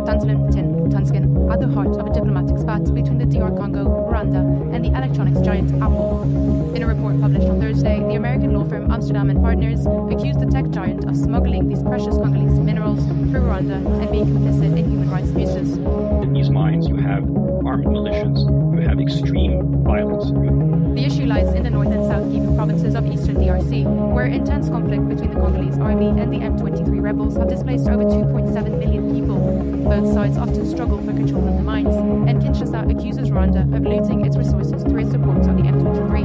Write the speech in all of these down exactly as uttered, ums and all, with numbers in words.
Tantalum, Tin, Tungsten are the heart of a diplomatic spat between the D R Congo, Rwanda, and the electronics giant Apple. In a report published on Thursday, the American law firm Amsterdam and Partners accused the tech giant of smuggling these precious Congolese minerals through Rwanda and being complicit in human rights abuses. In these mines, you have armed militias, you have extreme violence. The issue lies in the north and south Kivu provinces of eastern D R C, where intense conflict between the Congolese army and the M twenty-three rebels have displaced over two point seven million people. Both sides often struggle for control of the mines, and Kinshasa accuses Rwanda of looting its resources through its support of the M twenty-three.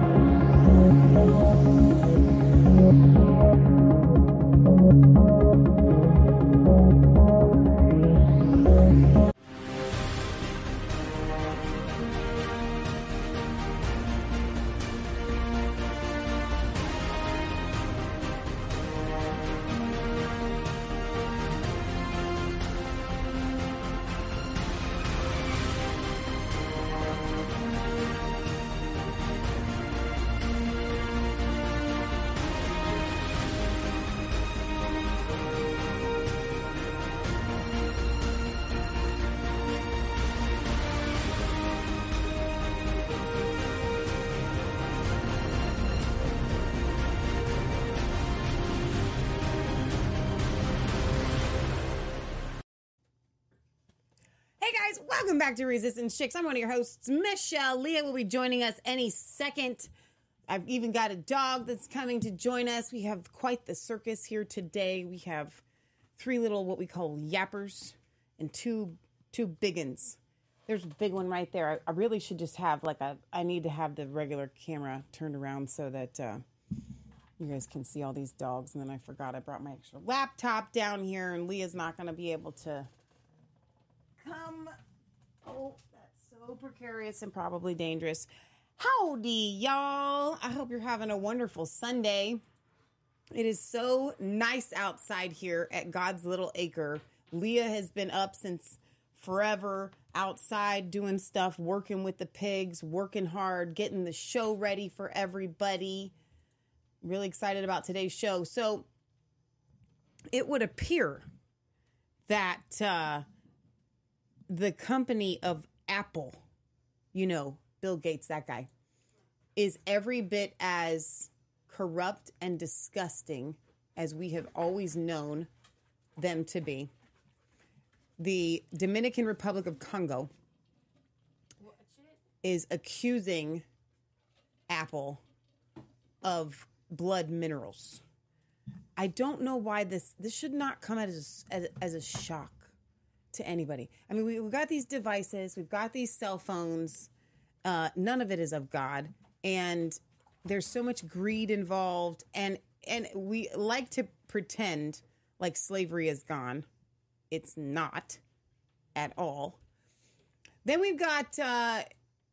Welcome back to Resistance Chicks. I'm one of your hosts, Michelle. Leah will be joining us any second. I've even got a dog that's coming to join us. We have quite the circus here today. We have three little what we call yappers and two two big uns. There's a big one right there. I, I really should just have like a, I need to have the regular camera turned around so that uh, you guys can see all these dogs. And then I forgot I brought my extra laptop down here, and Leah's not going to be able to come. Oh, that's so precarious and probably dangerous. Howdy, y'all. I hope you're having a wonderful Sunday. It is so nice outside here at God's Little Acre. Leah has been up since forever, outside doing stuff, working with the pigs, working hard, getting the show ready for everybody. Really excited about today's show. So it would appear that uh, the company of Apple, you know, Bill Gates, that guy, is every bit as corrupt and disgusting as we have always known them to be. The Dominican Republic of Congo is accusing Apple of blood minerals. I don't know why this this should not come as as, as a shock to anybody. I mean, we, we've got these devices, we've got these cell phones. Uh, none of it is of God, and there's so much greed involved, and and we like to pretend like slavery is gone. It's not at all. Then we've got uh,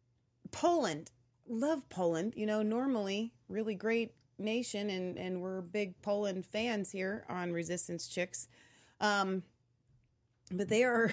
Poland. Love Poland. You know, normally really great nation, and, and we're big Poland fans here on Resistance Chicks. Um, but they are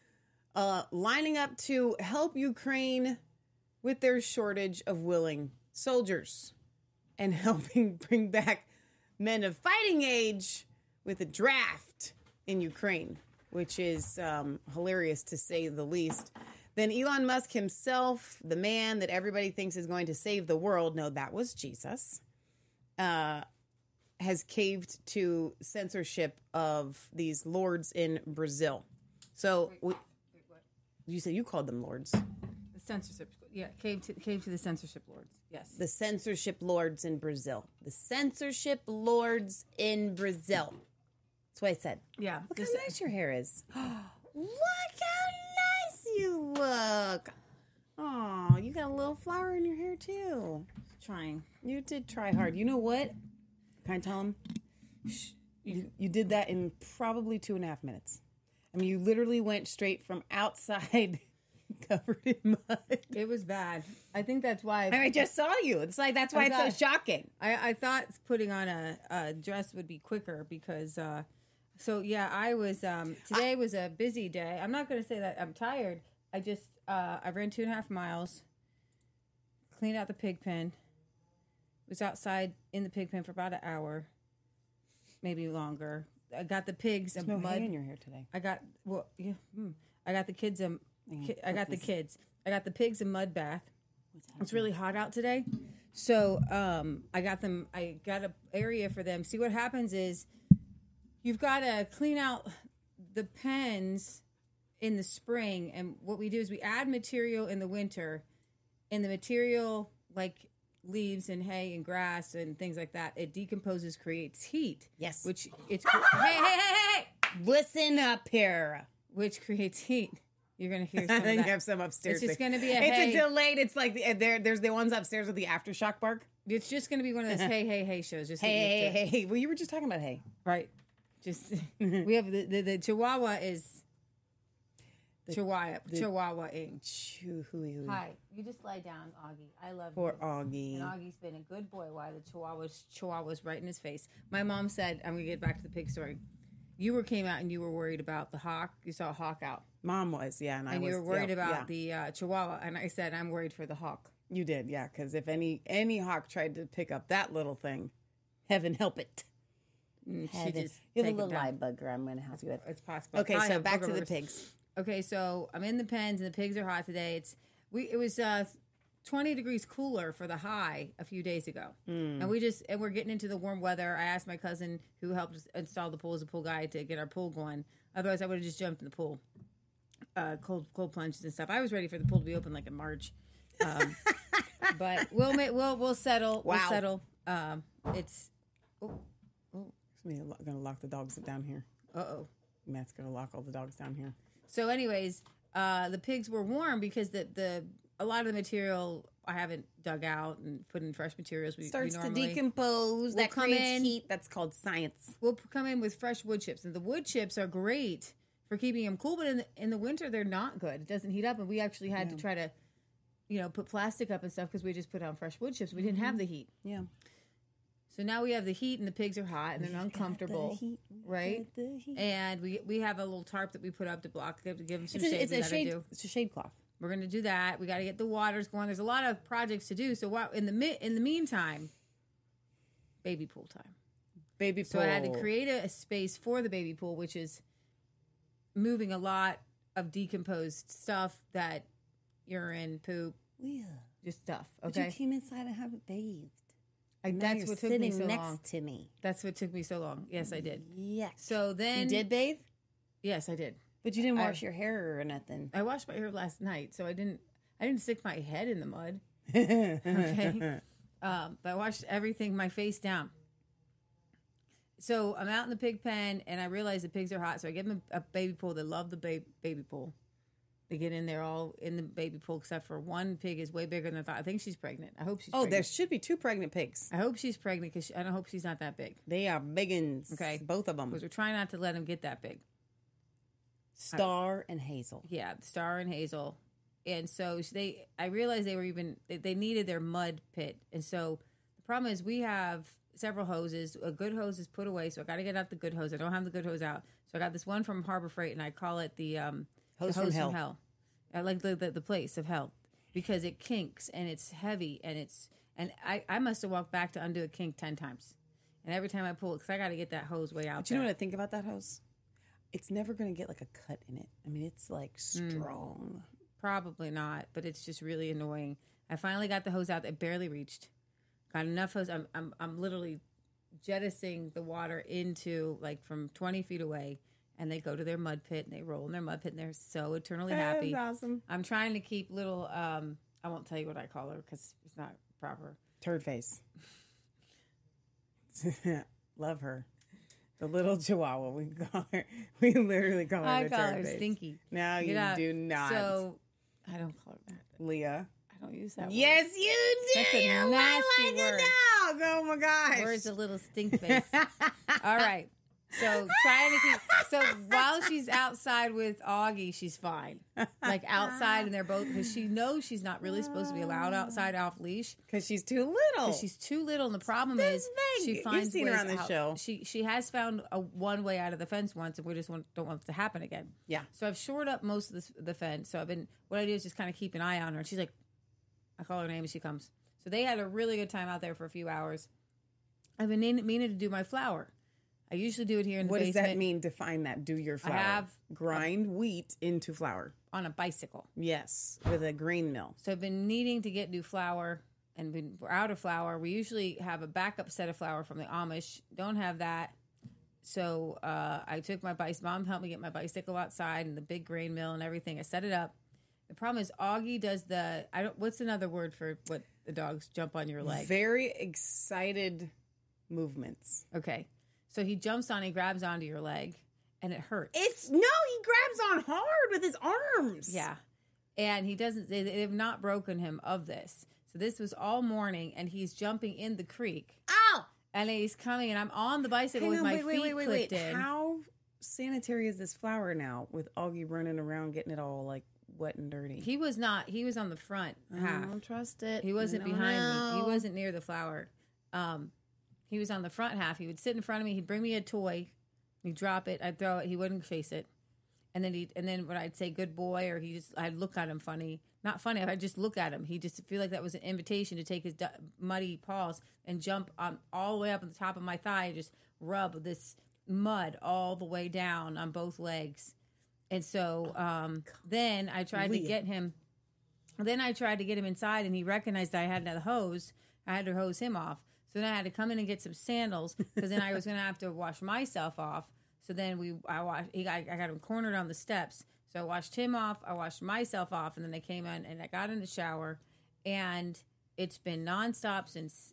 uh, lining up to help Ukraine with their shortage of willing soldiers and helping bring back men of fighting age with a draft in Ukraine, which is um, hilarious to say the least. Then Elon Musk himself, the man that everybody thinks is going to save the world, no, that was Jesus, uh, has caved to censorship of these lords in Brazil. So, wait, we, wait, what? you said you called them lords. The censorship, yeah, cave to cave to the censorship lords. Yes, The censorship lords in Brazil. The censorship lords in Brazil. That's what I said. yeah. Look the how ce- nice your hair is. Look how nice you look. Oh, you got a little flower in your hair too. trying. You did try hard. You know what? Can I tell him? Shh. You, you did that in probably two and a half minutes. I mean, you literally went straight from outside covered in mud. It was bad. I think that's why. And I just saw you. It's like, that's why I it's thought- so shocking. I, I thought putting on a, a dress would be quicker because, uh, so yeah, I was, um, today was a busy day. I'm not going to say that I'm tired. I just, uh, I ran two and a half miles, cleaned out the pig pen, was outside in the pig pen for about an hour, maybe longer, I got the pigs There's a no mud. hay in your hair today. I got well, yeah. hmm. I got the kids a. Ki- I got the this- kids. I got the pigs a mud bath. It's really hot out today, so um, I got them. I got a area for them. See, what happens is you've got to clean out the pens in the spring, and what we do is we add material in the winter, and the material like leaves and hay and grass and things like that. It decomposes, creates heat. Yes. which it's hey hey hey hey hey, Listen up here. which creates heat. You're gonna hear some of you that. have some upstairs. It's just thing. gonna be a It's hey. a delayed. It's like the, there. There's the ones upstairs with the aftershock bark. It's just gonna be one of those hey hey hey shows. Just Hey, get hey, used to it. hey, hey. Well, you were just talking about hay. Right. Just we have the, the, the Chihuahua is Chihuahua Chihuahua-ing. Choo, hooey, hooey. Hi. You just lie down, Augie. I love Poor you. Augie. And Augie's been a good boy while the Chihuahua's Chihuahua's right in his face. My mom said, I'm gonna get back to the pig story. You were came out and you were worried about the hawk. You saw a hawk out. Mom was, yeah, and, I And was. you were worried yeah, about yeah. the uh, Chihuahua. And I said, I'm worried for the hawk. You did, yeah, because if any any hawk tried to pick up that little thing, heaven help it. And she Heaven. just You have take a it little lie down. bugger I'm going to help you with. It's possible. Okay, I so have back to the boogers. pigs. Okay, so I'm in the pens and the pigs are hot today. It's we it was uh twenty degrees cooler for the high a few days ago. Hmm. And we just and we're getting into the warm weather. I asked my cousin who helped us install the pool as a pool guy to get our pool going. Otherwise I would have just jumped in the pool. Uh cold cold plunges and stuff. I was ready for the pool to be open like in March. Um but we'll ma- we'll we'll settle. We'll Wow. settle. Um it's oh, I'm going to lock the dogs down here. uh-oh. Matt's going to lock all the dogs down here. So, anyways, uh, the pigs were warm because the, the a lot of the material I haven't dug out and put in fresh materials. We, Starts we to normally, decompose. We'll that come creates in- heat. That's called science. We'll p- come in with fresh wood chips, and the wood chips are great for keeping them cool. But in the, in the winter, they're not good. It doesn't heat up, and we actually had to try to, you know, put plastic up and stuff because we just put on fresh wood chips. We didn't have the heat. Yeah. So now we have the heat, and the pigs are hot and they're uncomfortable, right? And we we have a little tarp that we put up to block to give them some It's a, shade. it's we a gotta shade. do. It's a shade cloth. We're going to do that. We got to get the waters going. There's a lot of projects to do. So what in the mi- in the meantime, baby pool time. Baby So pool. I had to create a, a space for the baby pool, which is moving a lot of decomposed stuff, that urine, poop, Yeah. just stuff. But you Okay, came inside and haven't bathed. I, Now that's you're what took sitting me so next long. to me. That's what took me so long. Yes, I did. Yes. So then you did bathe, Yes, I did. but you didn't I- wash your hair or nothing. I washed my hair last night, so I didn't. I didn't stick my head in the mud. Okay. Um, but I washed everything, my face down. So I'm out in the pig pen, and I realize the pigs are hot. So I give them a, a baby pool. They love the ba- baby pool. They get in there all in the baby pool, except for one pig is way bigger than I thought. I think she's pregnant. I hope she's. Oh, there pregnant. should be two pregnant pigs. I hope she's pregnant because I don't hope she's not that big. They are biggins. Okay. Both of them. Because we're trying not to let them get that big. Star and Hazel. Yeah, Star and Hazel. And so they, I realized they were even, they, they needed their mud pit. And so the problem is we have several hoses. A good hose is put away, so I got to get out the good hose. I don't have the good hose out. So I got this one from Harbor Freight, and I call it the, um, Hose the from hell. I like the, the, the place of hell because it kinks and it's heavy and it's, and I, I must have walked back to undo a kink ten times. And every time I pull it, because I got to get that hose way out But you know there. what I think about that hose? It's never going to get like a cut in it. I mean, it's like Mm. strong. Probably not, but it's just really annoying. I finally got the hose out that barely reached. Got enough hose. I'm I'm I'm literally jettisoning the water into like from twenty feet away, and they go to their mud pit and they roll in their mud pit and they're so eternally happy. That's awesome. I'm trying to keep little. Um, I won't tell you what I call her because it's not proper. Turd face. Love her. The little chihuahua. We call her. We literally call her I the call turd her face. Stinky. No, Get you out. do not. So I don't call her that. Leah. I don't use that. word. Yes, you do. That's a You nasty like word. a dog. Oh my gosh. Where's the little stink face? All right. So trying to keep. So while she's outside with Augie, she's fine. Like outside, and they're both because she knows she's not really supposed to be allowed outside off leash Because she's too little. because she's too little. And the problem This is big. she You've finds seen her ways on the out. show. She she has found a one way out of the fence once, and we just want, don't want it to happen again. Yeah. So I've shored up most of this, the fence. So I've been what I do is just kind of keep an eye on her. And she's like, I call her name and she comes. So they had a really good time out there for a few hours. I've been meaning meaning to do my flower. I usually do it here in the What does basement. that mean? Define that. Do your flour. have grind wheat into flour. On a bicycle. Yes, with a grain mill. So I've been needing to get new flour, and been, we're out of flour. We usually have a backup set of flour from the Amish. Don't have that. So uh, I took my bicycle. Mom helped me get my bicycle outside and the big grain mill and everything. I set it up. The problem is Augie does the, I don't, what's another word for what the dogs jump on your leg? Very excited movements. Okay. So he jumps on, he grabs onto your leg, and it hurts. It's no, he grabs on hard with his arms. Yeah. And he doesn't, they, they've not broken him of this. So this was all morning, and he's jumping in the creek. Ow! And he's coming, and I'm on the bicycle Hang with on, my wait, wait, feet wait, wait, clipped wait. in. How sanitary is this flour now with Augie running around getting it all like wet and dirty? He was not, he was on the front half. I don't trust it. He wasn't No, behind me. He no. wasn't near the flour. Um, he was on the front half. He would sit in front of me. He'd bring me a toy. He'd drop it. I'd throw it. He wouldn't chase it. And then he, and then when I'd say good boy, or he just, I'd look at him funny. Not funny. I'd just look at him. He just feel like that was an invitation to take his du- muddy paws and jump on all the way up on the top of my thigh and just rub this mud all the way down on both legs. And so um, then I tried to get him. Then I tried to get him inside, and he recognized I had another hose. I had to hose him off. So then I had to come in and get some sandals, because then I was going to have to wash myself off. So then we, I washed. He got, I got him cornered on the steps. So I washed him off. I washed myself off, and then I came in and I got in the shower, and it's been nonstop since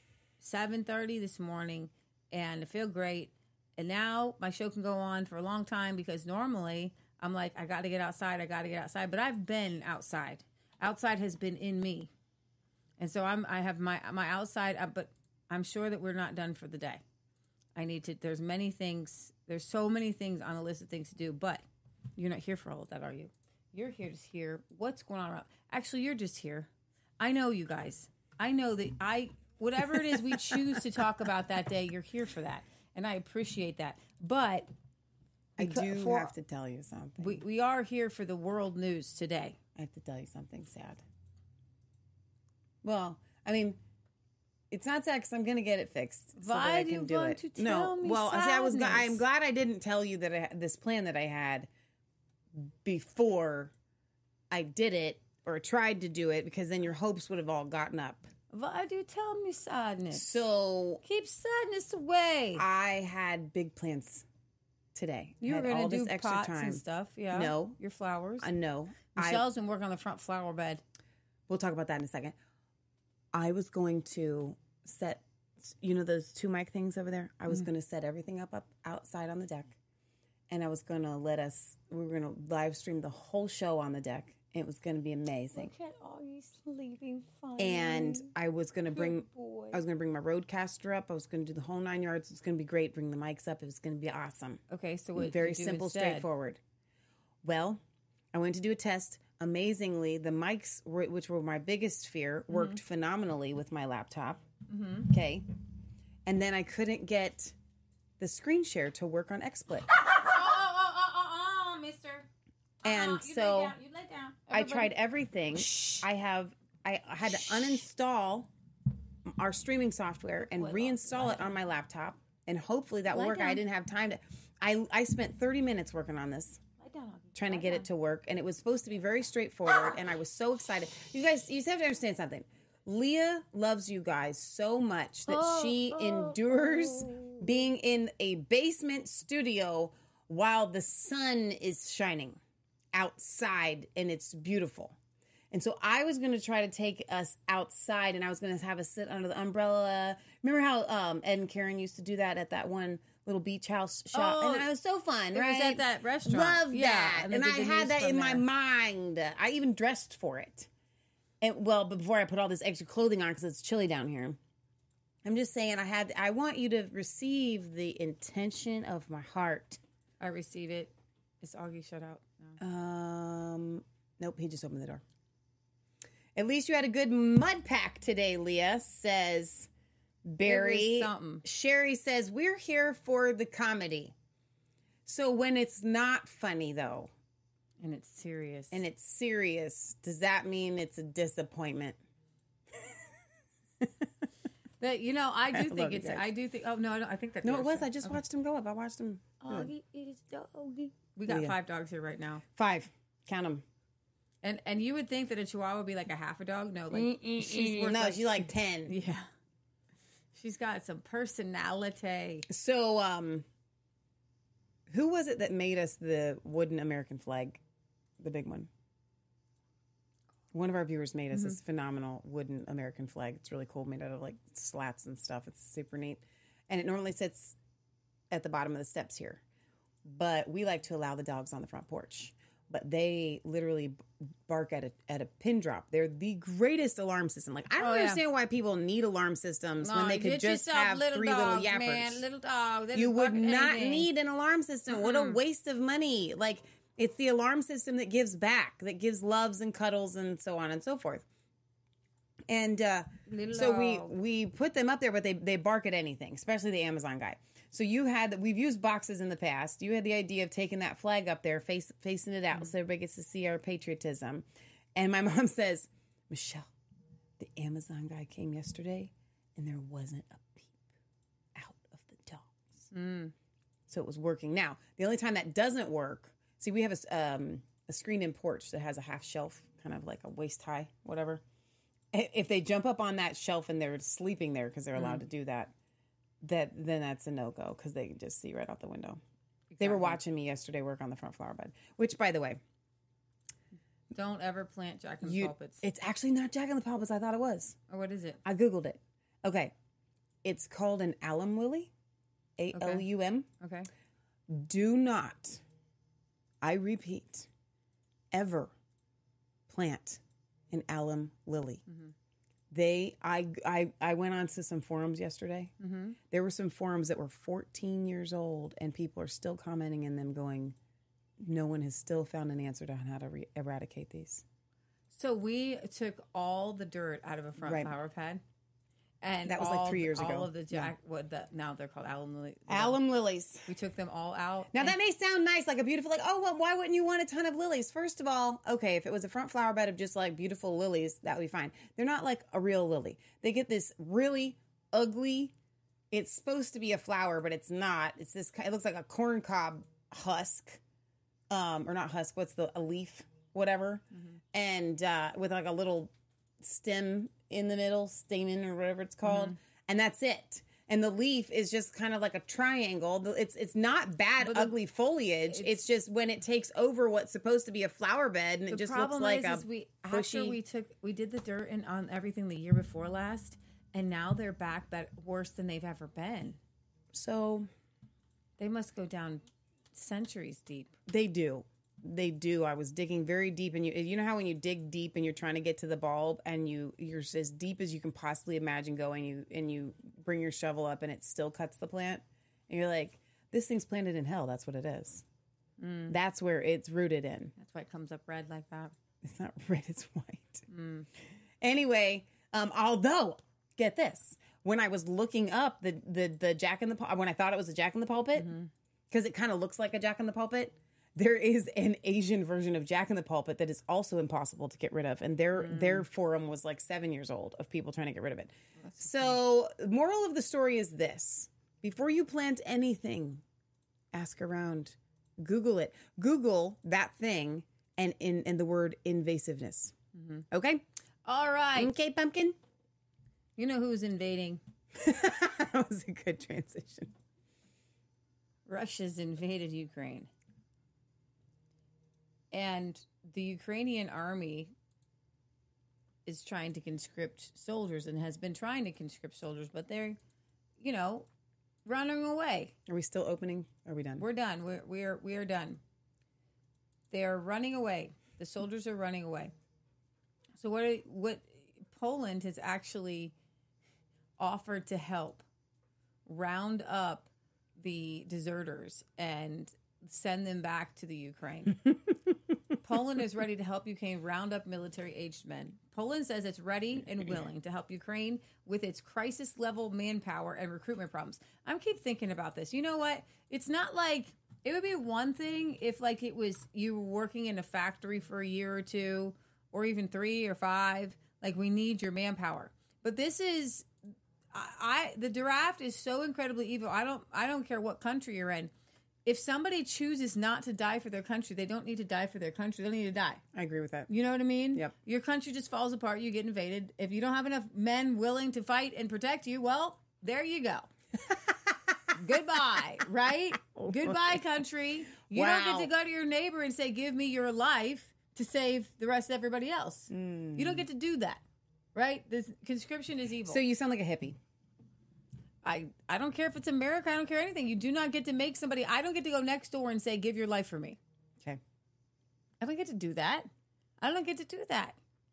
seven thirty this morning, and I feel great. And now my show can go on for a long time, because normally I'm like, I got to get outside. I got to get outside. But I've been outside. Outside has been in me. And so I'm, I have my, my outside, uh, but I'm sure that we're not done for the day. I need to, there's many things, there's so many things on the list of things to do, but you're not here for all of that, are you? You're here to hear what's going on around. Actually, you're just here. I know you guys. I know that I, whatever it is we choose to talk about that day, you're here for that. And I appreciate that. But I because- do for- have to tell you something. we, we are here for the world news today. I have to tell you something sad. Well, I mean, it's not sad because I'm going to get it fixed so that Why I do can you do want it. to no, tell me well, see, I was. gl- sadness? I'm glad I didn't tell you that I, had this plan that I had before I did it or tried to do it, because then your hopes would have all gotten up. Why do you tell me sadness? So Keep sadness away. I had big plans today. You were Had going all to do this extra pots time. and stuff, yeah. No. Your flowers. I know. I, Michelle's been working on the front flower bed. We'll talk about that in a second. I was going to set, you know, those two mic things over there? I was Mm-hmm. going to set everything up, up outside on the deck. And I was going to let us, we were going to live stream the whole show on the deck. It was going to be amazing. Look at all you sleeping fine. And I was going to bring, boy. I was going to bring my roadcaster up. I was going to do the whole nine yards. It's going to be great. Bring the mics up. It was going to be awesome. Okay, so what Very did you do simple, instead? straightforward. Well, I went to do a test. Amazingly, the mics, were, which were my biggest fear, worked Mm-hmm. phenomenally with my laptop. Mm-hmm. Okay. And then I couldn't get the screen share to work on XSplit. Oh, oh, oh, oh, oh, oh, mister. And Uh-uh, you so lay down. You lay down. I Everybody- tried everything. I have I had to uninstall our streaming software and Wait, reinstall it on my laptop, and hopefully that will Lie work. I down. didn't have time to. I I spent thirty minutes working on this, Lie down, Augie. trying to Lie get down. it to work, and it was supposed to be very straightforward, and I was so excited. You guys, you have to understand something. Leah loves you guys so much that Oh, she oh, endures oh. being in a basement studio while the sun is shining outside, and it's beautiful. And so I was going to try to take us outside, and I was going to have us sit under the umbrella. Remember how um, Ed and Karen used to do that at that one little beach house shop? Oh, and it was so fun, it right? was at that restaurant. Love Yeah, that. and And, they I did the had news that from in my there. mind. I even dressed for it. And well, before I put all this extra clothing on because it's chilly down here. I'm just saying I had I want you to receive the intention of my heart. I receive it. Is Augie shut out? No. Um nope, he just opened the door. At least you had a good mud pack today, Leah, says Barry. It was something. Sherry says, we're here for the comedy. So when it's not funny, though, And it's serious. and it's serious, does that mean it's a disappointment? That you know, I do I love think you it's. guys. I do think. Oh no, I, don't, I think that. No, it was. I just watched him go up. I watched him. Augie is doggy. We got Yeah. five dogs here right now, Five. Count them. and and you would think that a Chihuahua would be like a half a dog. No, like she's worth No, like, she's like ten. yeah. She's got some personality. So, um, who was it that made us the wooden American flag, the big one? One of our viewers made us this phenomenal wooden American flag. It's really cool, made out of like slats and stuff. It's super neat, and it normally sits at the bottom of the steps here. But we like to allow the dogs on the front porch. But they literally bark at a at a pin drop. They're the greatest alarm system. Like I don't Oh, yeah. understand why people need alarm systems when No, they could get just yourself have little three dogs, little yappers. Man, little dogs. They You just would bark at not anything. need an alarm system. What a waste of money. Like, it's the alarm system that gives back, that gives loves and cuddles and so on and so forth. And uh, Little so we dog. we put them up there, but they, they bark at anything, especially the Amazon guy. So you had, we've used boxes in the past. You had the idea of taking that flag up there, face, facing it out so everybody gets to see our patriotism. And my mom says, Michelle, the Amazon guy came yesterday and there wasn't a peep out of the dogs. So it was working. Now, the only time that doesn't work, see, we have a, um, a screen-in porch that has a half shelf, kind of like a waist high, whatever. I- If they jump up on that shelf and they're sleeping there because they're allowed to do that, that then that's a no-go because they can just see right out the window. They were watching me yesterday work on the front flower bed, which, by the way, Don't ever plant Jack in the you, pulpits. it's actually not Jack in the Pulpits. I thought it was. Or what is it? I Googled it. Okay. It's called an alum lily, A L U M. Okay. Do not, I repeat, ever plant an alum lily. They, I, I, I went on to some forums yesterday. There were some forums that were fourteen years old, and people are still commenting in them, going, "No one has still found an answer to how to re- eradicate these." So we took all the dirt out of a front Right. flower pad, and That was like all three the- years all ago. of the Jack, what the now they're called alum lily. Alum lilies. We took them all out. Now and- that may sound nice, like a beautiful, like, oh, well, why wouldn't you want a ton of lilies? First of all, okay, if it was a front flower bed of just like beautiful lilies, that would be fine. They're not like a real lily. They get this really ugly, it's supposed to be a flower, but it's not. It's this, it looks like a corn cob husk, um, or not husk, what's the, a leaf, whatever. And uh, with like a little stem in the middle, stamen or whatever it's called. And that's it. And the leaf is just kind of like a triangle. It's it's not bad, But the- ugly foliage. It's, just when it takes over what's supposed to be a flower bed, and it the just looks problem like is, a is we bushy. after we took we did the dirt and on everything the year before last, and now they're back but worse than they've ever been. So They must go down centuries deep. they do. They do. I was digging very deep, and you you know how when you dig deep and you're trying to get to the bulb, and you you're as deep as you can possibly imagine going, you and you bring your shovel up, and it still cuts the plant, and you're like, this thing's planted in hell. That's what it is. That's where it's rooted in. That's why it comes up red like that. It's not red, it's white. Anyway, um, although, get this. When I was looking up the, the, the Jack in the Pulpit, when I thought it was a Jack in the Pulpit, because it kind of looks like a Jack in the Pulpit, there is an Asian version of Jack in the Pulpit that is also impossible to get rid of. And their their forum was like seven years old of people trying to get rid of it. So, moral of the story is this. Before you plant anything, ask around. Google it. Google that thing and in and the word invasiveness. Okay? All right. Okay, pumpkin? You know who's invading? That was a good transition. Russia's invaded Ukraine. And the Ukrainian army is trying to conscript soldiers and has been trying to conscript soldiers, but they're, you know, running away. Are we still opening? Are we done? We're done. We're we're we are done. They are running away. The soldiers are running away. So what are, what Poland has actually offered to help round up the deserters and send them back to the Ukraine. Poland is ready to help Ukraine round up military-aged men. Poland says it's ready and willing to help Ukraine with its crisis-level manpower and recruitment problems. I keep thinking about this. You know what? It's not like it would be one thing if, like, it was you were working in a factory for a year or two, or even three or five. Like, we need your manpower. But this is I, I the draft is so incredibly evil. I don't I don't care what country you're in. If somebody chooses not to die for their country, they don't need to die for their country. They don't need to die. I agree with that. You know what I mean? Yep. Your country just falls apart. You get invaded. If you don't have enough men willing to fight and protect you, well, there you go. Goodbye, right? Goodbye, country. You Wow. don't get to go to your neighbor and say, give me your life to save the rest of everybody else. Mm. You don't get to do that, right? This conscription is evil. So you sound like a hippie. I, I don't care if it's America. I don't care anything. You do not get to make somebody, I don't get to go next door and say, give your life for me. Okay. I don't get to do that. I don't get to do that.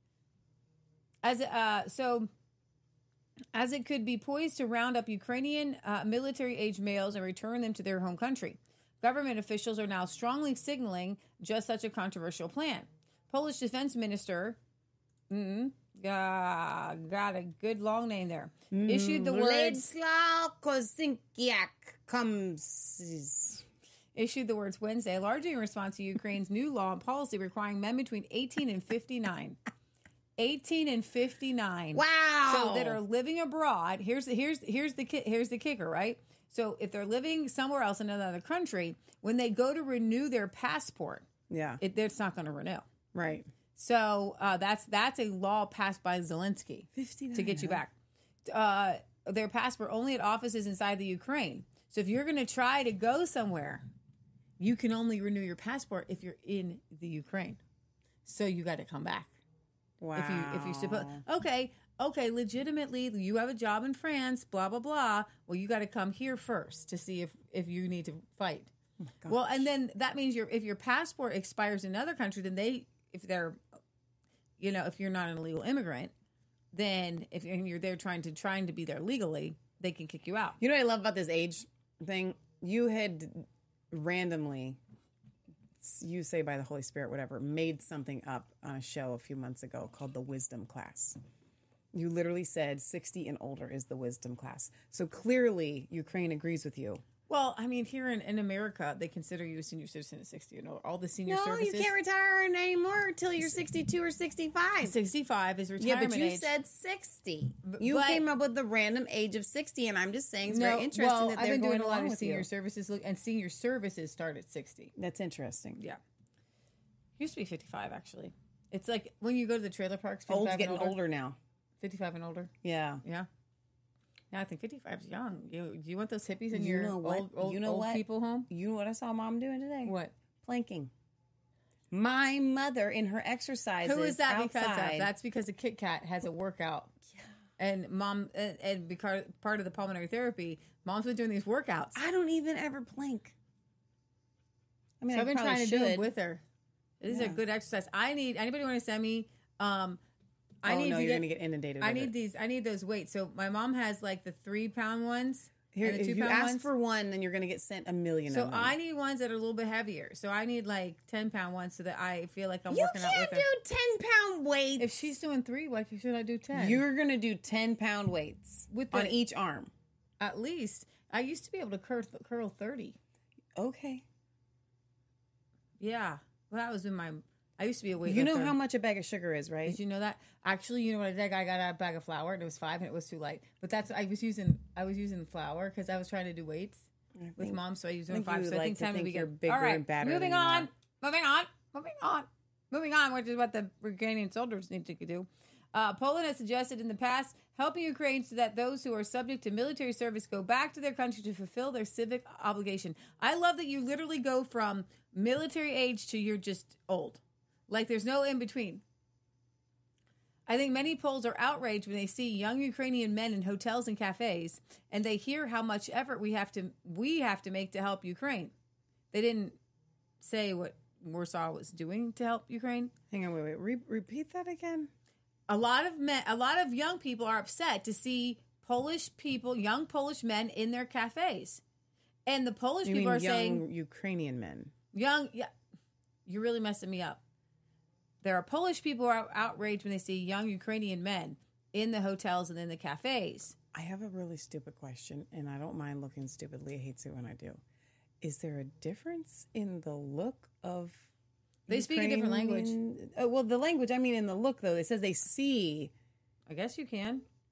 As uh, so, as it could be poised to round up Ukrainian uh, military-age males and return them to their home country. Government officials are now strongly signaling just such a controversial plan. Polish defense minister, mm, uh, got a good long name there, mm, issued the words... Władysław Kosinkiak comes... issued the words Wednesday, largely in response to Ukraine's new law and policy requiring men between eighteen and fifty-nine. eighteen and fifty-nine. Wow. So that are living abroad. Here's the here's here's the ki- here's the kicker, right? So if they're living somewhere else in another country, when they go to renew their passport, yeah, it, it's not going to renew. Right. So uh, that's that's a law passed by Zelensky to get you back. Uh, their passport only at offices inside the Ukraine. So if you're going to try to go somewhere, you can only renew your passport if you're in the Ukraine. So you got to come back. Wow. If you if you suppose okay, okay, legitimately you have a job in France, blah blah blah. Well, you got to come here first to see if if you need to fight. Oh well, and then that means your if your passport expires in another country, then they if they're you know if you're not an illegal immigrant, then if you're there trying to trying to be there legally, they can kick you out. You know what I love about this age thing? You had randomly, you say by the Holy Spirit, whatever, made something up on a show a few months ago called the Wisdom Class. You literally said sixty and older is the Wisdom Class. So clearly Ukraine agrees with you. Well, I mean, here in, in America, they consider you a senior citizen at sixty and older. All the senior no, services. No, you can't retire anymore until you're sixty-two or sixty-five. sixty-five is retirement age. Yeah, but you age. said sixty. You but, came up with the random age of sixty, and I'm just saying it's no, very interesting well, that I've they're been going doing a lot along of with senior you. services, and senior services start at sixty. That's interesting. Yeah. Used to be fifty-five, actually. It's like when you go to the trailer parks. Old, getting older, older now. fifty-five and older. Yeah. Yeah. Yeah, I think fifty-five is young. You, do you want those hippies in you your know what? old, old, you know old what? people home? You know what I saw Mom doing today? What? Planking. My mother in her exercises. Who is that outside, because of? That's because a Kit Kat has a workout. Yeah. And mom, and, and because part of the pulmonary therapy, mom's been doing these workouts. I don't even ever plank. I mean, so I I've been trying to should. do it with her. These yeah. are good exercise. I need anybody want to send me. Um, I oh need no, to you're get, gonna get inundated. I with need it. these. I need those weights. So my mom has like the three pound ones. Here, and the if two you pound ask ones. for one, then you're gonna get sent a million. So of them. I need ones that are a little bit heavier. So I need like ten pound ones so that I feel like I'm you working out with can't her. do ten pound weights. If she's doing three, why should I do ten? You're gonna do ten pound weights with the, on each arm. At least I used to be able to curl, curl thirty. Okay. Yeah, well, that was in my. I used to be a weightlifter. You know how much a bag of sugar is, right? Did you know that? Actually, you know what I did? I got a bag of flour and it was five and it was too light. But that's I was using I was using flour because I was trying to do weights think, with mom, so I used I think five. you So I like think to time think to be you're good. bigger All right, and badder moving than you on, are. moving on, moving on, moving on, which is what the Ukrainian soldiers need to do. Uh, Poland has suggested in the past helping Ukraine so that those who are subject to military service go back to their country to fulfill their civic obligation. I love that you literally go from military age to you're just old. Like there's no in between. I think many Poles are outraged when they see young Ukrainian men in hotels and cafes, and they hear how much effort we have to we have to make to help Ukraine. They didn't say what Warsaw was doing to help Ukraine. Hang on, wait, wait. Re- repeat that again. A lot of men, a lot of young people are upset to see Polish people, young Polish men, in their cafes, and the Polish You people mean are young saying, Ukrainian men. "Young, yeah, you're really messing me up." There are Polish people who are outraged when they see young Ukrainian men in the hotels and in the cafes. I have a really stupid question, and I don't mind looking stupid. Leah hates it when I do. Is there a difference in the look of They speak a different language. Ukrainian- Oh, well, the language, I mean in the look, though. It says they see. I guess you can.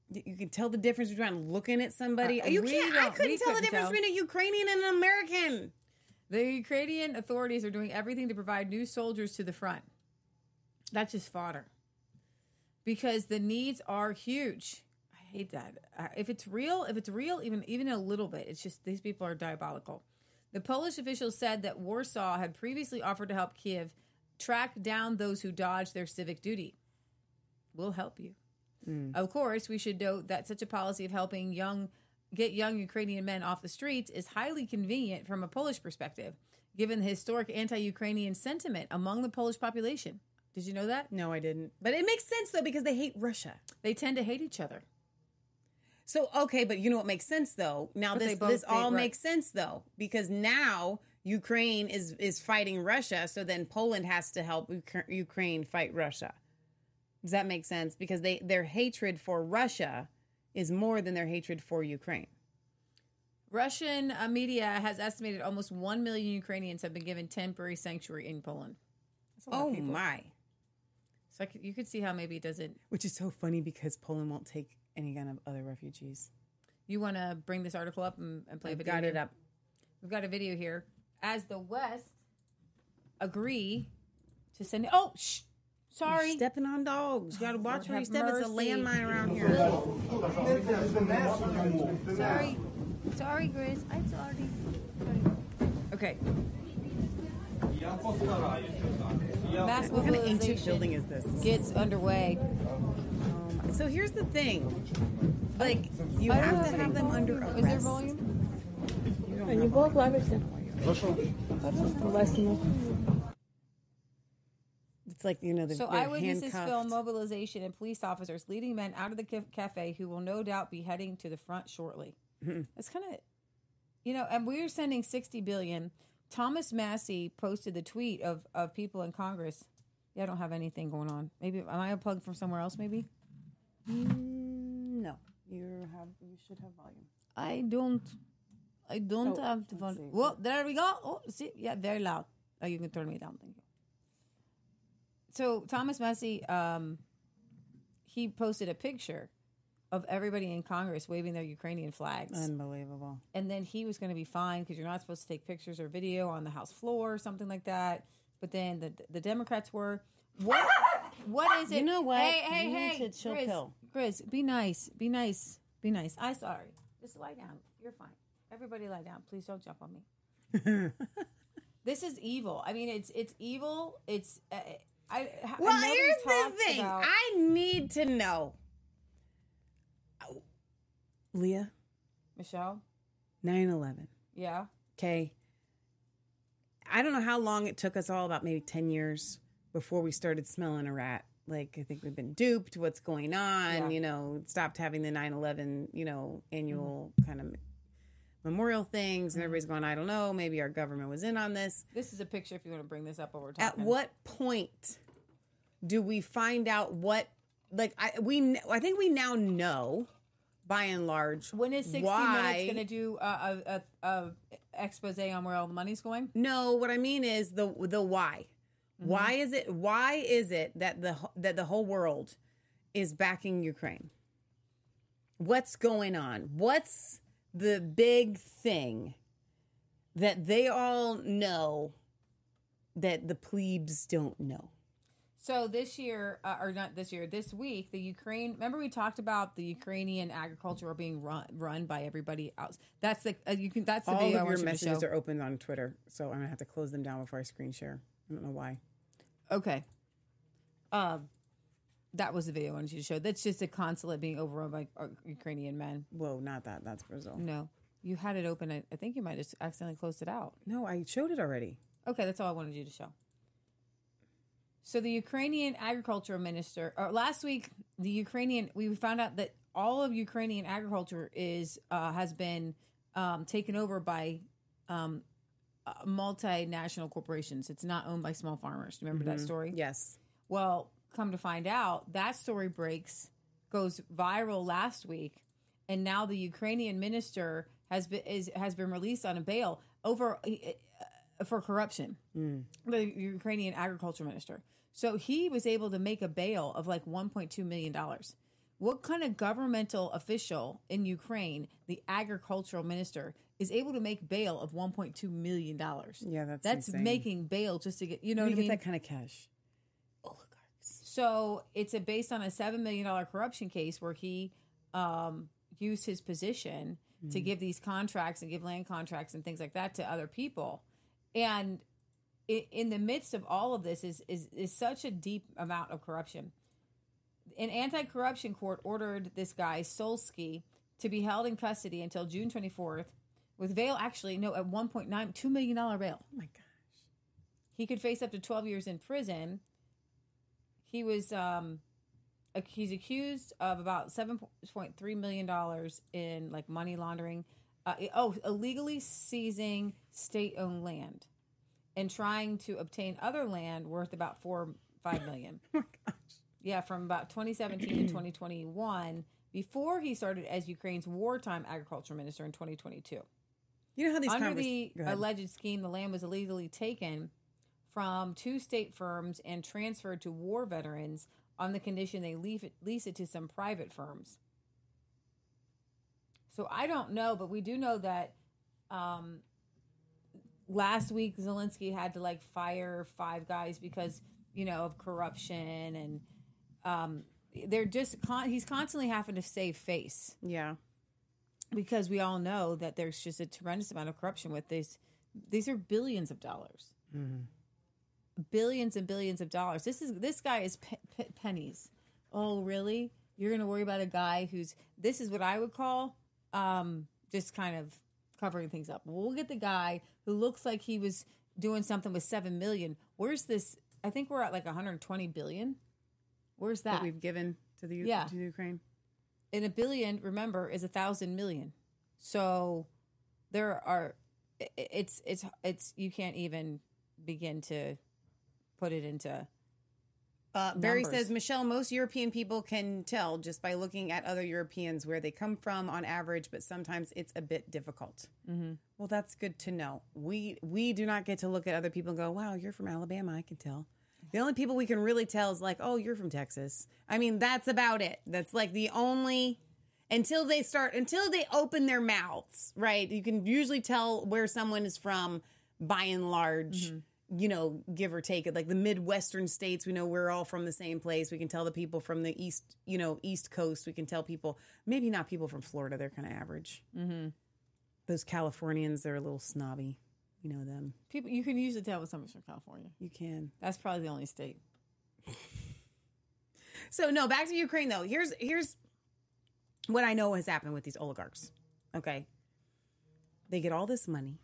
You can tell the difference between looking at somebody. Uh, you we can't. I don't- couldn't we tell the couldn't difference tell. between a Ukrainian and an American. The Ukrainian authorities are doing everything to provide new soldiers to the front. That's just fodder. Because the needs are huge. I hate that. Uh, if it's real, if it's real, even even a little bit, it's just these people are diabolical. The Polish officials said that Warsaw had previously offered to help Kiev track down those who dodge their civic duty. We'll help you. Mm. Of course, we should note that such a policy of helping young get young Ukrainian men off the streets is highly convenient from a Polish perspective, given the historic anti-Ukrainian sentiment among the Polish population. Did you know that? No, I didn't. But it makes sense, though, because they hate Russia. They tend to hate each other. So, okay, but you know what makes sense, though? Now, But this they both- this all they- right. makes sense, though, because now Ukraine is, is fighting Russia, so then Poland has to help Uk- Ukraine fight Russia. Does that make sense? Because they their hatred for Russia is more than their hatred for Ukraine. Russian uh, media has estimated almost one million Ukrainians have been given temporary sanctuary in Poland. That's a lot Oh, of people. my. So I could, you could see how maybe it doesn't. Which is so funny because Poland won't take any kind of other refugees. You want to bring this article up and, and play a I've video? got it here? up. We've got a video here. As the West agree to send. Oh, shh. Sorry. You're stepping on dogs. You got to watch where you have step. It's a mercy. landmine around here. Sorry. Sorry, Grace. I'm sorry. Okay. Mass What kind of ancient mobilization building is this? gets underway. Um, so here's the thing. Like, you I don't have to have have any them under volume. arrest. Is there volume? You don't Они have было volume. клавиши. Властину. It's like, you know, the, So they're eyewitnesses handcuffed. film mobilization and police officers leading men out of the ca- cafe who will no doubt be heading to the front shortly. It's kind of, you know, and we're sending sixty billion. Thomas Massey posted the tweet of, of people in Congress. Yeah, I don't have anything going on. Maybe am I unplugged from somewhere else? Maybe Mm, no, you have. You should have volume. I don't. I don't Oh, have the let's volume. see. Well, there we go. Oh, see, yeah, very loud. Oh, you can turn me down. Thank you. So Thomas Massey, um, he posted a picture of everybody in Congress waving their Ukrainian flags. Unbelievable. And then he was going to be fined because you're not supposed to take pictures or video on the House floor or something like that. But then the the Democrats were. What What is it? You know what? Hey, hey, You need hey. to chill Grizz, pill. Grizz, be nice. Be nice. Be nice. I'm sorry. Just lie down. You're fine. Everybody lie down. Please don't jump on me. This is evil. I mean, it's it's evil. It's. Uh, I, I Well, nobody here's the talks thing. about- I need to know. Leah, Michelle? nine eleven. Yeah. Okay. I don't know how long it took us all, about maybe ten years before we started smelling a rat. Like, I think we've been duped. What's going on? Yeah. You know, stopped having the nine eleven, you know, annual kind of memorial things. And everybody's going, I don't know. Maybe our government was in on this. This is a picture if you want to bring this up while we're At talking. what point do we find out what, like, I, we, kn- I think we now know, by and large, When is sixty why, Minutes going to do a, a, a, a expose on where all the money's going? No, what I mean is the the why. Mm-hmm. Why is it? Why is it that the that the whole world is backing Ukraine? What's going on? What's the big thing that they all know that the plebes don't know? So this year, uh, or not this year, this week, the Ukraine. Remember, we talked about the Ukrainian agriculture being run run by everybody else. That's the uh, you can. That's the All video I of your want you to messages show. are open on Twitter, so I'm gonna have to close them down before I screen share. I don't know why. Okay. Um, that was the video I wanted you to show. That's just a consulate being overrun by uh, Ukrainian men. Whoa, not that. That's Brazil. No, you had it open. I, I think you might have accidentally closed it out. No, I showed it already. Okay, that's all I wanted you to show. So the Ukrainian agriculture minister, or last week, the Ukrainian, we found out that all of Ukrainian agriculture is uh, has been um, taken over by um, uh, multinational corporations. It's not owned by small farmers. Do you remember that story? Yes. Well, come to find out, that story breaks, goes viral last week, and now the Ukrainian minister has been is, has been released on a bail over uh, for corruption. Mm. The Ukrainian agriculture minister. So he was able to make a bail of like one point two million dollars, What kind of governmental official in Ukraine, the agricultural minister, is able to make bail of one point two million dollars? Yeah, that's That's insane. making bail just to get, you know Where what do I you mean? get that kind of cash? Oligarchs. So it's a, based on a seven million dollars corruption case where he um, used his position mm. to give these contracts and give land contracts and things like that to other people. And it, in the midst of all of this is, is, is such a deep amount of corruption. An anti-corruption court ordered this guy, Solsky, to be held in custody until June twenty-fourth with bail, actually, no, at one point nine, two million dollars bail. Oh, my gosh. He could face up to twelve years in prison. He was, um, he's accused of about seven point three million dollars in, like, money laundering. Uh, oh, illegally seizing state-owned land and trying to obtain other land worth about four, five million. Oh, my gosh. Yeah, from about twenty seventeen to twenty twenty-one, before he started as Ukraine's wartime agriculture minister in twenty twenty-two. You know how these Under convers- the Go ahead. alleged scheme, the land was illegally taken from two state firms and transferred to war veterans on the condition they leave it, lease it to some private firms. So I don't know, but we do know that um, last week Zelensky had to like fire five guys because, you know, of corruption and um, they're just con- he's constantly having to save face. Yeah. Because we all know that there's just a tremendous amount of corruption with this. These are billions of dollars, mm-hmm. billions and billions of dollars. This is this guy is pe- pe- pennies. Oh, really? You're going to worry about a guy who's this is what I would call um, just kind of covering things up. We'll get the guy who looks like he was doing something with seven million. Where's this? I think we're at like one hundred twenty billion. Where's that? That we've given to the, U- Yeah. to the Ukraine. And a billion, remember, is a thousand million. So there are, it's, it's, it's, you can't even begin to put it into. Uh, Barry Numbers. says, Michelle, most European people can tell just by looking at other Europeans where they come from on average, but sometimes it's a bit difficult. Mm-hmm. Well, that's good to know. We we do not get to look at other people and go, wow, you're from Alabama, I can tell. The only people we can really tell is like, oh, you're from Texas. I mean, that's about it. That's like the only, until they start, until they open their mouths, right? You can usually tell where someone is from by and large. Mm-hmm. You know, give or take it, like the Midwestern states, we know we're all from the same place. We can tell the people from the East, you know, East Coast. We can tell people, maybe not people from Florida. They're kind of average. Mm-hmm. Those Californians, they're a little snobby. You know them. People, you can usually tell when someone's from California. You can. That's probably the only state. So no, back to Ukraine though. Here's here's what I know has happened with these oligarchs. Okay, they get all this money.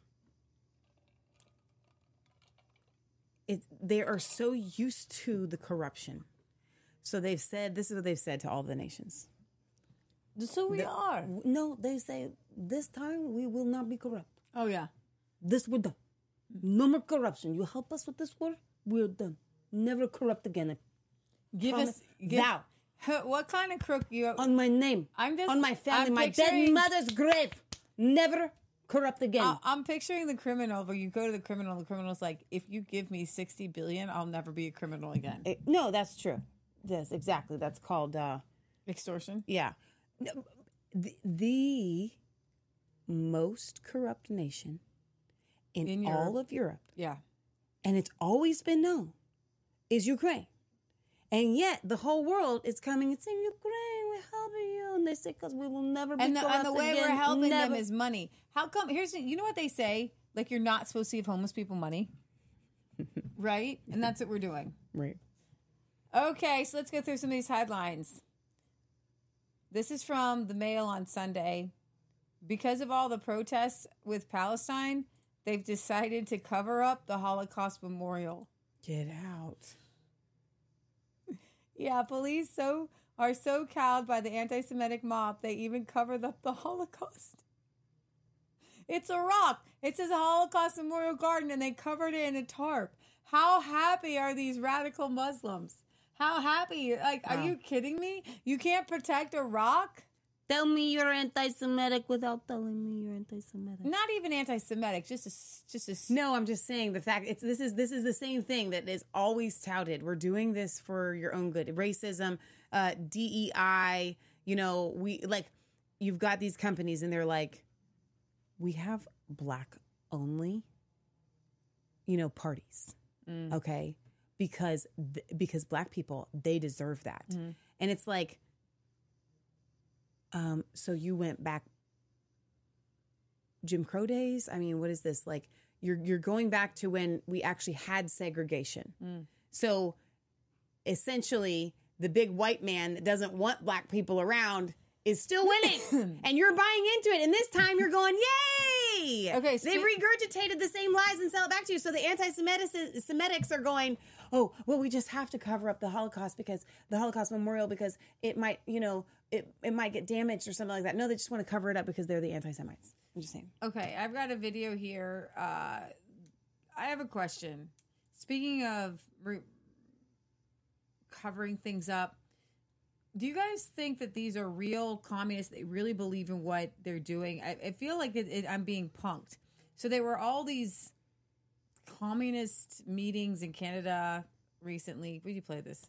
It, they are so used to the corruption. So they've said, this is what they've said to all the nations. So we The- are. No, they say, this time we will not be corrupt. Oh, yeah. This we're done. No more corruption. You help us with this war, we're done. Never corrupt again. Give Promise. us. Give, Vow. What kind of crook you On my name. I'm just- on my family, I'm my picturing- dead mother's grave. Never corrupt again. I- I'm picturing the criminal where you go to the criminal, the criminal's like, if you give me sixty billion, I'll never be a criminal again. Eh, no, that's true. Yes, exactly. That's called, uh, Extortion. yeah. No, the, the most corrupt nation in, In all Europe. of Europe, Yeah. and it's always been known, is Ukraine. And yet the whole world is coming and saying, Ukraine, we're helping you. And they say, because we will never be And the, corrupt and the way again. we're helping Never. them is money. How come? Here's the, you know what they say? Like you're not supposed to give homeless people money, right? And that's what we're doing. Right. Okay, so let's go through some of these headlines. This is from the Mail on Sunday. Because of all the protests with Palestine, they've decided to cover up the Holocaust Memorial. Get out. Yeah, police so are so cowed by the anti-Semitic mob, they even covered up the Holocaust. It's a rock. It says a Holocaust Memorial Garden, and they covered it in a tarp. How happy are these radical Muslims? How happy? Like, are Wow. you kidding me? You can't protect a rock? Tell me you're anti-Semitic without telling me you're anti-Semitic. Not even anti-Semitic, just a, s- just a. s- No, I'm just saying the fact it's this is this is the same thing that is always touted. We're doing this for your own good. Racism, uh, D E I, you know, we like, you've got these companies and they're like, we have black only, you know, parties. Mm. Okay. Because, th- because black people, they deserve that. Mm. And it's like, um, so you went back Jim Crow days. I mean, what is this? Like you're, you're going back to when we actually had segregation. Mm. So essentially the big white man that doesn't want black people around is still winning and you're buying into it. And this time you're going, yay. Okay. They spe- regurgitated the same lies and sell it back to you. So the anti-Semitics are going, oh, well, we just have to cover up the Holocaust because the Holocaust Memorial, because it might, you know, it, it might get damaged or something like that. No, they just want to cover it up because they're the anti-Semites. I'm just saying. Okay. I've got a video here. Uh, I have a question. Speaking of re- covering things up, do you guys think that these are real communists? They really believe in what they're doing? I, I feel like it, it, I'm being punked. So there were all these communist meetings in Canada recently. Would you play this?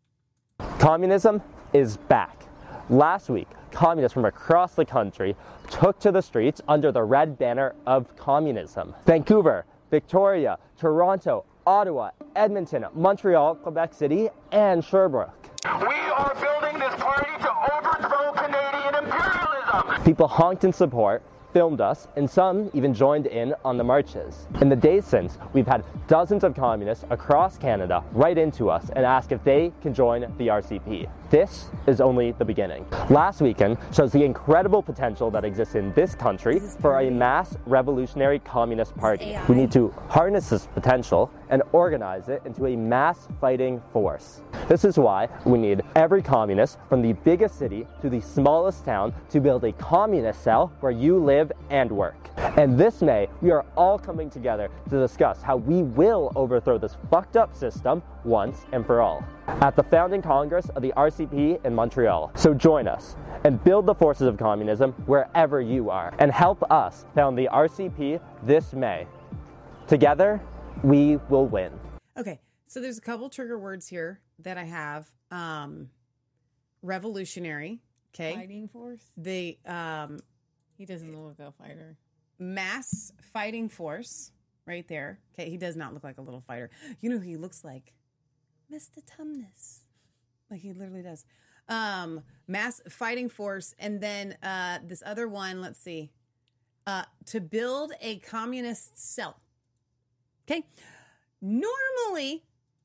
Communism is back. Last week, communists from across the country took to the streets under the red banner of communism. Vancouver, Victoria, Toronto, Ottawa, Edmonton, Montreal, Quebec City, and Sherbrooke. We are building this party to overthrow Canadian imperialism. People honked in support, filmed us, and some even joined in on the marches. In the days since, we've had dozens of communists across Canada write into us and ask if they can join the R C P. This is only the beginning. Last weekend shows the incredible potential that exists in this country for a mass revolutionary communist party. We need to harness this potential and organize it into a mass fighting force. This is why we need every communist from the biggest city to the smallest town to build a communist cell where you live and work. And this May, we are all coming together to discuss how we will overthrow this fucked up system once and for all at the founding Congress of the R C P in Montreal. So join us and build the forces of communism wherever you are and help us found the R C P this May. Together, we will win. Okay, so there's a couple trigger words here that I have. Um, revolutionary, okay? Fighting force? The um, he doesn't look like a fighter. Mass fighting force, right there. Okay, he does not look like a little fighter. You know who he looks like? Mister Tumnus. Like he literally does. Um, mass fighting force, and then uh, this other one, let's see. Uh, to build a communist cell. Okay. Normally,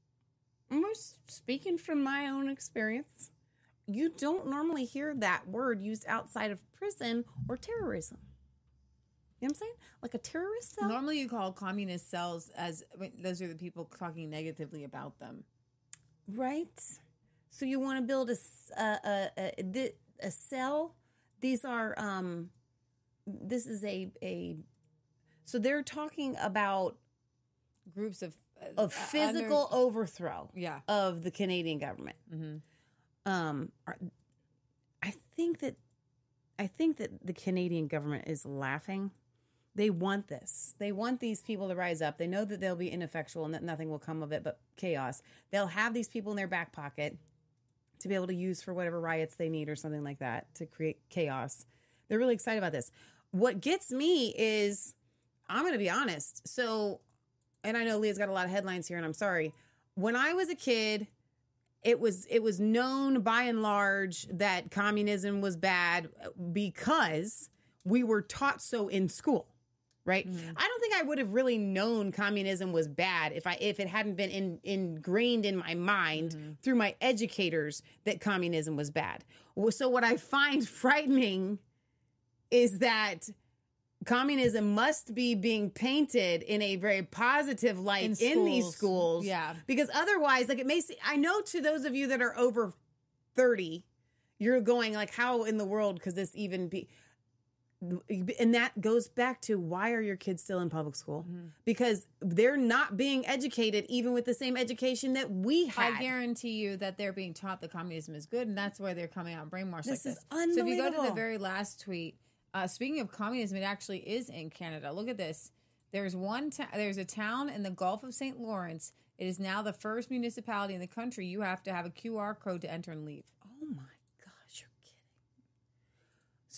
I'm just speaking from my own experience, you don't normally hear that word used outside of prison or terrorism. You know what I'm saying? Like a terrorist cell? Normally you call communist cells as, I mean, those are the people talking negatively about them. Right. So you want to build a, a, a, a, a cell? These are, um, this is a, a, so they're talking about groups of, uh, of physical under, overthrow yeah. of the Canadian government. Mm-hmm. Um, are, I think that, I think that the Canadian government is laughing. They want this. They want these people to rise up. They know that they'll be ineffectual and that nothing will come of it but chaos. They'll have these people in their back pocket to be able to use for whatever riots they need or something like that to create chaos. They're really excited about this. What gets me is, I'm going to be honest. So, and I know Leah's got a lot of headlines here, and I'm sorry. When I was a kid, it was it was known by and large that communism was bad because we were taught so in school. Right. Mm-hmm. I don't think I would have really known communism was bad if I if it hadn't been in, ingrained in my mind mm-hmm. through my educators that communism was bad. So what I find frightening is that communism must be being painted in a very positive light in, in these schools. Yeah. Because otherwise, like it may see, I know to those of you that are over thirty, you're going like, how in the world could this even be? And that goes back to, why are your kids still in public school? Mm-hmm. Because they're not being educated even with the same education that we had. I guarantee you that they're being taught that communism is good, and that's why they're coming out brainwashed this like is this. Unbelievable. So if you go to the very last tweet, uh, speaking of communism, it actually is in Canada. Look at this. There's one. Ta- there's a town in the Gulf of Saint Lawrence. It is now the first municipality in the country. You have to have a Q R code to enter and leave. Oh my gosh, you're kidding.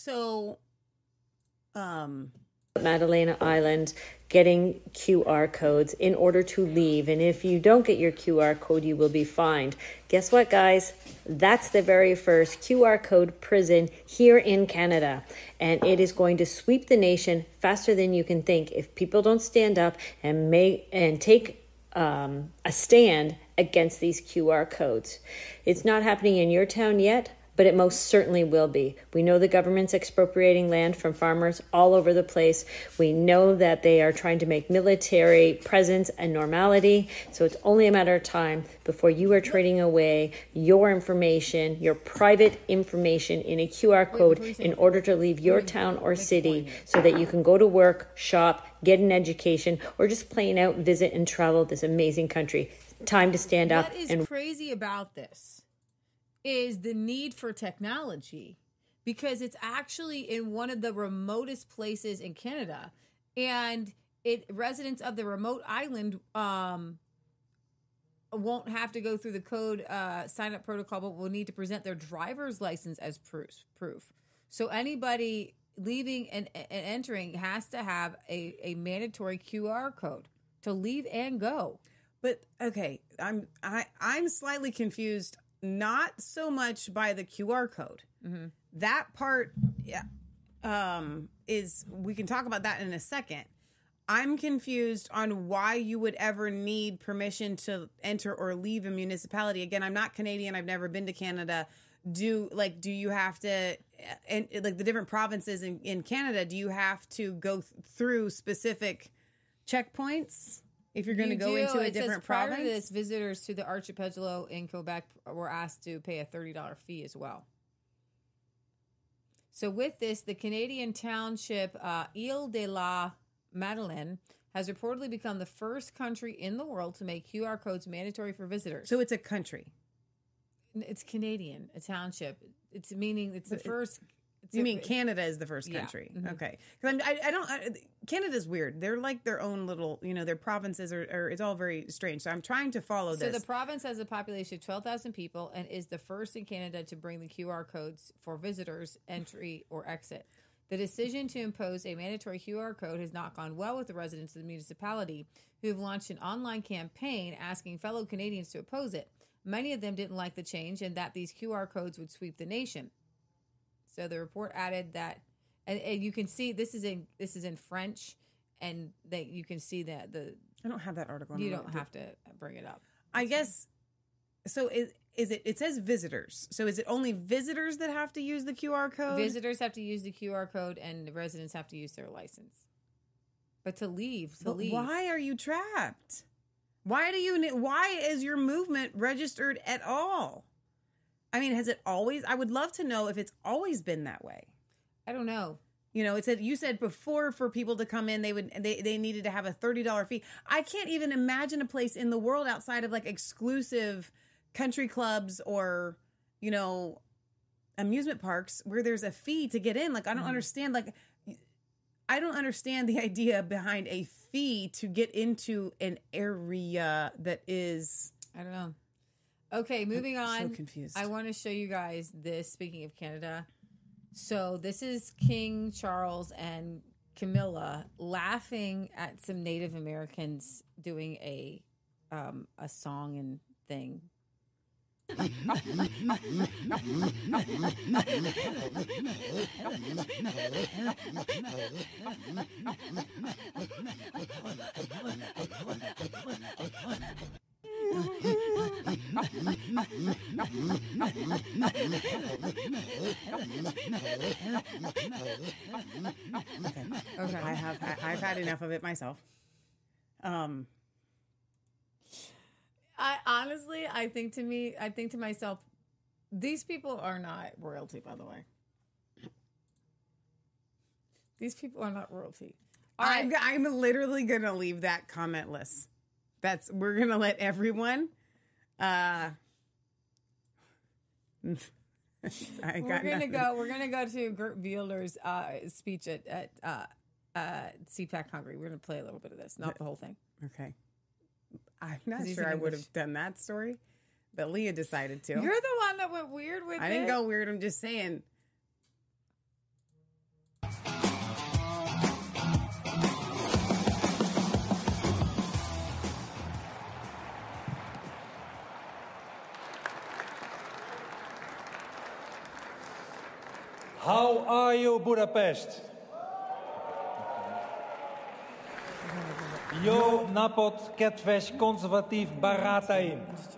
So, um, Madalena Island getting Q R codes in order to leave. And if you don't get your Q R code, you will be fined. Guess what, guys? That's the very first Q R code prison here in Canada. And it is going to sweep the nation faster than you can think if people don't stand up and make and take um, a stand against these Q R codes. It's not happening in your town yet, but it most certainly will be. We know the government's expropriating land from farmers all over the place. We know that they are trying to make military presence a normality. So it's only a matter of time before you are trading away your information, your private information in a Q R code in order to leave your town or city so that you can go to work, shop, get an education, or just plain out visit and travel this amazing country. Time to stand up. What is and crazy about this is the need for technology, because it's actually in one of the remotest places in Canada, and it residents of the remote island um, won't have to go through the code uh, sign up protocol, but will need to present their driver's license as proof. Proof. So anybody leaving and, and entering has to have a, a mandatory Q R code to leave and go. but okay, I'm I I'm slightly confused. Not so much by the Q R code. Mm-hmm. That part, yeah, um, is we can talk about that in a second. I'm confused on why you would ever need permission to enter or leave a municipality. Again, I'm not Canadian. I've never been to Canada. Do like, do you have to, and like the different provinces in, in Canada, do you have to go th- through specific checkpoints if you're going to You go do. into a It says different prior province? to this, visitors to the archipelago in Quebec were asked to pay a thirty dollars fee as well. So with this, the Canadian township uh, Ile de la Madeleine has reportedly become the first country in the world to make Q R codes mandatory for visitors. So it's a country. It's Canadian, a township. It's meaning it's the But it- first. It's You a- mean Canada is the first Yeah. country? Mhm. Okay, because I, I don't. I, Canada's weird. They're like their own little, you know, their provinces are. are it's all very strange. So I'm trying to follow So this. the province has a population of twelve thousand people and is the first in Canada to bring the Q R codes for visitors entry or exit. The decision to impose a mandatory Q R code has not gone well with the residents of the municipality, who have launched an online campaign asking fellow Canadians to oppose it. Many of them didn't like the change and that these Q R codes would sweep the nation. So the report added that, and, and you can see this is in this is in French, and that you can see that the I don't have that article. you I'm don't gonna- have to bring it up. I guess. So is is it? It says visitors. So is it only visitors that have to use the Q R code? Visitors have to use the Q R code, and the residents have to use their license. But to leave, to But leave, why are you trapped? Why do you? ne- Why is your movement registered at all? I mean, has it always? I would love to know if it's always been that way. I don't know. You know, it said you said before for people to come in, they would they, they needed to have a thirty dollars fee. I can't even imagine a place in the world outside of like exclusive country clubs or, you know, amusement parks where there's a fee to get in. Like, I don't Mhm. understand. Like, I don't understand the idea behind a fee to get into an area that is. I don't know. Okay, moving I'm so on. confused. I want to show you guys this. Speaking of Canada, so this is King Charles and Camilla laughing at some Native Americans doing a um, a song and thing. Okay, I have I, I've had enough of it myself. Um, I honestly, I think to me, I think to myself, these people are not royalty, by the way. These people are not royalty. All right. I'm I'm literally gonna leave that commentless. That's we're gonna let everyone. Uh, I We're got gonna nothing. go. We're gonna go to Gert Wieler's uh, speech at at uh, uh, C PAC Hungary. We're gonna play a little bit of this, not the whole thing. Okay, I'm not 'Cause he's sure in I would English. have done that story, but Leah decided to. You're the one that went weird with I it. didn't go weird. I'm just saying. How are you, Budapest? Jó napot, kedves konzervatív barátaim.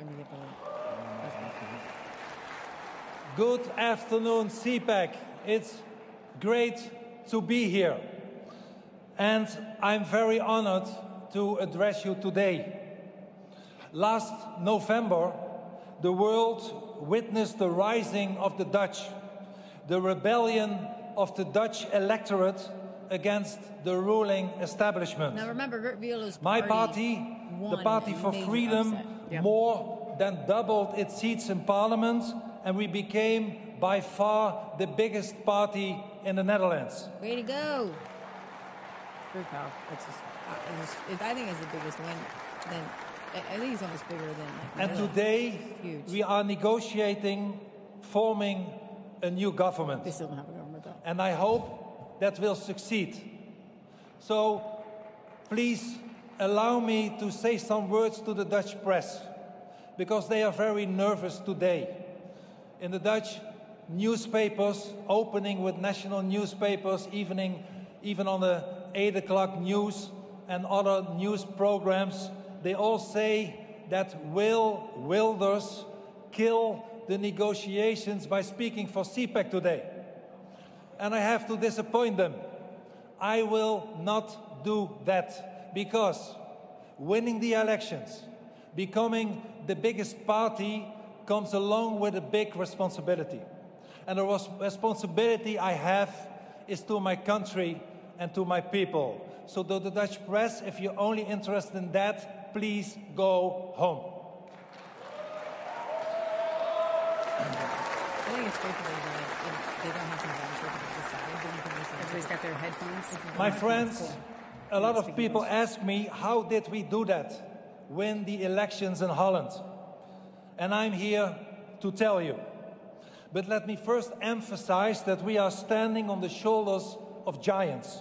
Good afternoon, C PAC. It's great to be here. And I'm very honored to address you today. Last November, the world witnessed the rising of the Dutch, the rebellion of the Dutch electorate against the ruling establishment. Now remember, Geert Wilders' My party, party, the Party for Freedom, Yeah. more than doubled its seats in parliament, and we became by far the biggest party in the Netherlands. way to go. Very powerful. It's just, uh, it's just, it, I think it's the biggest win. Then I I think it's almost bigger than. Like, And Netherlands. today, Huge. we are negotiating forming a new government. They still don't have a government though. And I hope that will succeed. So please allow me to say some words to the Dutch press, because they are very nervous today. In the Dutch newspapers, opening with national newspapers, evening, even on the eight o'clock news and other news programs, they all say that Will Wilders kill the negotiations by speaking for C PAC today. And I have to disappoint them. I will not do that, because winning the elections, becoming the biggest party, comes along with a big responsibility. And the res- responsibility I have is to my country and to my people. So to the Dutch press, if you're only interested in that, please go home. I think it's great that they, you know, they don't have to negotiate this side. They can listen to Everybody's got their headphones. My friends, a lot of people ask me, how did we do that? Win the elections in Holland? And I'm here to tell you. But let me first emphasize that we are standing on the shoulders of giants.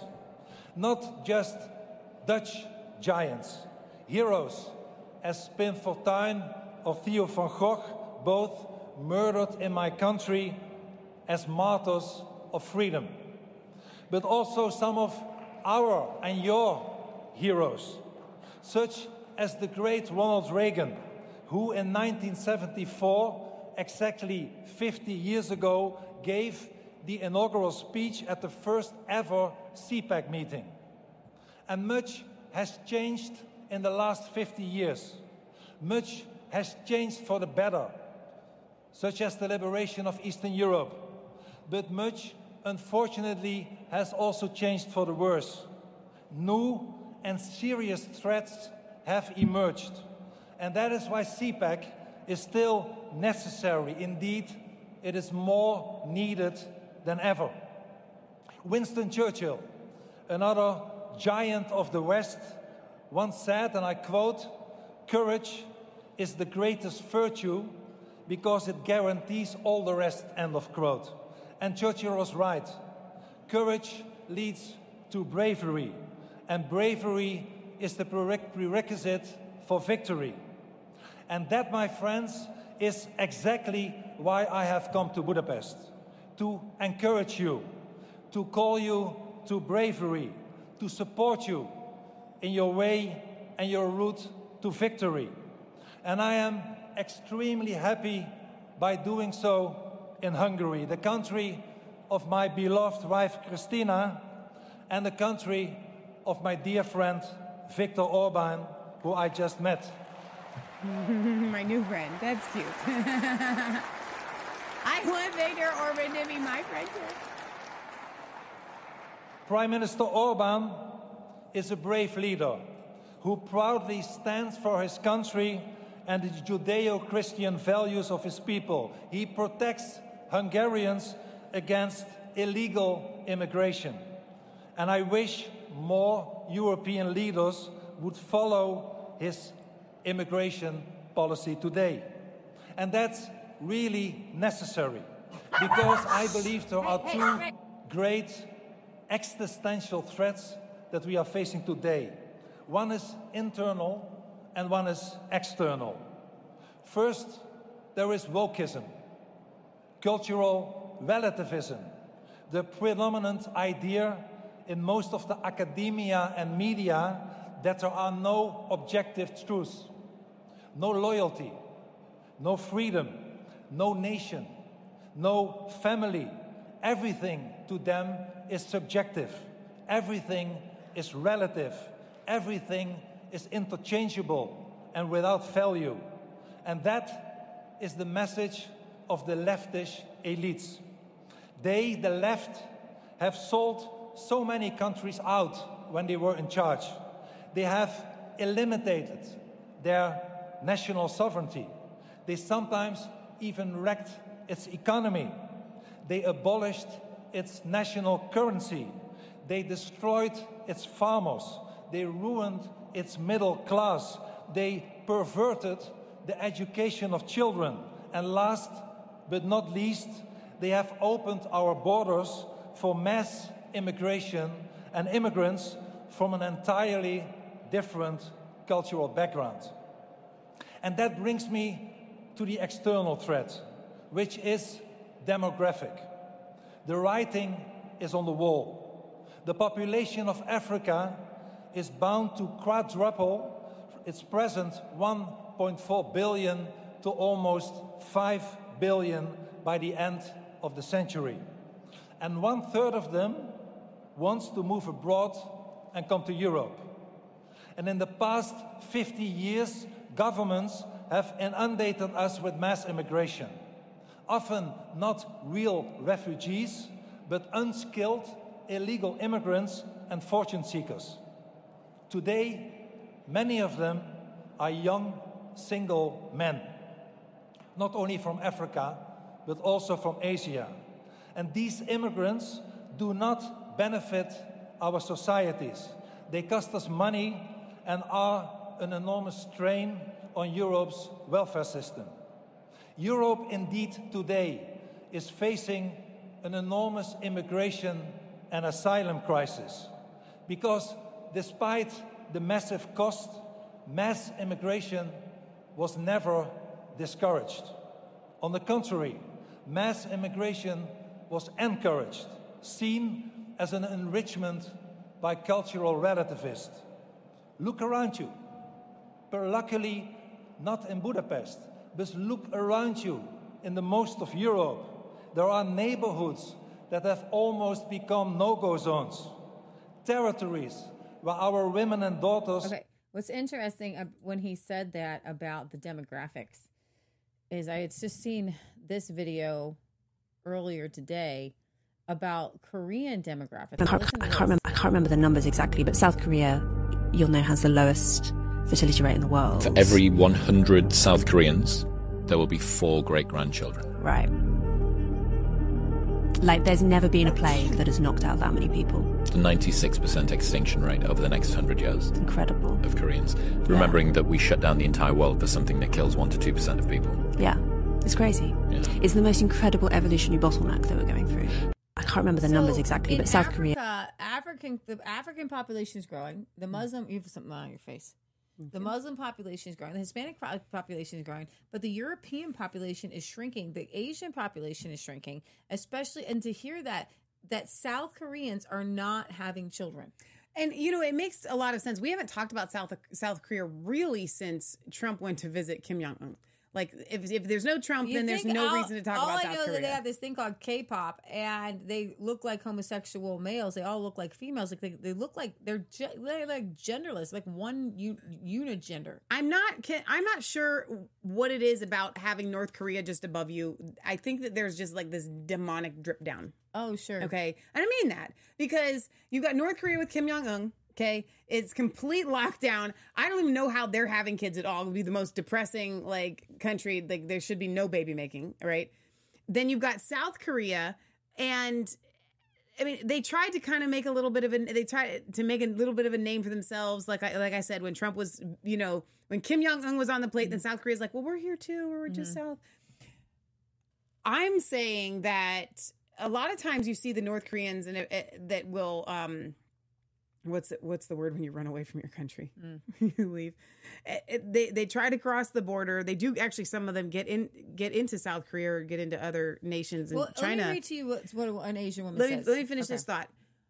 Not just Dutch giants. Heroes as Pim Fortuyn or Theo van Gogh, both murdered in my country as martyrs of freedom. But also some of our and your heroes, such as the great Ronald Reagan, who in nineteen seventy-four, exactly fifty years ago, gave the inaugural speech at the first ever C PAC meeting. And much has changed in the last fifty years. Much has changed for the better, such as the liberation of Eastern Europe. But much, unfortunately, has also changed for the worse. New and serious threats have emerged. And that is why C PAC is still necessary. Indeed, it is more needed than ever. Winston Churchill, another giant of the West, once said, and I quote, "Courage is the greatest virtue because it guarantees all the rest," end of quote. And Churchill was right. Courage leads to bravery, and bravery is the prerequisite for victory. And that, my friends, is exactly why I have come to Budapest. To encourage you, to call you to bravery, to support you in your way and your route to victory. And I am extremely happy by doing so in Hungary, the country of my beloved wife Christina, and the country of my dear friend Viktor Orban, who I just met. My new friend. That's cute. I want Viktor Orban to be my friend too. Prime Minister Orban is a brave leader who proudly stands for his country and the Judeo-Christian values of his people. He protects Hungarians against illegal immigration. And I wish more European leaders would follow his immigration policy today. And that's really necessary, because I believe there are two great existential threats that we are facing today. One is internal and one is external. First, there is wokeism, cultural relativism, the predominant idea in most of the academia and media that there are no objective truths, no loyalty, no freedom, no nation, no family. Everything to them is subjective. Everything is relative. Everything is interchangeable and without value. And that is the message of the leftish elites. They, the left, have sold so many countries out when they were in charge. They have eliminated their national sovereignty. They sometimes even wrecked its economy. They abolished its national currency. They destroyed its farmers. They ruined its middle class. They perverted the education of children. And last but not least, they have opened our borders for mass immigration and immigrants from an entirely different cultural background. And that brings me to the external threat, which is demographic. The writing is on the wall. The population of Africa is bound to quadruple its present one point four billion to almost five billion by the end of the century. And one third of them wants to move abroad and come to Europe. And in the past fifty years, governments have inundated us with mass immigration. Often not real refugees, but unskilled illegal immigrants and fortune seekers. Today, many of them are young, single men, not only from Africa, but also from Asia. And these immigrants do not benefit our societies. They cost us money and are an enormous strain on Europe's welfare system. Europe, indeed, today is facing an enormous immigration and asylum crisis because despite the massive cost, mass immigration was never discouraged. On the contrary, mass immigration was encouraged, seen as an enrichment by cultural relativists. Look around you. But luckily, not in Budapest, but look around you in the most of Europe. There are neighborhoods that have almost become no-go zones, territories where our women and daughters... Okay, what's interesting uh, when he said that about the demographics is I had just seen this video earlier today about Korean demographics. I can't, I can't remember. I can't remember the numbers exactly, but South Korea, you'll know, has the lowest fertility rate in the world. For every one hundred South Koreans, there will be four great-grandchildren. Right. Like, there's never been a plague that has knocked out that many people. The ninety-six percent extinction rate over the next one hundred years. It's incredible. Of Koreans. Remembering yeah. that we shut down the entire world for something that kills one to two percent of people. Yeah. It's crazy. Yeah. It's the most incredible evolutionary bottleneck that we're going through. I can't remember the so numbers exactly, but South Africa, Korea... African, the African population is growing. The Muslim... You have something on your face. The Muslim population is growing. The Hispanic population is growing. But the European population is shrinking. The Asian population is shrinking. Especially... And to hear that, that South Koreans are not having children. And, you know, it makes a lot of sense. We haven't talked about South South Korea really since Trump went to visit Kim Jong-un. Like, if if there's no Trump, You then there's no all, reason to talk all about I South know Korea. Is that they have this thing called K-pop, and they look like homosexual males. They all look like females. Like they, they look like they're ge- they're like genderless, like one u- unigender. I'm not. I'm not sure what it is about having North Korea just above you. I think that there's just like this demonic drip down. Oh, sure. Okay, and I mean that because you've got North Korea with Kim Jong Un. Okay, it's complete lockdown. I don't even know how they're having kids at all. It would be the most depressing like country. Like there should be no baby making, right? Then you've got South Korea, and I mean they tried to kind of make a little bit of a they tried to make a little bit of a name for themselves. Like I like I said, when Trump was, you know, when Kim Jong Un was on the plate, mm-hmm. then South Korea's like, well, we're here too, or we're mm-hmm. just South. I'm saying that a lot of times you see the North Koreans and uh, that will. Um, what's what's the word when you run away from your country? Mm. You leave. It- it- they they try to cross the border. They do actually. Some of them get in get into South Korea or get into other nations in Well, China. let me read to you what, what an Asian woman let me, says. let me finish Okay. this thought.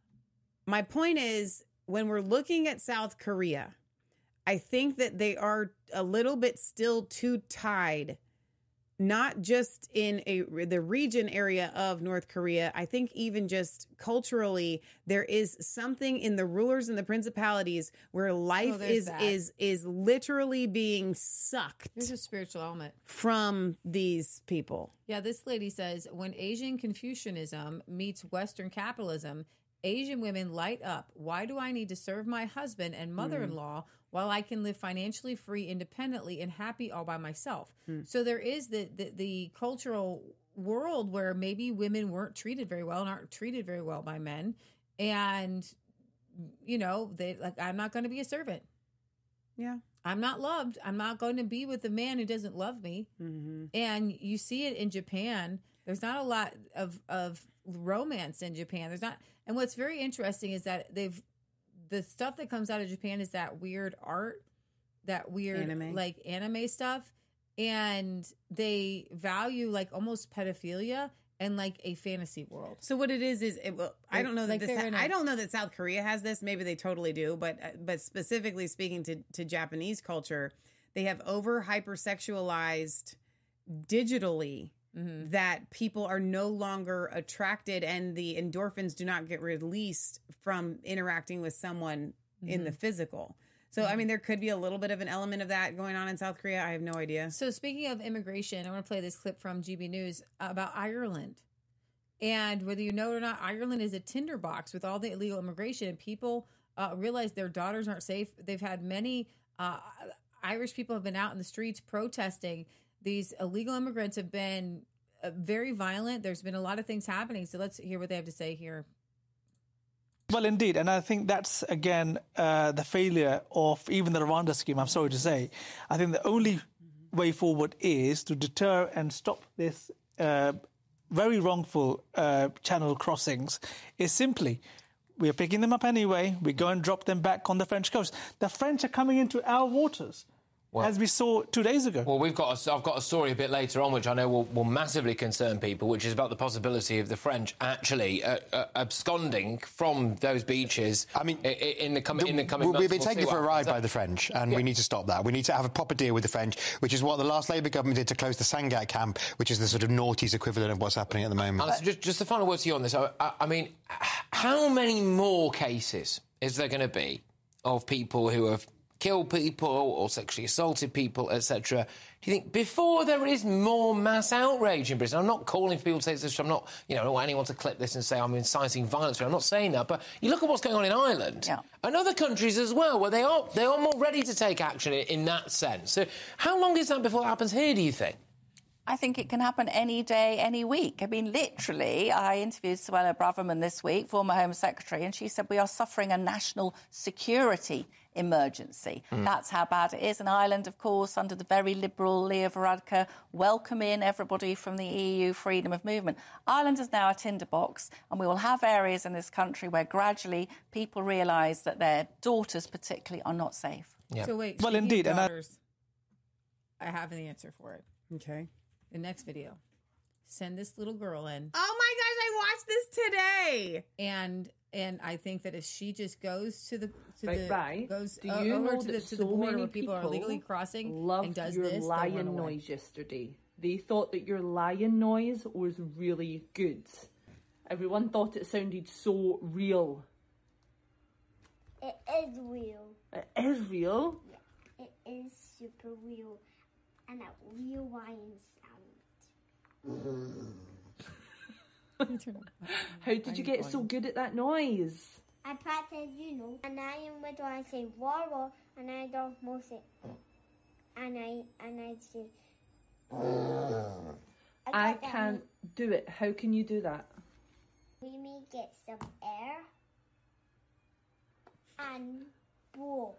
My point is, when we're looking at South Korea, I think that they are a little bit still too tied, not just in a the region area of North Korea. I think even just culturally, there is something in the rulers and the principalities where life there's is that. is is literally being sucked There's a spiritual element. from these people. Yeah, this lady says when Asian Confucianism meets Western capitalism, Asian women light up. Why do I need to serve my husband and mother-in-law while I can live financially free, independently, and happy all by myself? So there is the, the the cultural world where maybe women weren't treated very well and aren't treated very well by men, and you know they like I'm not going to be a servant. Yeah. I'm not loved. I'm not going to be with a man who doesn't love me. Mm-hmm. And you see it in Japan. There's not a lot of, of romance in Japan. There's not. And what's very interesting is that they've, the stuff that comes out of Japan is that weird art, that weird Anime. like anime stuff. And they value like almost pedophilia and like a fantasy world. So what it is is it, well, I don't know that Like this. they're in a- I don't know that South Korea has this. Maybe they totally do, but uh, but specifically speaking to to Japanese culture, they have over hypersexualized digitally Mm-hmm. that people are no longer attracted, and the endorphins do not get released from interacting with someone in the physical. So I mean, there could be a little bit of an element of that going on in South Korea. I have no idea. So speaking of immigration, I want to play this clip from G B News about Ireland. And whether you know it or not, Ireland is a tinderbox with all the illegal immigration. And people uh, realize their daughters aren't safe. They've had many uh, Irish people have been out in the streets protesting. These illegal immigrants have been uh, very violent. There's been a lot of things happening. So let's hear what they have to say here. Well, indeed. And I think that's, again, uh, the failure of even the Rwanda scheme, I'm sorry to say. I think the only way forward is to deter and stop this uh, very wrongful uh, channel crossings is simply, we're picking them up anyway, we go and drop them back on the French coast. The French are coming into our waters. Well, as we saw two days ago. Well, we've got. A, I've got a story a bit later on, which I know will, will massively concern people, which is about the possibility of the French actually uh, uh, absconding from those beaches. I mean, in, in the coming in the coming months. We've been We'll taken see for a what ride happens. by the French, and Yeah. we need to stop that. We need to have a proper deal with the French, which is what the last Labour government did to close the Sangat camp, which is the sort of naughties equivalent of what's happening at the moment. Alison, just, just a final word to you on this. I, I, I mean, how many more cases is there going to be of people who have killed people or sexually assaulted people, et cetera? Do you think before there is more mass outrage in Britain? I'm not calling for people to say this. I'm not, you know, I don't want anyone to clip this and say I'm inciting violence. I'm not saying that. But you look at what's going on in Ireland and other countries as well, where they are they are more ready to take action in, in that sense. So how long is that before it happens here, do you think? I think it can happen any day, any week. I mean, literally, I interviewed Suella Braverman this week, former Home Secretary, and she said we are suffering a national security emergency. Mm. That's how bad it is. And Ireland, of course, under the very liberal Leo Varadkar, welcoming everybody from the E U, freedom of movement. Ireland is now a tinderbox, and we will have areas in this country where gradually people realise that their daughters particularly are not safe. Yeah. So wait, Well, speaking of indeed, and I- daughters, I have the answer for it. Okay. The next video. Send this little girl in. Oh my gosh, I watched this today. And and I think that if she just goes to the to Right, the right. goes Do uh, you over know to the that to the so border many where people are people illegally crossing loved and does your this, they'll run lion away. noise yesterday. They thought that your lion noise was really good. Everyone thought it sounded so real. It is real. It is real. It is super real. And a real lion sound. How did you get so good at that noise? I practice, you know. And I am when I say war war and I don't most it. And I and I say I, I can't do it. How can you do that? We may get some air and blow.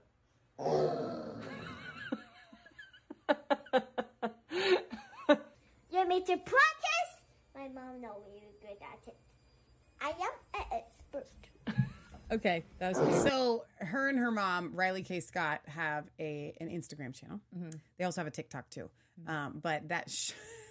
You need to practice. My mom knows you're good at it. I am an expert. Okay, that was weird. So her and her mom, Riley K. Scott, have a an Instagram channel. Mm-hmm. They also have a TikTok too. Um, but that sh-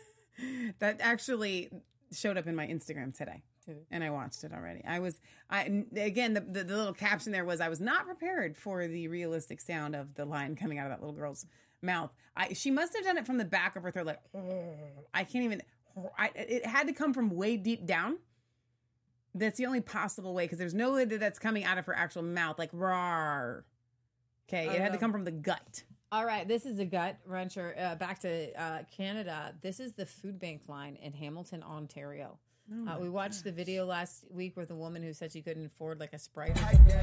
that actually showed up in my Instagram today, and I watched it already. I was, I again, the, the the little caption there was, I was not prepared for the realistic sound of the line coming out of that little girl's mouth. I she must have done it from the back of her throat, like I can't even. I, it had to come from way deep down. That's the only possible way, because there's no way that that's coming out of her actual mouth, like rawr. Okay, it had to come from the gut. All right, this is a gut wrencher. Uh, back to uh, Canada. This is the food bank line in Hamilton, Ontario. Oh uh, we watched gosh. the video last week with a woman who said she couldn't afford like a Sprite or something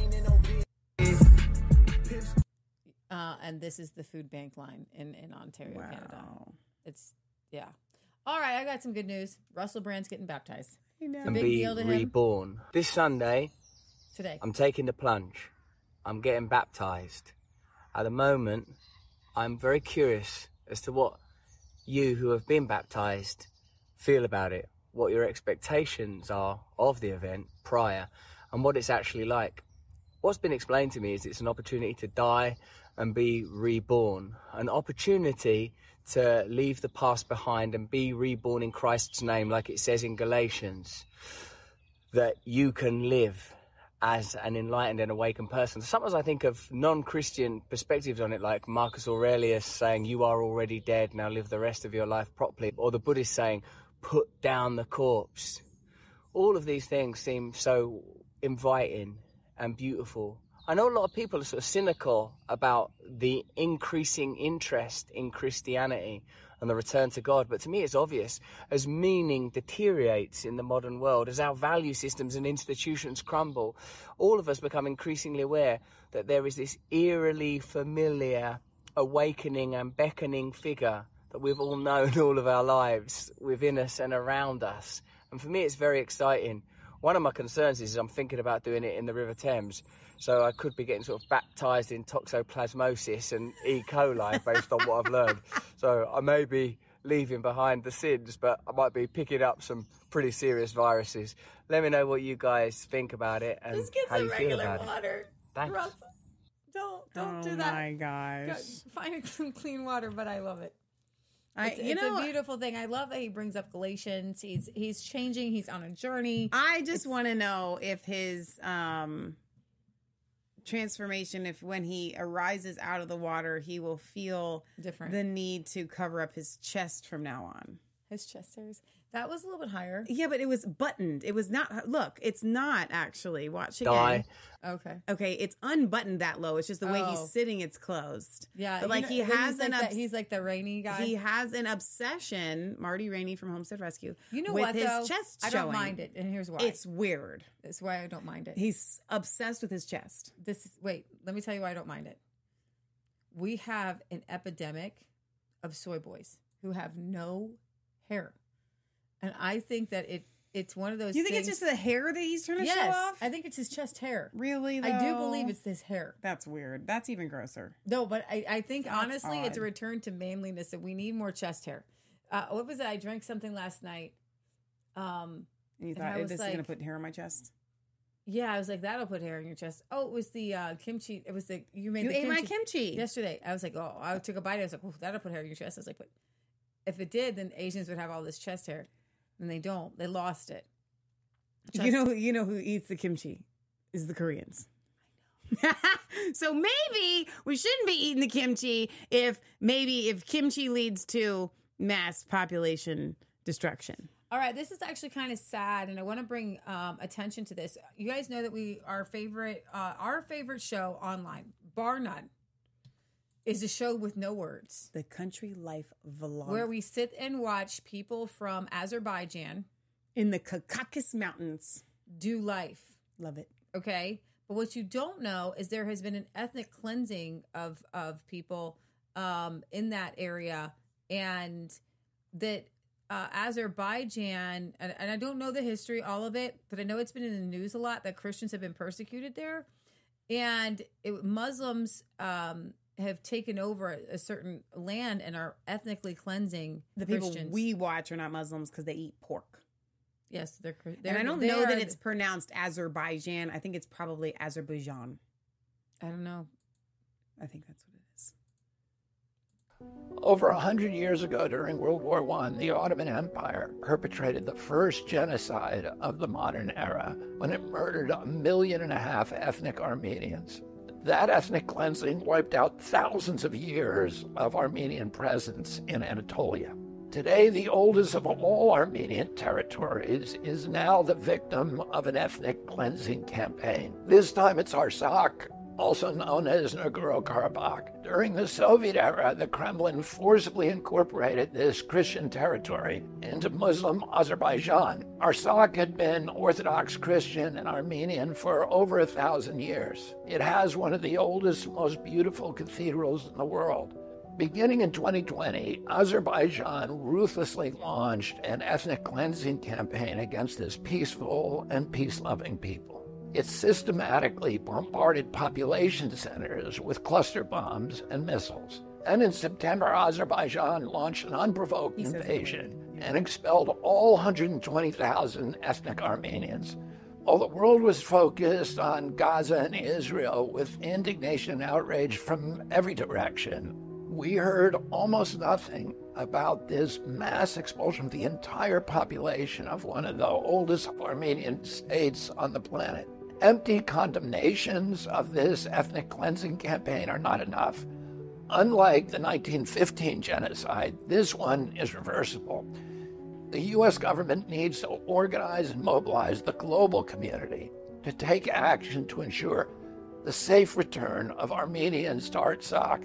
like that. Uh, and this is the food bank line in, in Ontario, Wow. Canada. It's, yeah. All right, I got some good news. Russell Brand's getting baptized. It's a and big be deal to him reborn. This Sunday, today. I'm taking the plunge. I'm getting baptized. At the moment, I'm very curious as to what you who have been baptized feel about it, what your expectations are of the event prior, and what it's actually like. What's been explained to me is it's an opportunity to die and be reborn, an opportunity to leave the past behind and be reborn in Christ's name, like it says in Galatians, that you can live as an enlightened and awakened person. Sometimes I think of non-Christian perspectives on it, like Marcus Aurelius saying, you are already dead, now live the rest of your life properly, or the Buddhist saying, put down the corpse. All of these things seem so inviting and beautiful. I know a lot of people are sort of cynical about the increasing interest in Christianity and the return to God, but to me it's obvious. As meaning deteriorates in the modern world, as our value systems and institutions crumble, all of us become increasingly aware that there is this eerily familiar, awakening and beckoning figure that we've all known all of our lives within us and around us. And for me it's very exciting. One of my concerns is I'm thinking about doing it in the River Thames, so I could be getting sort of baptised in toxoplasmosis and E. coli based on what I've learned. So I may be leaving behind the sins, but I might be picking up some pretty serious viruses. Let me know what you guys think about it and Just get how some you feel regular about water. it. Thanks. Russell, don't don't Oh do that. my gosh. Go- Find some clean water, but I love it. I- It's, you it's know- a beautiful thing. I love that he brings up Galatians. He's he's changing. He's on a journey. I just want to know if his um, transformation, if when he arises out of the water, he will feel Different. the need to cover up his chest from now on. His chest hairs. That was a little bit higher. Yeah, but it was buttoned. It was not. Look, it's not actually. Watch Die. again. Okay. Okay, it's unbuttoned that low. It's just the way Oh. he's sitting. It's closed. Yeah, but you like know, he when has he's an. like obs- that- he's like the rainy guy. He has an obsession, Marty Rainey from Homestead Rescue. You know with what, his though? chest I don't showing. mind it, and here's why. It's weird. That's why I don't mind it. He's obsessed with his chest. This is, wait, let me tell you why I don't mind it. We have an epidemic of soy boys who have no hair. And I think that it it's one of those You think things, it's just the hair that he's trying to yes, show off? I think it's his chest hair. Really, I do though? believe it's this hair. That's weird. That's even grosser. No, but I, I think That's honestly it's a odd. return to manliness and we need more chest hair. Uh, what was it? I drank something last night. Um And you and thought, I "Is was this like, is going to put hair on my chest? Yeah, I was like, that'll put hair in your chest. Oh, it was the uh, kimchi. It was the you made You the ate my kimchi kimchi. yesterday. I was like, oh, I took a bite. I was like, oh, that'll put hair in your chest. I was like, but if it did, then Asians would have all this chest hair, and they don't. They lost it. You know, you know who eats the kimchi is the Koreans. I know. So maybe we shouldn't be eating the kimchi if maybe if kimchi leads to mass population destruction. All right, this is actually kind of sad, and I want to bring um, attention to this. You guys know that we our favorite uh, our favorite show online, bar none, is a show with no words. The Country Life Vlog, Where we sit and watch people from Azerbaijan in the Caucasus Mountains do life. Love it. Okay, but what you don't know is there has been an ethnic cleansing of of people um, in that area, and that uh, Azerbaijan, and, and I don't know the history, all of it, but I know it's been in the news a lot that Christians have been persecuted there, and it, Muslims um, have taken over a, a certain land and are ethnically cleansing The people Christians. we watch are not Muslims because they eat pork. Yes, they're. they're And I don't they know are that the- it's pronounced Azerbaijan. I think it's probably Azerbaijan. I don't know. I think that's what it is. Over a hundred years ago, during World War One, the Ottoman Empire perpetrated the first genocide of the modern era when it murdered a million and a half ethnic Armenians. That ethnic cleansing wiped out thousands of years of Armenian presence in Anatolia. Today, the oldest of all Armenian territories is now the victim of an ethnic cleansing campaign. This time it's Artsakh, also known as Nagorno-Karabakh. During the Soviet era, the Kremlin forcibly incorporated this Christian territory into Muslim Azerbaijan. Artsakh had been Orthodox Christian and Armenian for over a thousand years. It has one of the oldest, most beautiful cathedrals in the world. Beginning in twenty twenty, Azerbaijan ruthlessly launched an ethnic cleansing campaign against this peaceful and peace-loving people. It systematically bombarded population centers with cluster bombs and missiles. And in September, Azerbaijan launched an unprovoked invasion and expelled all one hundred twenty thousand ethnic Armenians. While the world was focused on Gaza and Israel with indignation and outrage from every direction, we heard almost nothing about this mass expulsion of the entire population of one of the oldest Armenian states on the planet. Empty condemnations of this ethnic cleansing campaign are not enough. Unlike the nineteen fifteen genocide, this one is reversible. The U S government needs to organize and mobilize the global community to take action to ensure the safe return of Armenians to Artsakh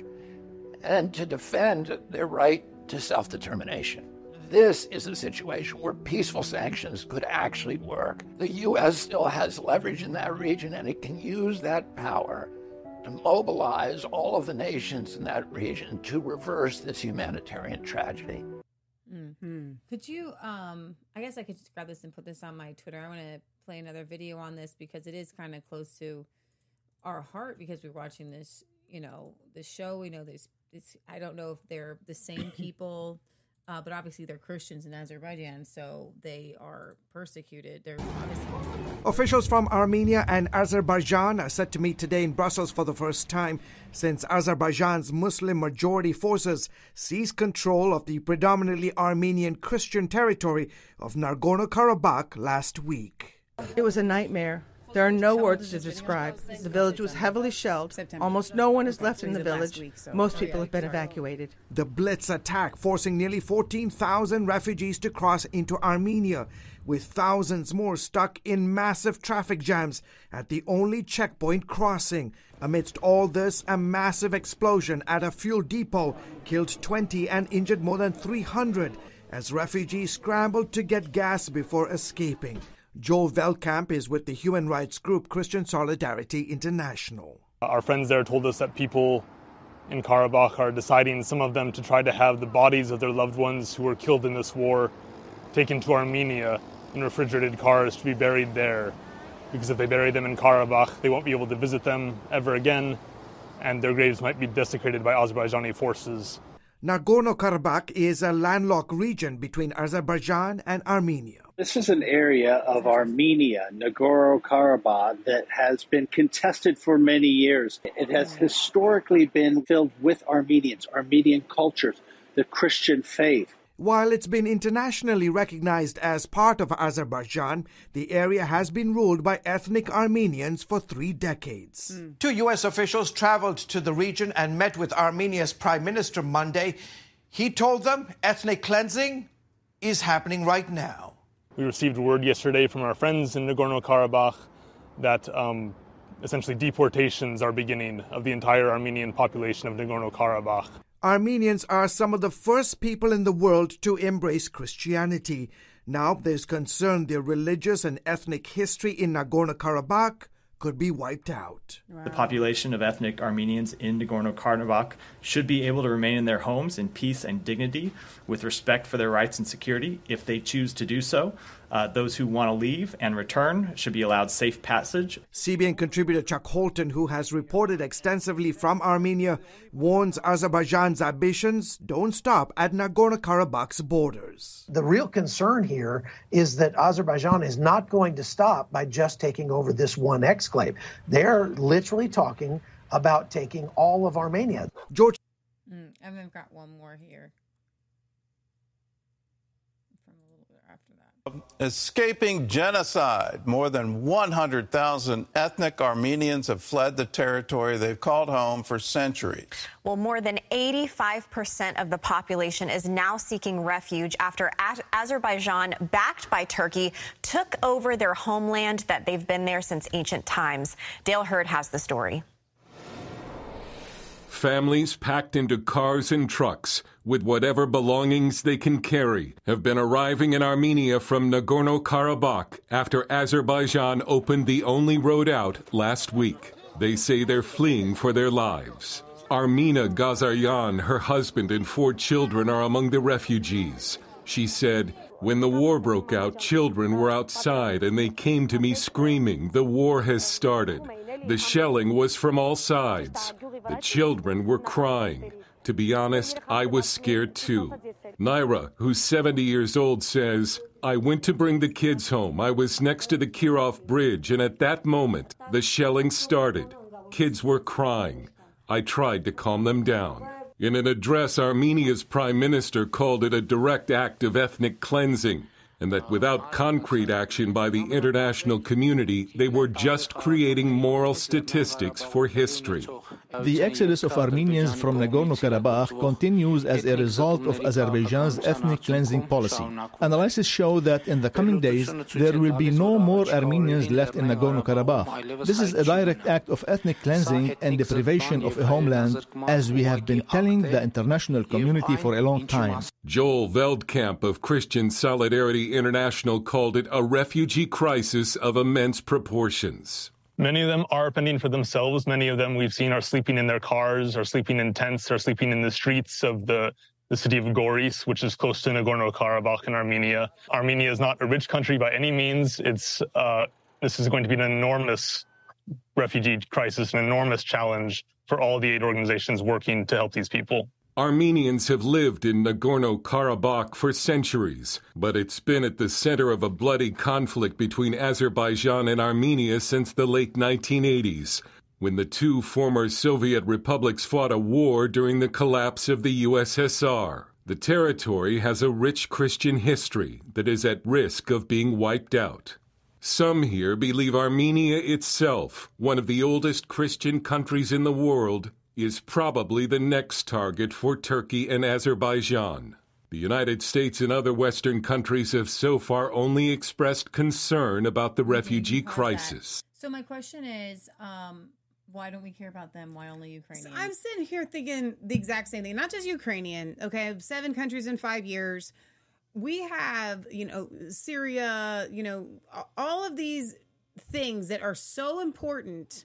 and to defend their right to self-determination. This is a situation where peaceful sanctions could actually work. The U S still has leverage in that region, and it can use that power to mobilize all of the nations in that region to reverse this humanitarian tragedy. Mm-hmm. Could you, um, I guess I could just grab this and put this on my Twitter. I want to play another video on this because it is kind of close to our heart because we're watching this, you know, this show. We know this, this I don't know if they're the same people. Uh, but obviously they're Christians in Azerbaijan, so they are persecuted. They're obviously... Officials from Armenia and Azerbaijan are set to meet today in Brussels for the first time since Azerbaijan's Muslim-majority forces seized control of the predominantly Armenian Christian territory of Nagorno-Karabakh last week. It was a nightmare. There are no words to describe. The village was heavily shelled. Almost no one is left in the village. Most people have been evacuated. The Blitz attack forcing nearly fourteen thousand refugees to cross into Armenia, with thousands more stuck in massive traffic jams at the only checkpoint crossing. Amidst all this, a massive explosion at a fuel depot killed twenty and injured more than three hundred as refugees scrambled to get gas before escaping. Joel Veldkamp is with the human rights group Christian Solidarity International. Our friends there told us that people in Karabakh are deciding, some of them, to try to have the bodies of their loved ones who were killed in this war taken to Armenia in refrigerated cars to be buried there. Because if they bury them in Karabakh, they won't be able to visit them ever again, and their graves might be desecrated by Azerbaijani forces. Nagorno-Karabakh is a landlocked region between Azerbaijan and Armenia. This is an area of Armenia, Nagorno-Karabakh, that has been contested for many years. It has historically been filled with Armenians, Armenian cultures, the Christian faith. While it's been internationally recognized as part of Azerbaijan, the area has been ruled by ethnic Armenians for three decades. Mm. Two U S officials traveled to the region and met with Armenia's Prime Minister Monday. He told them ethnic cleansing is happening right now. We received word yesterday from our friends in Nagorno-Karabakh that um, essentially deportations are beginning of the entire Armenian population of Nagorno-Karabakh. Armenians are some of the first people in the world to embrace Christianity. Now there's concern their religious and ethnic history in Nagorno-Karabakh could be wiped out. Wow. The population of ethnic Armenians in Nagorno-Karabakh should be able to remain in their homes in peace and dignity with respect for their rights and security if they choose to do so. Uh, those who want to leave and return should be allowed safe passage. C B N contributor Chuck Holton, who has reported extensively from Armenia, warns Azerbaijan's ambitions don't stop at Nagorno-Karabakh's borders. The real concern here is that Azerbaijan is not going to stop by just taking over this one exclave. They're literally talking about taking all of Armenia. George. Mm, and I've got one more here. Escaping genocide, more than one hundred thousand ethnic Armenians have fled the territory they've called home for centuries. Well, more than eighty-five percent of the population is now seeking refuge after Az- Azerbaijan, backed by Turkey, took over their homeland that they've been there since ancient times. Dale Hurd has the story. Families packed into cars and trucks with whatever belongings they can carry have been arriving in Armenia from Nagorno-Karabakh after Azerbaijan opened the only road out last week. They say they're fleeing for their lives. Armina Gazaryan, her husband, and four children are among the refugees. She said, "When the war broke out, children were outside and they came to me screaming, 'The war has started.' The shelling was from all sides. The children were crying. To be honest, I was scared too." Naira, who's seventy years old, says, "I went to bring the kids home. I was next to the Kirov Bridge, and at that moment, the shelling started. Kids were crying. I tried to calm them down." In an address, Armenia's prime minister called it a direct act of ethnic cleansing, and that without concrete action by the international community, they were just creating moral statistics for history. The exodus of Armenians from Nagorno-Karabakh continues as a result of Azerbaijan's ethnic cleansing policy. Analysis show that in the coming days, there will be no more Armenians left in Nagorno-Karabakh. This is a direct act of ethnic cleansing and deprivation of a homeland, as we have been telling the international community for a long time. Joel Veldkamp of Christian Solidarity International called it a refugee crisis of immense proportions. Many of them are fending for themselves. Many of them we've seen are sleeping in their cars, are sleeping in tents, are sleeping in the streets of the, the city of Goris, which is close to Nagorno-Karabakh in Armenia. Armenia is not a rich country by any means. It's uh, this is going to be an enormous refugee crisis, an enormous challenge for all the aid organizations working to help these people. Armenians have lived in Nagorno-Karabakh for centuries, but it's been at the center of a bloody conflict between Azerbaijan and Armenia since the late nineteen eighties, when the two former Soviet republics fought a war during the collapse of the U S S R. The territory has a rich Christian history that is at risk of being wiped out. Some here believe Armenia itself, one of the oldest Christian countries in the world, is probably the next target for Turkey and Azerbaijan. The United States and other Western countries have so far only expressed concern about the refugee crisis. So my question is, um, why don't we care about them? Why only Ukrainians? So I'm sitting here thinking the exact same thing. Not just Ukrainian. Okay, seven countries in five years. We have, you know, Syria, you know, all of these things that are so important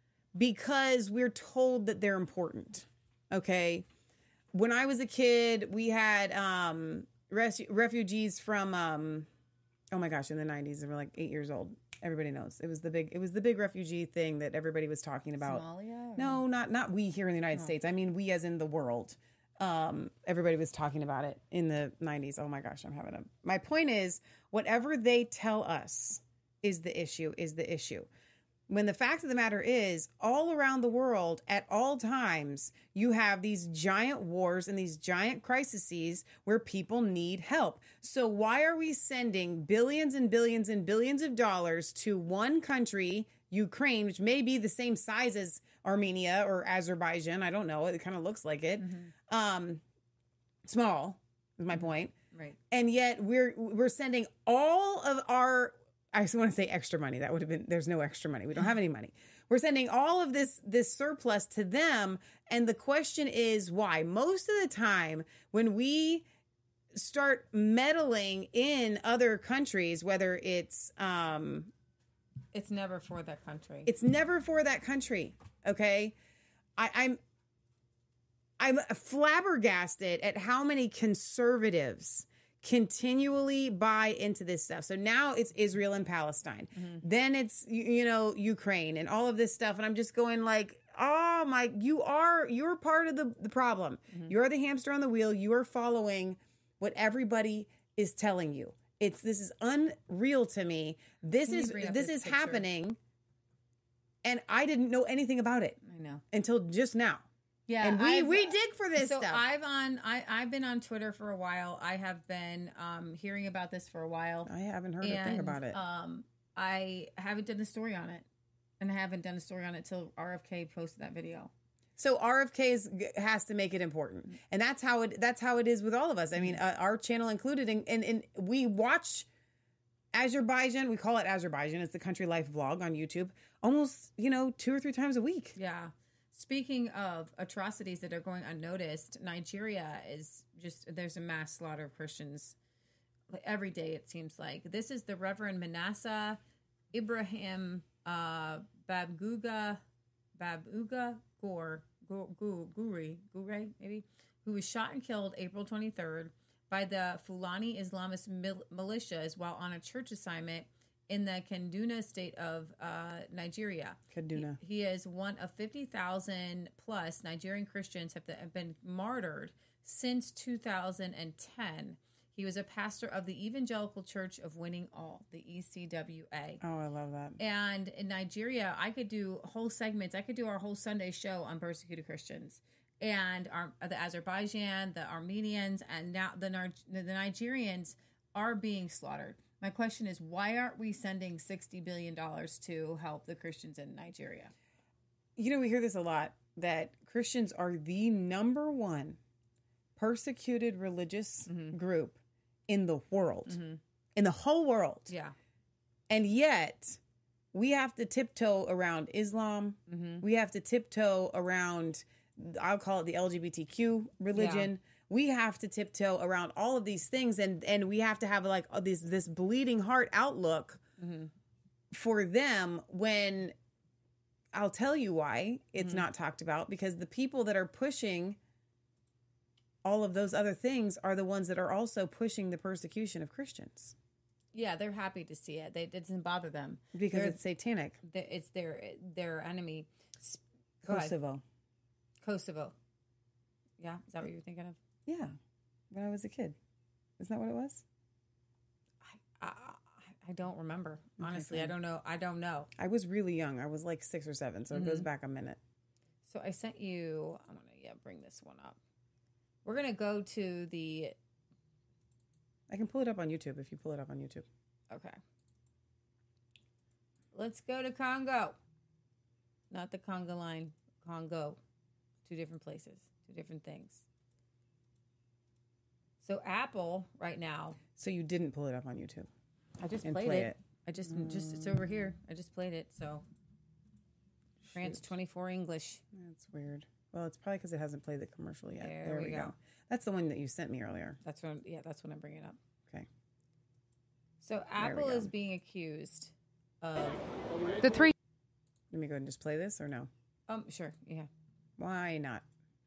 because we're told that they're important. Okay. When I was a kid, we had um, res- refugees from, um, oh my gosh, in the nineties, they were like eight years old. Everybody knows. It was the big, it was the big refugee thing that everybody was talking about. Somalia? Or? No, not, not we here in the United oh. States. I mean, we as in the world. Um, everybody was talking about it in the nineties. Oh my gosh, I'm having a, my point is, whatever they tell us is the issue, is the issue. When the fact of the matter is, all around the world, at all times, you have these giant wars and these giant crises where people need help. So why are we sending billions and billions and billions of dollars to one country, Ukraine, which may be the same size as Armenia or Azerbaijan? I don't know. It kind of looks like it. Mm-hmm. Um, small is my point. Right. And yet we're we're sending all of our, I just want to say extra money. That would have been, there's no extra money. We don't have any money. We're sending all of this, this surplus to them. And the question is why? Most of the time when we start meddling in other countries, whether it's, um, it's never for that country. It's never for that country. Okay. I, I'm, I'm flabbergasted at how many conservatives continually buy into this stuff. So now it's Israel and Palestine. Mm-hmm. Then it's, you know, Ukraine and all of this stuff. And I'm just going like, oh my, you are, you're part of the, the problem. Mm-hmm. You're the hamster on the wheel. You are following what everybody is telling you. It's, this is unreal to me. This Can is, this is picture? happening. And I didn't know anything about it. I know. Until just now. Yeah, and we, I've, we dig for this so stuff. I've on I I've been on Twitter for a while. I have been um, hearing about this for a while. I haven't heard and, a thing about it. Um, I haven't done a story on it, and I haven't done a story on it till R F K posted that video. So R F K is, has to make it important, and that's how it that's how it is with all of us. I mean, uh, our channel included, and, and and we watch Azerbaijan. We call it Azerbaijan. It's the Country Life vlog on YouTube. Almost, you know, two or three times a week. Yeah. Speaking of atrocities that are going unnoticed, Nigeria is just, there's a mass slaughter of Christians every day, it seems like. This is the Reverend Manasseh Ibrahim uh, Babguga, Babuga Gore, Guri, Gure, maybe, who was shot and killed April twenty-third by the Fulani Islamist mil- militias while on a church assignment in the Kaduna state of uh, Nigeria. Kaduna. He, he is one of fifty thousand plus Nigerian Christians have, have been martyred since two thousand ten. He was a pastor of the Evangelical Church of Winning All, the E C W A. Oh, I love that. And in Nigeria, I could do whole segments. I could do our whole Sunday show on persecuted Christians. And our, the Azerbaijan, the Armenians, and now the, the Nigerians are being slaughtered. My question is, why aren't we sending sixty billion dollars to help the Christians in Nigeria? You know, we hear this a lot, that Christians are the number one persecuted religious mm-hmm. group in the world, mm-hmm. in the whole world. Yeah. And yet, we have to tiptoe around Islam. Mm-hmm. We have to tiptoe around, I'll call it the L G B T Q religion. Yeah. We have to tiptoe around all of these things, and, and we have to have like this this bleeding heart outlook mm-hmm. for them, when I'll tell you why it's mm-hmm. not talked about, because the people that are pushing all of those other things are the ones that are also pushing the persecution of Christians. Yeah, they're happy to see it. They, it doesn't bother them. Because they're, it's satanic. It's their their enemy. Kosovo. Kosovo. Yeah, is that what you were thinking of? Yeah, when I was a kid. Isn't that what it was? I I, I don't remember. Honestly, okay, I don't know. I don't know. I was really young. I was like six or seven, so mm-hmm. it goes back a minute. So I sent you, I'm going to yeah bring this one up. We're going to go to the... I can pull it up on YouTube if you pull it up on YouTube. Okay. Let's go to Congo. Not the Congo line. Congo. Two different places. Two different things. So Apple right now. So you didn't pull it up on YouTube. I just and played play it. it. I just mm. just it's over here. I just played it. So Shoot. France twenty-four English. That's weird. Well, it's probably because it hasn't played the commercial yet. There, there we, we go. go. That's the one that you sent me earlier. That's what. Yeah, that's what I'm bringing up. Okay. So Apple is being accused of the three. Let me go ahead and just play this, or no? Um, sure. Yeah. Why not?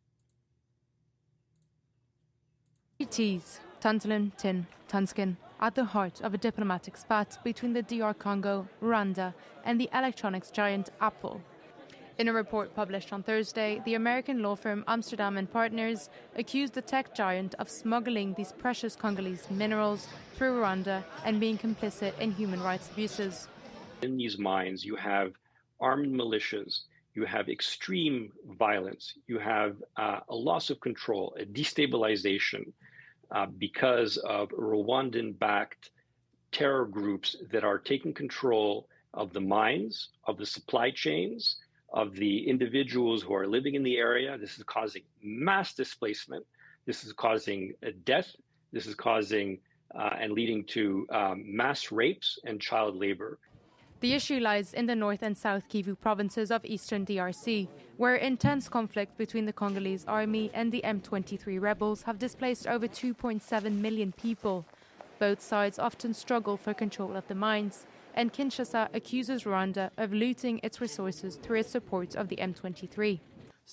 Teas, tantalum, tin, Tunskin, at the heart of a diplomatic spat between the D R Congo, Rwanda, and the electronics giant Apple. In a report published on Thursday, the American law firm Amsterdam and Partners accused the tech giant of smuggling these precious Congolese minerals through Rwanda and being complicit in human rights abuses. In these mines, you have armed militias, you have extreme violence, you have uh, a loss of control, a destabilization uh, because of Rwandan-backed terror groups that are taking control of the mines, of the supply chains, of the individuals who are living in the area. This is causing mass displacement. This is causing uh, death. This is causing uh, and leading to um, mass rapes and child labor. The issue lies in the North and South Kivu provinces of eastern D R C, where intense conflict between the Congolese army and the M twenty-three rebels have displaced over two point seven million people. Both sides often struggle for control of the mines, and Kinshasa accuses Rwanda of looting its resources through its support of the M twenty-three.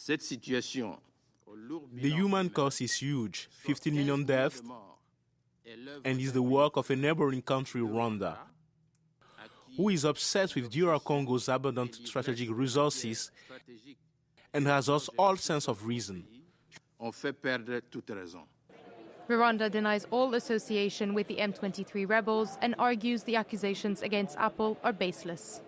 The human cost is huge, fifteen million deaths, and is the work of a neighboring country, Rwanda, who is obsessed with D R Congo's abundant strategic resources and has lost all sense of reason. Rwanda denies all association with the M twenty-three rebels and argues the accusations against Apple are baseless.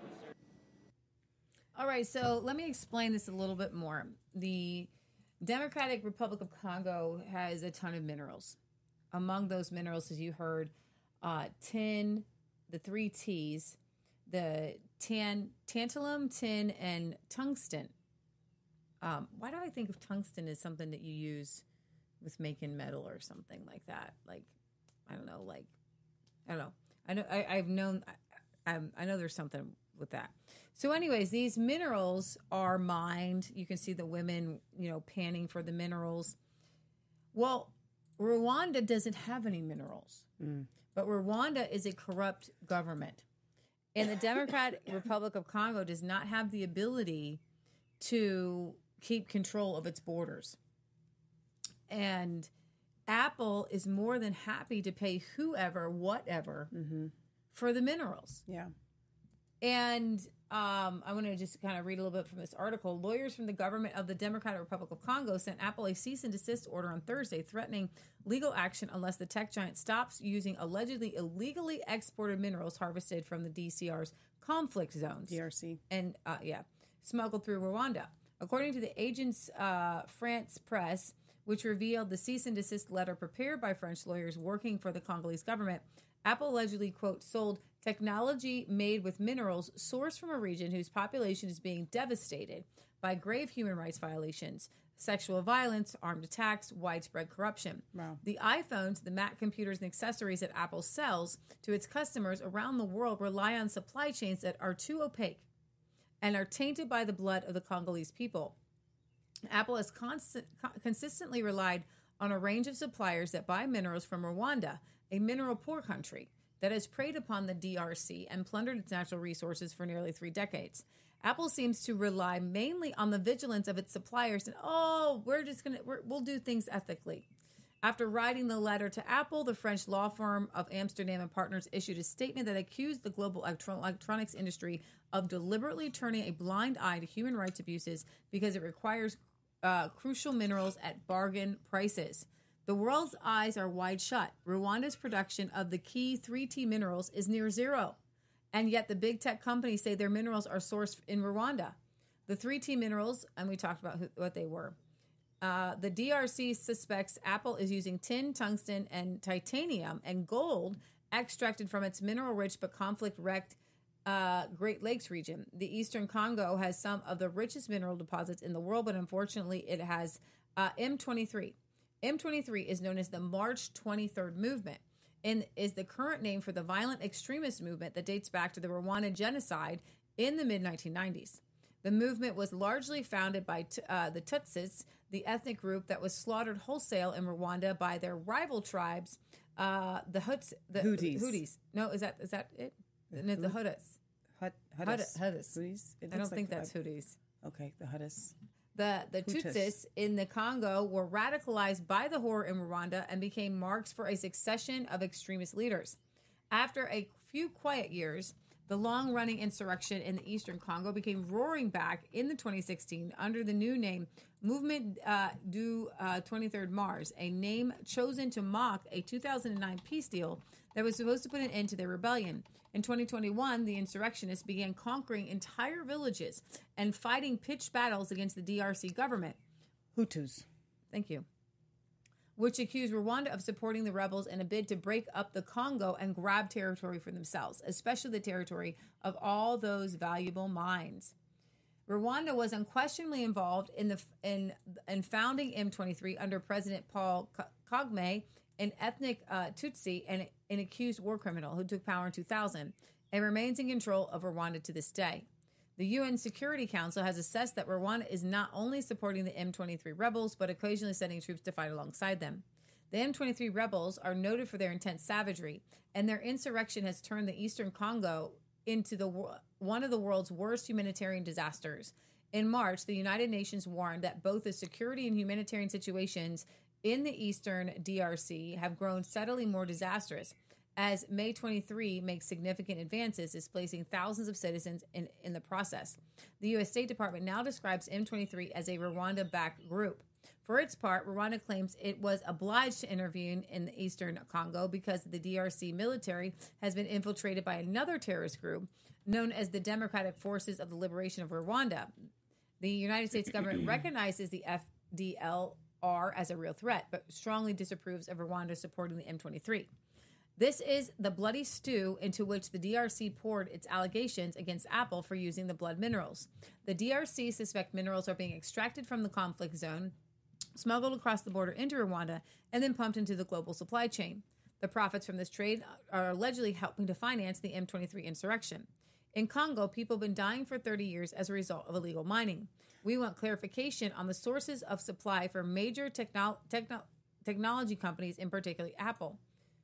All right, so let me explain this a little bit more. The Democratic Republic of Congo has a ton of minerals. Among those minerals, as you heard, uh, tin, the three T's, the tan, tantalum, tin, and tungsten. Um, why do I think of tungsten as something that you use with making metal or something like that? Like, I don't know, like, I don't know. I know I, I've known, I, I know there's something with that. So anyways, these minerals are mined. You can see the women, you know, panning for the minerals. Well, Rwanda doesn't have any minerals, mm. but Rwanda is a corrupt government. And the Democratic Republic of Congo does not have the ability to keep control of its borders. And Apple is more than happy to pay whoever, whatever, mm-hmm. for the minerals. Yeah. And um, I want to just kind of read a little bit from this article. Lawyers from the government of the Democratic Republic of Congo sent Apple a cease and desist order on Thursday, threatening legal action unless the tech giant stops using allegedly illegally exported minerals harvested from the D C R's conflict zones. D R C. And, uh, yeah, smuggled through Rwanda. According to the Agence uh, France Presse, which revealed the cease and desist letter prepared by French lawyers working for the Congolese government, Apple allegedly, quote, sold technology made with minerals sourced from a region whose population is being devastated by grave human rights violations, sexual violence, armed attacks, widespread corruption. Wow. The iPhones, the Mac computers, and accessories that Apple sells to its customers around the world rely on supply chains that are too opaque and are tainted by the blood of the Congolese people. Apple has constant, co- consistently relied on a range of suppliers that buy minerals from Rwanda, a mineral-poor country that has preyed upon the D R C and plundered its natural resources for nearly three decades. Apple seems to rely mainly on the vigilance of its suppliers and, oh, we're just going to, we'll do things ethically. After writing the letter to Apple, the French law firm of Amsterdam and Partners issued a statement that accused the global electro- electronics industry of deliberately turning a blind eye to human rights abuses because it requires uh, crucial minerals at bargain prices. The world's eyes are wide shut. Rwanda's production of the key three T minerals is near zero. And yet the big tech companies say their minerals are sourced in Rwanda. The three T minerals, and we talked about who, what they were. Uh, the D R C suspects Apple is using tin, tungsten, and titanium and gold extracted from its mineral-rich but conflict-wrecked uh, Great Lakes region. The Eastern Congo has some of the richest mineral deposits in the world, but unfortunately it has uh, M twenty-three. M twenty-three is known as the March twenty-third movement and is the current name for the violent extremist movement that dates back to the Rwanda genocide in the mid nineteen nineties. The movement was largely founded by uh, the Tutsis, the ethnic group that was slaughtered wholesale in Rwanda by their rival tribes, uh, the Huts, the Houthis. Houthis. No, is that is that it? The, no, the Houthis. Hut, Houthis. Houthis. Houthis. I don't think that's Houthis. Okay, the Houthis. The the Hutus. Tutsis in the Congo were radicalized by the horror in Rwanda and became marks for a succession of extremist leaders. After a few quiet years, the long-running insurrection in the Eastern Congo became roaring back in the twenty sixteen under the new name Mouvement uh, du uh, twenty-third Mars, a name chosen to mock a two thousand nine peace deal that was supposed to put an end to their rebellion. In twenty twenty-one, the insurrectionists began conquering entire villages and fighting pitched battles against the D R C government. Hutus. Thank you. Which accused Rwanda of supporting the rebels in a bid to break up the Congo and grab territory for themselves, especially the territory of all those valuable mines. Rwanda was unquestionably involved in the in, in founding M twenty-three under President Paul Kagame, an ethnic uh, Tutsi and an accused war criminal who took power in two thousand and remains in control of Rwanda to this day. The U N Security Council has assessed that Rwanda is not only supporting the M twenty-three rebels, but occasionally sending troops to fight alongside them. The M twenty-three rebels are noted for their intense savagery, and their insurrection has turned the Eastern Congo into the one of the world's worst humanitarian disasters. In March, the United Nations warned that both the security and humanitarian situations in the eastern D R C have grown steadily more disastrous, as May twenty-third makes significant advances, displacing thousands of citizens in, in the process. The U S State Department now describes M twenty-three as a Rwanda-backed group. For its part, Rwanda claims it was obliged to intervene in the eastern Congo because the D R C military has been infiltrated by another terrorist group known as the Democratic Forces of the Liberation of Rwanda. The United States government recognizes the F D L R as a real threat, but strongly disapproves of Rwanda supporting the M twenty-three. This is the bloody stew into which the D R C poured its allegations against Apple for using the blood minerals. The D R C suspect minerals are being extracted from the conflict zone, smuggled across the border into Rwanda, and then pumped into the global supply chain. The profits from this trade are allegedly helping to finance the M twenty-three insurrection. In Congo, people have been dying for thirty years as a result of illegal mining. We want clarification on the sources of supply for major techno- techno- technology companies, in particular Apple.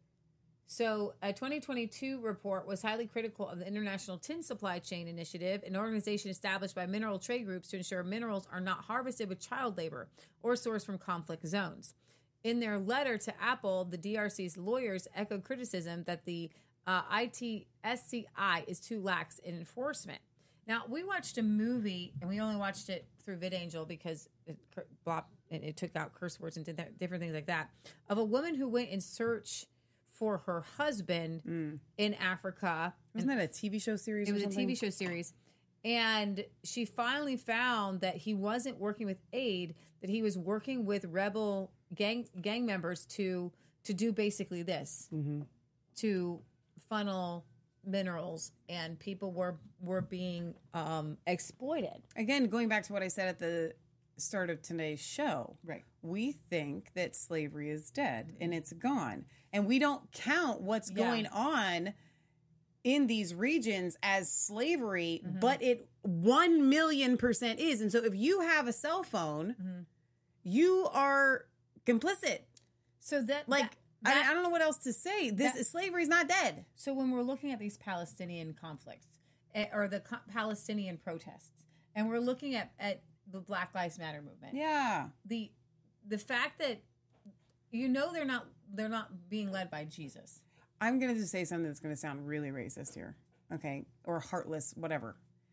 So a twenty twenty-two report was highly critical of the International Tin Supply Chain Initiative, an organization established by mineral trade groups to ensure minerals are not harvested with child labor or sourced from conflict zones. In their letter to Apple, the D R C's lawyers echoed criticism that the uh, I T S C I is too lax in enforcement. Now, we watched a movie, and we only watched it through VidAngel because it, it, it took out curse words and did that, different things like that, of a woman who went in search for her husband mm. in Africa. Wasn't that a T V show series? It or was something? a T V show series. And she finally found that he wasn't working with aid, that he was working with rebel gang gang members to to do basically this, mm-hmm. to funnel minerals, and people were were being um, exploited. Again, going back to what I said at the start of today's show, right? We think that slavery is dead and it's gone, and we don't count what's yeah. going on in these regions as slavery, mm-hmm. but it one million percent is. And so if you have a cell phone, mm-hmm. you are complicit. So that like that, that, I, I don't know what else to say. This that, slavery is not dead. So when we're looking at these Palestinian conflicts eh, or the co- Palestinian protests, and we're looking at, at the Black Lives Matter movement, yeah, the the fact that you know they're not they're not being led by Jesus. I'm going to just say something that's going to sound really racist here, okay, or heartless, whatever.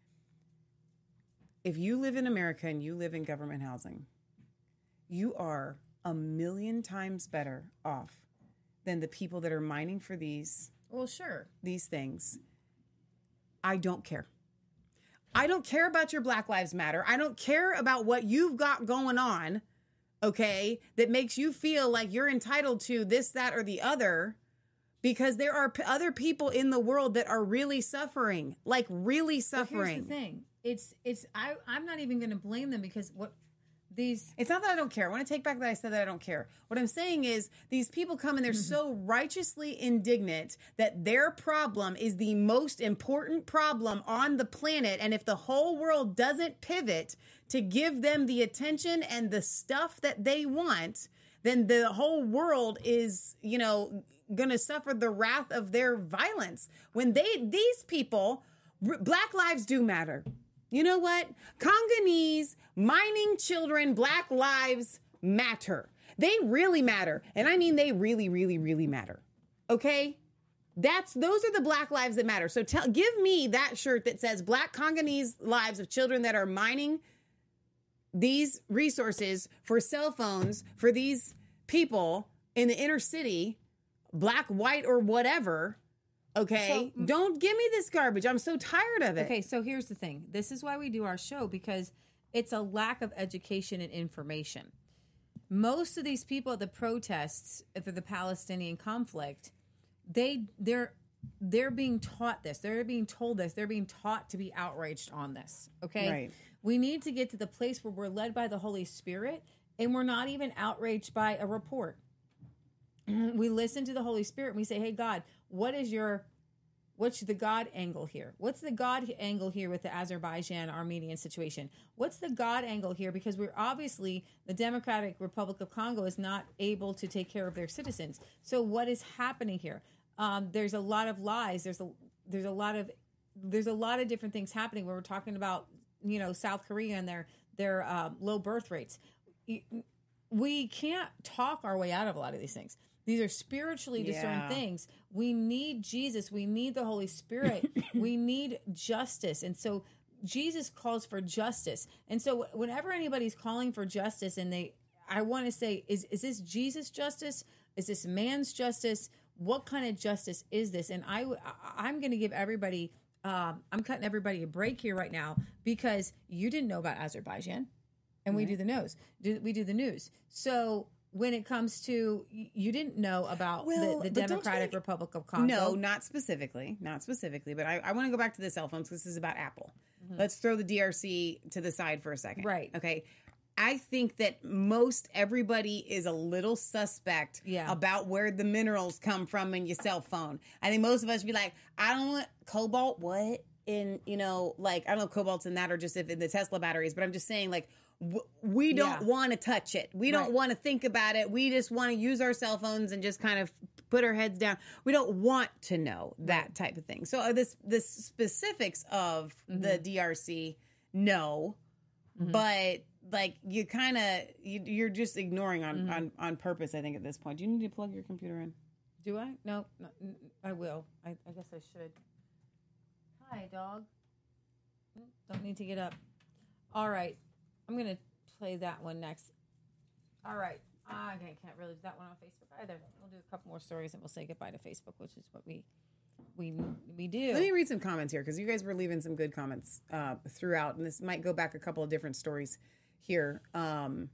If you live in America and you live in government housing, you are a million times better off than the people that are mining for these. Well, sure. These things. I don't care. I don't care about your Black Lives Matter. I don't care about what you've got going on, okay, that makes you feel like you're entitled to this, that, or the other, because there are p- other people in the world that are really suffering, like really suffering. But here's the thing. It's, it's, I, I'm not even going to blame them because what these, it's not that I don't care. I want to take back that I said that I don't care. What I'm saying is these people come and they're mm-hmm. so righteously indignant that their problem is the most important problem on the planet. And if the whole world doesn't pivot to give them the attention and the stuff that they want, then the whole world is, you know, going to suffer the wrath of their violence. When they, these people, r- Black lives do matter. You know what? Congolese, mining children, Black lives matter. They really matter. And I mean, they really, really, really matter. Okay? That's, those are the Black lives that matter. So tell, give me that shirt that says Black Congolese lives of children that are mining these resources for cell phones for these people in the inner city, Black, white, or whatever. Okay, so, don't give me this garbage. I'm so tired of it. Okay, so here's the thing. This is why we do our show, because it's a lack of education and information. Most of these people at the protests for the Palestinian conflict, they they're they're being taught this. They're being told this. They're being taught to be outraged on this. Okay, right. We need to get to the place where we're led by the Holy Spirit and we're not even outraged by a report. We listen to the Holy Spirit and we say, hey, God, what is your, what's the God angle here? What's the God angle here with the Azerbaijan-Armenian situation? What's the God angle here? Because we're obviously, the Democratic Republic of Congo is not able to take care of their citizens. So what is happening here? Um, there's a lot of lies. There's a, there's a lot of, there's a lot of different things happening where we're talking about, you know, South Korea and their, their uh, low birth rates. we can't talk our way out of a lot of these things. These are spiritually discerned Yeah. things. We need Jesus. We need the Holy Spirit. We need justice. And so Jesus calls for justice. And so whenever anybody's calling for justice, and they, I want to say, is, is this Jesus justice? Is this man's justice? What kind of justice is this? And I, I'm going to give everybody, um, I'm cutting everybody a break here right now, because you didn't know about Azerbaijan, and we Right. do the news. Do, we do the news. So when it comes to, you didn't know about Well, the, the but don't Democratic you- Republic of Congo. No, not specifically. Not specifically. But I, I want to go back to the cell phones. This is about Apple. Mhm. Let's throw the D R C to the side for a second. Right. Okay. I think that most everybody is a little suspect Yeah. about where the minerals come from in your cell phone. I think most of us be like, I don't want cobalt. What? In, you know, like, I don't know if cobalt's in that or just if in the Tesla batteries, but I'm just saying, like, w- we don't Yeah. want to touch it. We don't Right. want to think about it. We just want to use our cell phones and just kind of put our heads down. We don't want to know that type of thing. So uh, this the specifics of the D R C, no, but like you kind of you, you're just ignoring on, on on purpose. I think at this point, do you need to plug your computer in? Do I? No, no n- I will. I, I guess I should. Hi, dog. Mm, Don't need to get up. All right. I'm going to play that one next. All right. Ah, I can't really do that one on Facebook either. We'll do a couple more stories and we'll say goodbye to Facebook, which is what we we we do. Let me read some comments here because you guys were leaving some good comments uh, throughout, and this might go back a couple of different stories here. Um,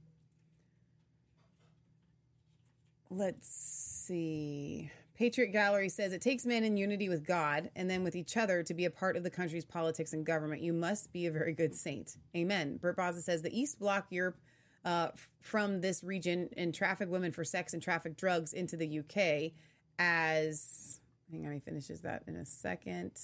let's see. Patriot Gallery says, it takes men in unity with God and then with each other to be a part of the country's politics and government. You must be a very good saint. Amen. Bert Baza says, the East Bloc Europe uh, f- from this region and traffic women for sex and traffic drugs into the U K as... Hang on, he finishes that in a second.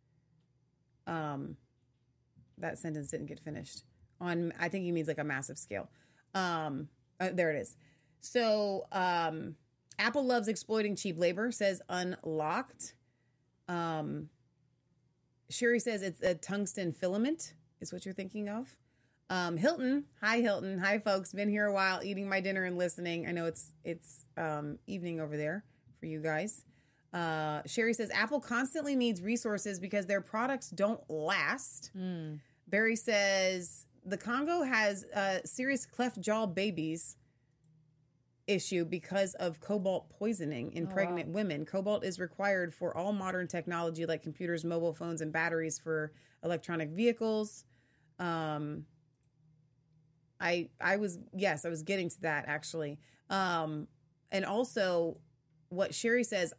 Um, that sentence didn't get finished. On, I think he means like a massive scale. Um, uh, there it is. So, um, Apple loves exploiting cheap labor, says Unlocked. Um, Sherry says it's a tungsten filament, is what you're thinking of. Um, Hilton, hi Hilton, hi folks. Been here a while, eating my dinner and listening. I know it's it's um, evening over there for you guys. Uh, Sherry says Apple constantly needs resources because their products don't last. Mm. Barry says the Congo has a serious cleft jaw babies issue because of cobalt poisoning in Oh, pregnant wow. women. Cobalt is required for all modern technology like computers, mobile phones, and batteries for electronic vehicles. Um, I I was yes, I was getting to that actually. Um, and also what Sherry says,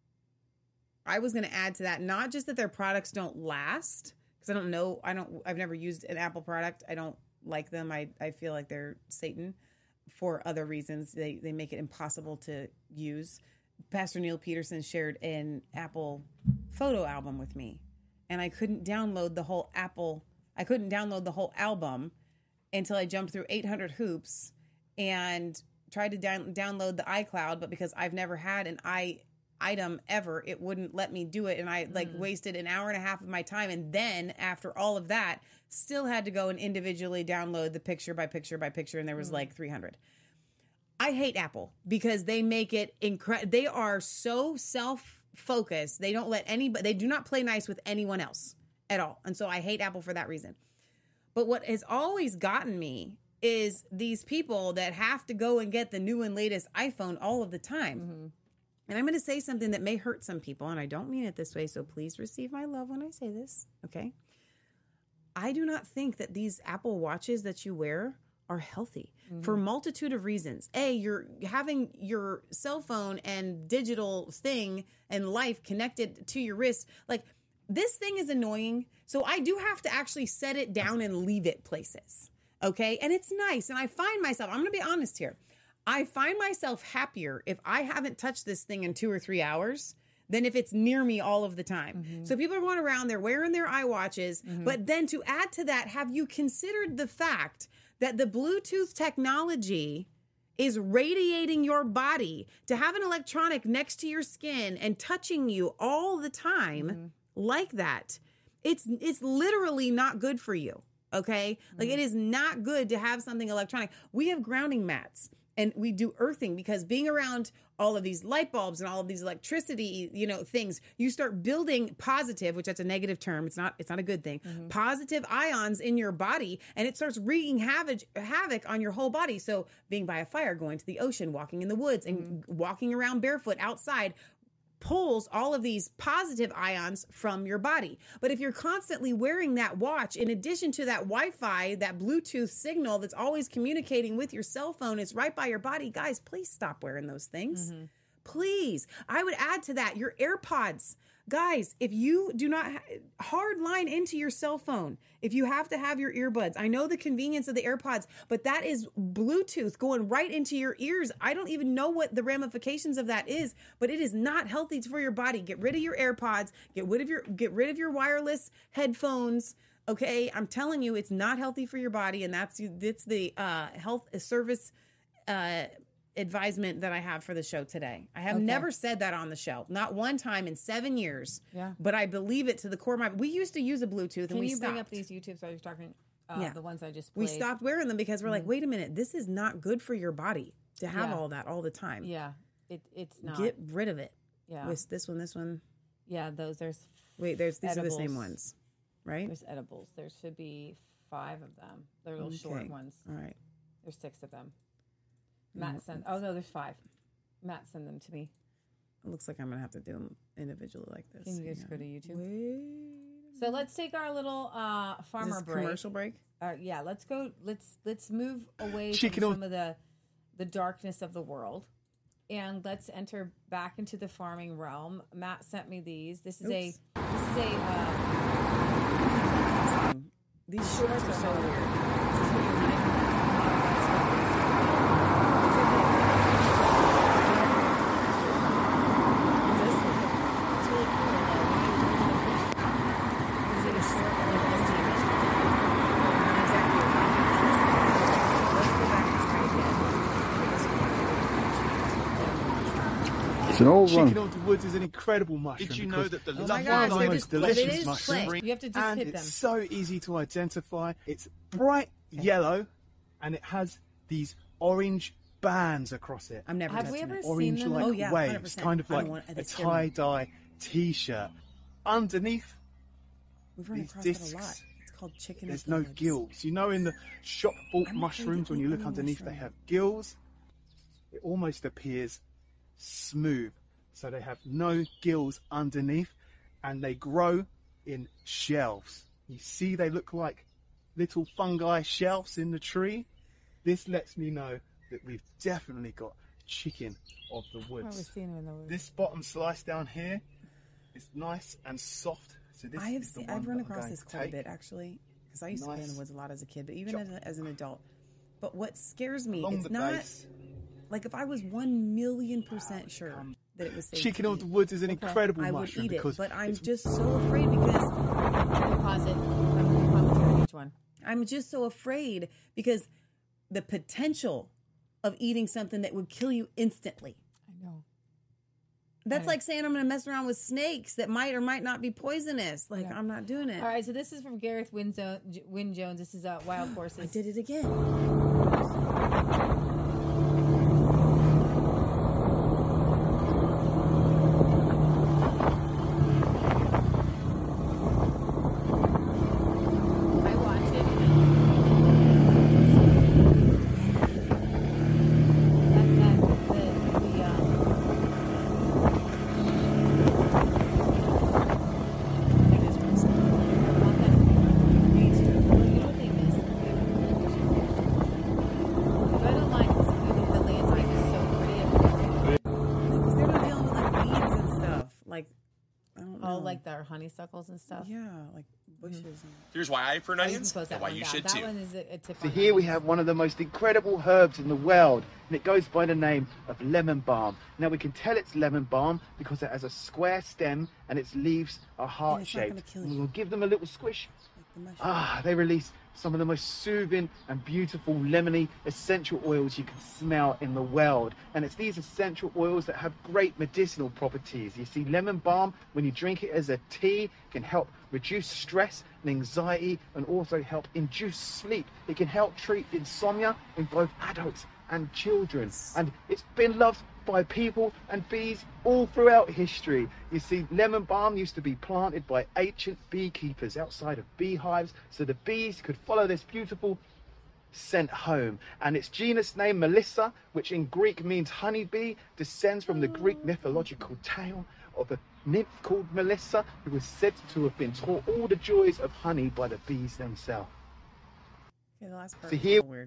I was going to add to that, not just that their products don't last, because I don't know, I don't, I've never used an Apple product. I don't like them. I, I feel like they're Satan for other reasons. They they make it impossible to use. Pastor Neil Peterson shared an Apple photo album with me, and I couldn't download the whole Apple, I couldn't download the whole album until I jumped through eight hundred hoops and tried to down, download the iCloud, but because I've never had an i item ever, it wouldn't let me do it, and I like Mm. wasted an hour and a half of my time, and then after all of that still had to go and individually download the picture by picture by picture, and there was Mm. like three hundred. I hate Apple because they make it incredible. They are so self-focused. They don't let anybody, they do not play nice with anyone else at all, and so I hate Apple for that reason. But what has always gotten me is these people that have to go and get the new and latest iPhone all of the time. Mm-hmm. And I'm going to say something that may hurt some people, and I don't mean it this way, so please receive my love when I say this, okay? I do not think that these Apple Watches that you wear are healthy for a multitude of reasons. A, you're having your cell phone and digital thing and life connected to your wrist. Like, this thing is annoying, so I do have to actually set it down and leave it places, okay? And it's nice, and I find myself, I'm going to be honest here, I find myself happier if I haven't touched this thing in two or three hours than if it's near me all of the time. Mm-hmm. So people are going around, they're wearing their iWatches, Mhm. but then to add to that, have you considered the fact that the Bluetooth technology is radiating your body to have an electronic next to your skin and touching you all the time Mm-hmm. like that? It's it's literally not good for you. Okay? Like, it is not good to have something electronic. We have grounding mats And we do earthing because being around all of these light bulbs and all of these electricity, you know, things, you start building positive, which that's a negative term. It's not, it's not a good thing. Mm-hmm. Positive ions in your body, and it starts wreaking havoc, havoc on your whole body. So being by a fire, going to the ocean, walking in the woods, and mm-hmm. walking around barefoot outside pulls all of these positive ions from your body. But if you're constantly wearing that watch, in addition to that Wi-Fi, that Bluetooth signal that's always communicating with your cell phone, is right by your body, guys, please stop wearing those things. Mm-hmm. Please. I would add to that your AirPods. Guys, if you do not ha- hard line into your cell phone, if you have to have your earbuds, I know the convenience of the AirPods, but that is Bluetooth going right into your ears. I don't even know what the ramifications of that is, but it is not healthy for your body. Get rid of your AirPods, get rid of your get rid of your wireless headphones. Okay, I'm telling you, it's not healthy for your body, and that's that's the uh, health service uh advisement that I have for the show today. I have okay. never said that on the show, not one time in seven years. Yeah, but I believe it to the core of my. We used to use a Bluetooth, Can and we you stopped. bring up these YouTubes while you're talking? Uh, yeah, the ones I just played. We stopped wearing them because we're mm-hmm. like, wait a minute, this is not good for your body to have yeah. all that all the time. Yeah, it it's not. Get rid of it. Yeah, this this one, this one. Yeah, those there's. Wait, there's these edibles. are the same ones, right? There's edibles. There should be five of them. They're little okay. short ones. All right. There's six of them. Matt sent. Oh no, there's five. Matt sent them to me. It looks like I'm gonna have to do them individually like this. Can you just go to YouTube? Wait. So let's take our little uh, farmer Is this break. Commercial break. Uh, yeah, let's go. Let's let's move away Chicken from on- some of the the darkness of the world, and let's enter back into the farming realm. Matt sent me these. This is Oops. a this is a. Uh, these shorts are so weird. It's an old one. Chicken of the Woods is an incredible mushroom. Did you know that the it's oh one God, of the most delicious mushrooms? You have to just and hit them. It's so easy to identify. It's bright yellow, and it has these orange bands across it. I'm never Have we touching ever it. Orange seen them? like Oh, yeah, waves, one hundred percent. kind of I like don't want- a they scare me. tie-dye T-shirt. Underneath We've run these across discs, it a lot. It's called chicken. there's of the no woods. gills. You know, in the shop bought I'm mushrooms, when you look underneath, mushroom. they have gills. It almost appears smooth. So they have no gills underneath, and they grow in shelves. You see, they look like little fungi shelves in the tree. This lets me know that we've definitely got chicken of the woods. Oh, we've seen them in the woods. This bottom slice down here is nice and soft. So this I have is the seen, one I've run that I'm across going this to quite a take. bit actually, because I used to play in Nice. the woods a lot as a kid, but even Chop. as, a, as an adult. But what scares me, Along it's the not base. like if I was one million percent sure that it was safe Chicken to of eat, the woods is an incredible I would mushroom eat it, because but I'm it's just so afraid because Pause it. I'm going to commentary on each one. I'm just so afraid because the potential of eating something that would kill you instantly. I know. That's I- like saying I'm going to mess around with snakes that might or might not be poisonous. Like, Yeah. I'm not doing it. All right, so this is from Gareth Winzo- Wynne Jones. This is uh, Wild Horses. I did it again. I watch it. That, that, the, the, um, Because they're not dealing with like weeds and stuff. Like, I don't know. Oh, like their honeysuckles and stuff? Yeah, like bushes. And... Here's why I prune Oh, you can onions close that and why one you down. should That too. one is a, a tip So on here that. we have one of the most incredible herbs in the world, and it goes by the name of lemon balm. Now we can tell it's lemon balm because it has a square stem and its leaves are And it's not gonna heart-shaped. kill And you. we'll give them a little squish. the mushroom. Ah, they release some of the most soothing and beautiful lemony essential oils you can smell in the world. And it's these essential oils that have great medicinal properties. You see, lemon balm, when you drink it as a tea, can help reduce stress and anxiety and also help induce sleep. It can help treat insomnia in both adults and children. And it's been loved by people and bees all throughout history. You see, lemon balm used to be planted by ancient beekeepers outside of beehives so the bees could follow this beautiful scent home. And its genus name, Melissa, which in Greek means honeybee, descends from the Greek mythological tale of a nymph called Melissa, who was said to have been taught all the joys of honey by the bees themselves. Okay, the last part So was here- a little weird.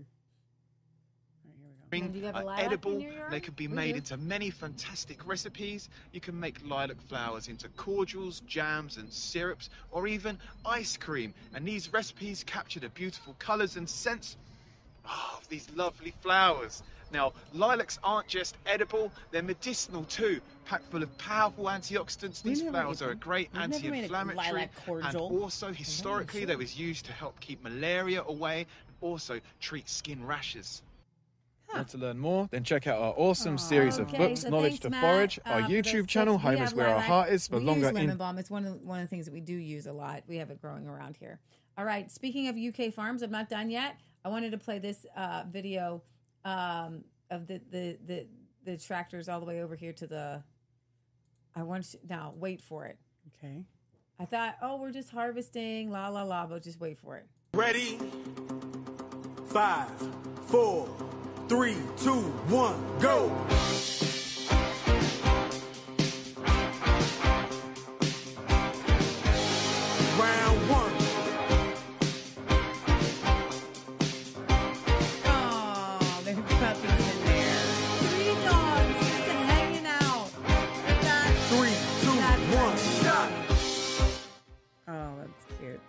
Are do you have a lilac edible. in your yard? They can be We made do. into many fantastic recipes. You can make lilac flowers into cordials, jams and syrups, or even ice cream. And these recipes capture the beautiful colours and scents of these lovely flowers. Now, lilacs aren't just edible, they're medicinal too, packed full of powerful antioxidants. We These never flowers made- are a great we've never made a anti-inflammatory, lilac and cordial. also historically they was used to help keep malaria away, and also treat skin rashes. Want to learn more? Then check out our awesome series of Okay, books, so Knowledge thanks, to Matt, Forage, uh, our for those YouTube channel, tips. We Home is have Where Our lilac. Heart Is, for we longer use lemon in. balm. It's one of one of the things that we do use a lot. We have it growing around here. All right. Speaking of U K farms, I'm not done yet. I wanted to play this uh, video um, of the, the the the tractors all the way over here to the. I want you, now wait for it. Okay. I thought, oh, we're just harvesting, la la la, but just wait for it. Ready? Five, four, three, two, one, go! Round one. Oh, there's puppies in there. Three dogs just hanging out. Three, two, one, shot! Oh, that's cute.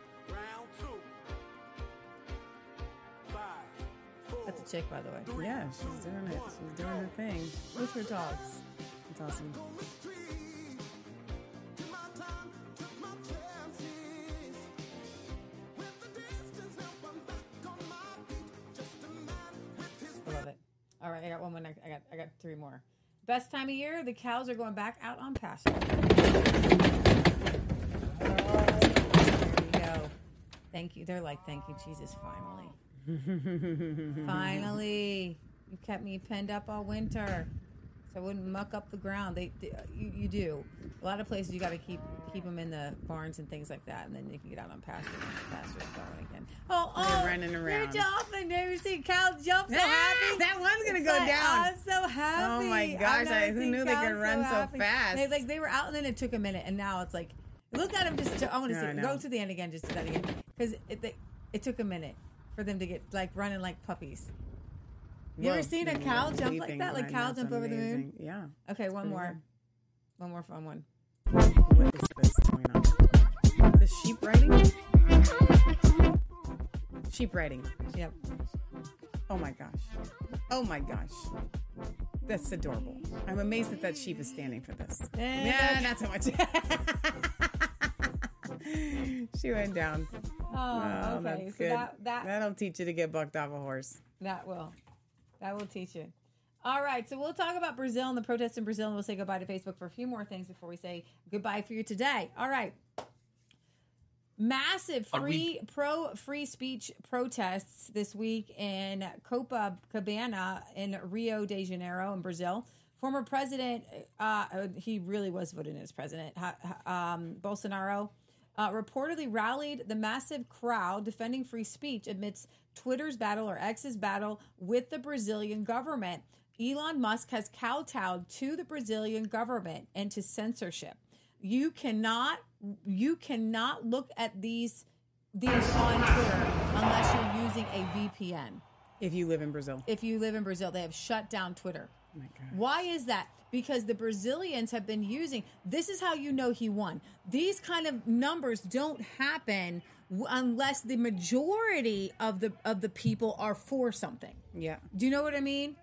That's a chick, by the way. Yeah, she's doing it. She's doing her thing. With her dogs. That's awesome. I love it. All right, I got one more. next- I got I got three more. Best time of year, the cows are going back out on pasture. Oh, there we go. Thank you. They're like, thank you, Jesus, finally. Finally. You kept me penned up all winter. So I wouldn't muck up the ground. They, they you, you do. A lot of places you got to keep keep them in the barns and things like that, and then they can get out on pasture once the pasture's going again. Oh, They're oh, running around. You're jumping. Never seen cows jump so Ah, happy. that one's gonna It's go like, down. I'm so happy. Oh my I've gosh, never I- who seen knew they could cows run so happy. fast? They, like they were out, and then it took a minute, and now it's like, look at them. Just I want to Yeah, see I it. know. Go to the end again. Just do that again because it they, it took a minute for them to get like running like puppies. You Whoa, ever seen a they're cow jump like leaping that? Like right cow now, jump it's over the moon? amazing. Yeah. Okay, one pretty more. good. One more fun one. What is this going on? The sheep riding? Sheep riding. Yep. Oh my gosh. Oh my gosh. That's adorable. I'm amazed that that sheep is standing for this. Eh, Yeah, that's- not so much. She went down. Oh, okay. That's So good. that- that- That'll teach you to get bucked off a horse. That will. That will teach you. All right, so we'll talk about Brazil and the protests in Brazil, and we'll say goodbye to Facebook for a few more things before we say goodbye for you today. All right. Massive Are free pro free speech protests this week in Copacabana in Rio de Janeiro in Brazil. Former president, uh, he really was voted in as president, ha- ha- um, Bolsonaro, uh, reportedly rallied the massive crowd defending free speech amidst Twitter's battle or X's battle with the Brazilian government. Elon Musk has kowtowed to the Brazilian government and to censorship. You cannot you cannot look at these these on Twitter unless you're using a V P N. If you live in Brazil. If you live in Brazil, they have shut down Twitter. Oh my God. Why is that? Because the Brazilians have been using, this is how you know he won. These kind of numbers don't happen w- unless the majority of the of the people are for something. Yeah. Do you know what I mean?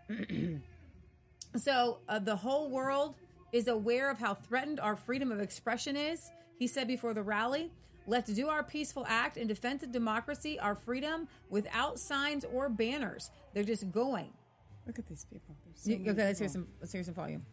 So uh, the whole world is aware of how threatened our freedom of expression is. He said before the rally, let's do our peaceful act in defense of democracy, our freedom, without signs or banners. They're just going. Look at these people. There's so You- many okay, let's hear people. some. Let's hear some volume.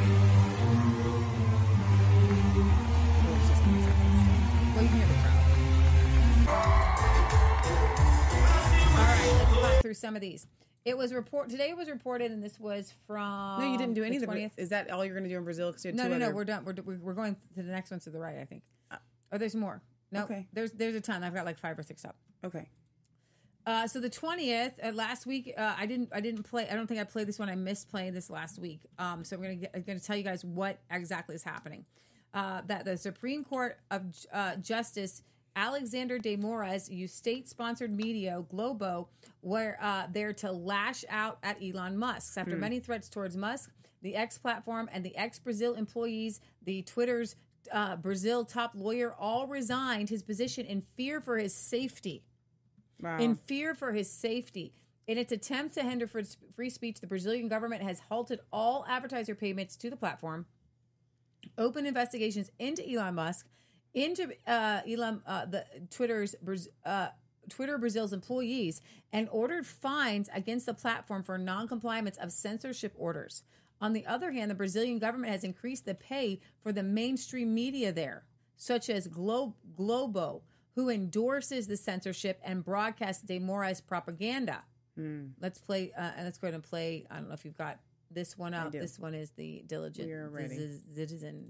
Well, you can hear the crowd. All right, let's walk through some of these. It was report today. It was reported, and this was from. No, you didn't do any of the. twentieth. Is that all you're going to do in Brazil? Because No, two no, other... no. We're done. We're we're going to the next one to the right. I think. Oh, there's more. No, Okay. there's there's a ton. I've got like five or six up. Okay. Uh, so the twentieth uh, last week, uh, I didn't I didn't play. I don't think I played this one. I missed playing this last week. Um, so I'm gonna get, I'm gonna tell you guys what exactly is happening. Uh, that the Supreme Court of uh, Justice Alexander de Moraes used state-sponsored media Globo, where uh, they're to lash out at Elon Musk after Hmm. many threats towards Musk, the X platform, and the ex-Brazil employees. The Twitter's uh, Brazil top lawyer all resigned his position in fear for his safety. Wow. In fear for his safety. In its attempt to hinder free speech, the Brazilian government has halted all advertiser payments to the platform, opened investigations into Elon Musk, into uh, Elon, uh, the Twitter's uh, Twitter Brazil's employees, and ordered fines against the platform for non-compliance of censorship orders. On the other hand, the Brazilian government has increased the pay for the mainstream media there, such as Glo- Globo, who endorses the censorship and broadcasts de Moraes propaganda. Hmm. Let's play, uh, and let's go ahead and play. I don't know if you've got this one up. do. This one is the diligent We are ready. z- citizen.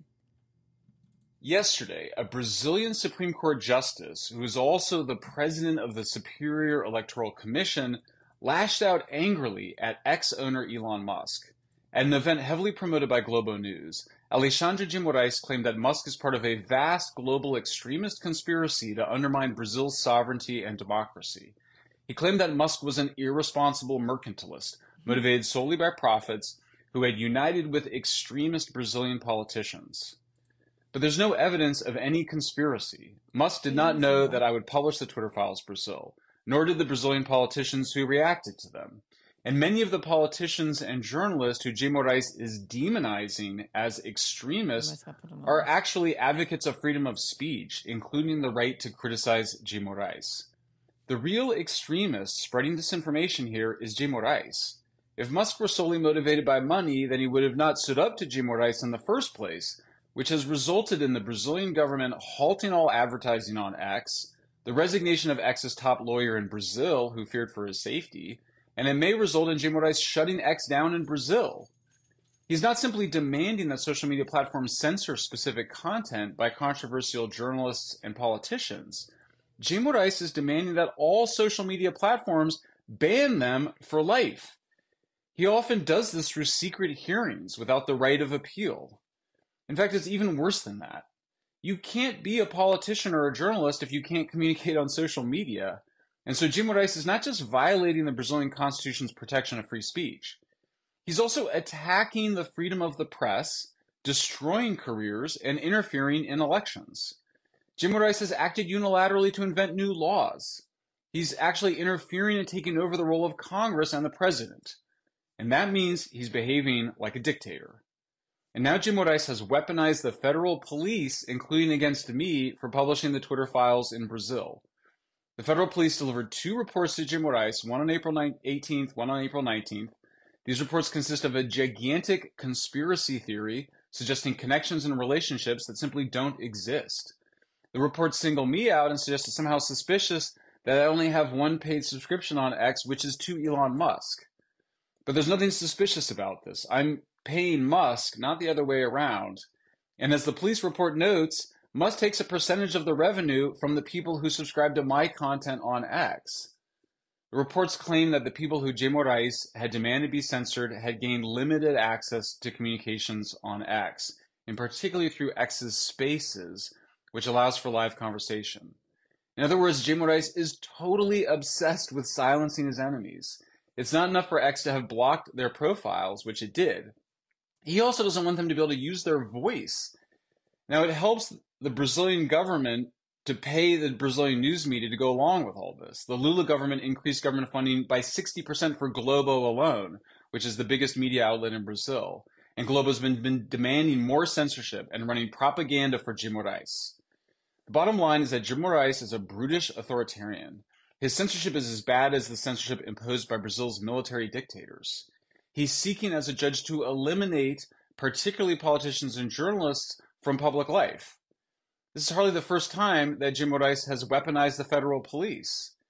Yesterday, a Brazilian Supreme Court justice, who is also the president of the Superior Electoral Commission, lashed out angrily at ex-owner Elon Musk. At an event heavily promoted by Globo News, Alexandre de Moraes claimed that Musk is part of a vast global extremist conspiracy to undermine Brazil's sovereignty and democracy. He claimed that Musk was an irresponsible mercantilist, motivated solely by profits, who had united with extremist Brazilian politicians. But there's no evidence of any conspiracy. Musk did not know that I would publish the Twitter Files Brazil, nor did the Brazilian politicians who reacted to them. And many of the politicians and journalists who J. Moraes is demonizing as extremists are actually advocates of freedom of speech, including the right to criticize J. Moraes. The real extremist spreading disinformation here is J. Moraes. If Musk were solely motivated by money, then he would have not stood up to J. Moraes in the first place, which has resulted in the Brazilian government halting all advertising on X, the resignation of X's top lawyer in Brazil, who feared for his safety, and it may result in J. Moraes shutting X down in Brazil. He's not simply demanding that social media platforms censor specific content by controversial journalists and politicians. J. Moraes is demanding that all social media platforms ban them for life. He often does this through secret hearings without the right of appeal. In fact, it's even worse than that. You can't be a politician or a journalist if you can't communicate on social media. And so J. Moraes is not just violating the Brazilian Constitution's protection of free speech. He's also attacking the freedom of the press, destroying careers, and interfering in elections. J. Moraes has acted unilaterally to invent new laws. He's actually interfering and taking over the role of Congress and the president. And that means he's behaving like a dictator. And now J. Moraes has weaponized the federal police, including against me, for publishing the Twitter Files in Brazil. The federal police delivered two reports to J. Moraes, one on April eighteenth, one on April nineteenth. These reports consist of a gigantic conspiracy theory suggesting connections and relationships that simply don't exist. The reports single me out and suggest it's somehow suspicious that I only have one paid subscription on X, which is to Elon Musk. But there's nothing suspicious about this. I'm paying Musk, not the other way around. And as the police report notes, Musk takes a percentage of the revenue from the people who subscribe to my content on X. The reports claim that the people who J. Moraes had demanded be censored had gained limited access to communications on X, and particularly through X's Spaces, which allows for live conversation. In other words, J. Moraes is totally obsessed with silencing his enemies. It's not enough for X to have blocked their profiles, which it did. He also doesn't want them to be able to use their voice. Now, it helps the Brazilian government to pay the Brazilian news media to go along with all this. The Lula government increased government funding by sixty percent for Globo alone, which is the biggest media outlet in Brazil. And Globo's been, been demanding more censorship and running propaganda for J. Moraes. The bottom line is that J. Moraes is a brutish authoritarian. His censorship is as bad as the censorship imposed by Brazil's military dictators. He's seeking as a judge to eliminate particularly politicians and journalists from public life. This is hardly the first time that J. Moraes has weaponized the federal police.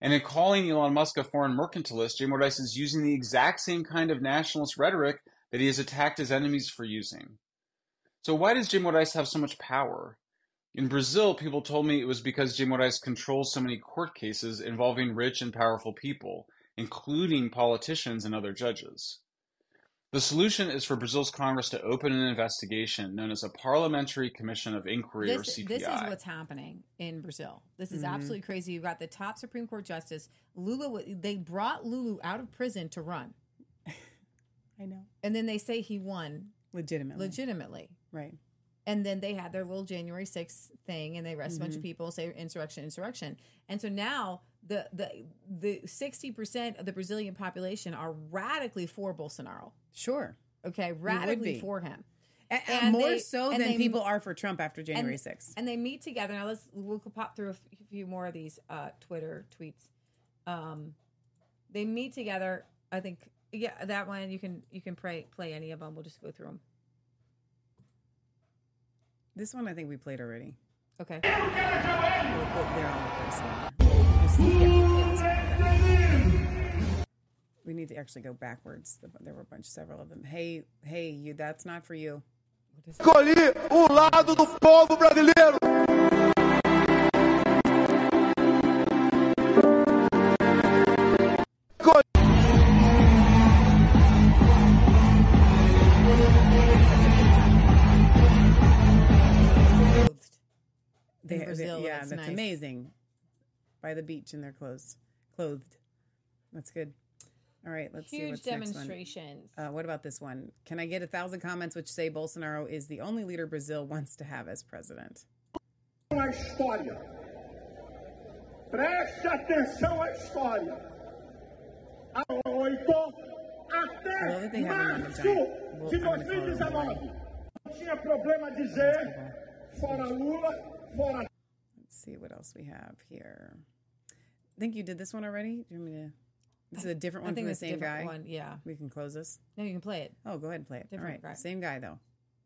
And in calling Elon Musk a foreign mercantilist, Jay Mordice is using the exact same kind of nationalist rhetoric that he has attacked his enemies for using. So why does Jay Mordice have so much power? In Brazil, people told me it was because Jay Mordice controls so many court cases involving rich and powerful people, including politicians and other judges. The solution is for Brazil's Congress to open an investigation known as a Parliamentary Commission of Inquiry, this, or C P I. This is what's happening in Brazil. This is Mm-hmm. absolutely crazy. You've got the top Supreme Court justice, Lula. They brought Lulu out of prison to run. I know. And then they say he won. Legitimately. Legitimately. Right. And then they had their little January sixth thing, and they arrest a bunch of Mhm. people, say insurrection, insurrection. And so now the the the sixty percent of the Brazilian population are radically for Bolsonaro. Sure. Okay, would radically be. for him. And, And more they- so and than they- people are for Trump after January and, sixth. And they meet together. Now let's we'll pop through a f- few more of these uh, Twitter tweets. Um, they meet together. I think yeah, that one you can you can play play any of them. We'll just go through them. This one I think we played already. Okay. They're all very similar. We need to actually go backwards. There were a bunch, several of them. Hey, hey, you. That's not for you. Escolhi o lado do povo brasileiro. They, In Brazil, they, yeah, that's that's nice. amazing. By the beach in their clothes, clothed. That's good. All right, let's see Huge what's next one. demonstrations. Uh, what about this one? Can I get a thousand comments which say Bolsonaro is the only leader Brazil wants to have as president? A história. Preste atenção à história. A oito I love that they até have him on the março giant. Well, de I'm gonna follow dois mil e dezenove. Não tinha problema dizer fora Lula, fora. Let's see what else we have here. I think you did this one already. Do you want me to? This is a different I one think from the it's a same different guy. one, yeah. We can close this. No, you can play it. Oh, go ahead and play it. Different All right, guy. same guy though.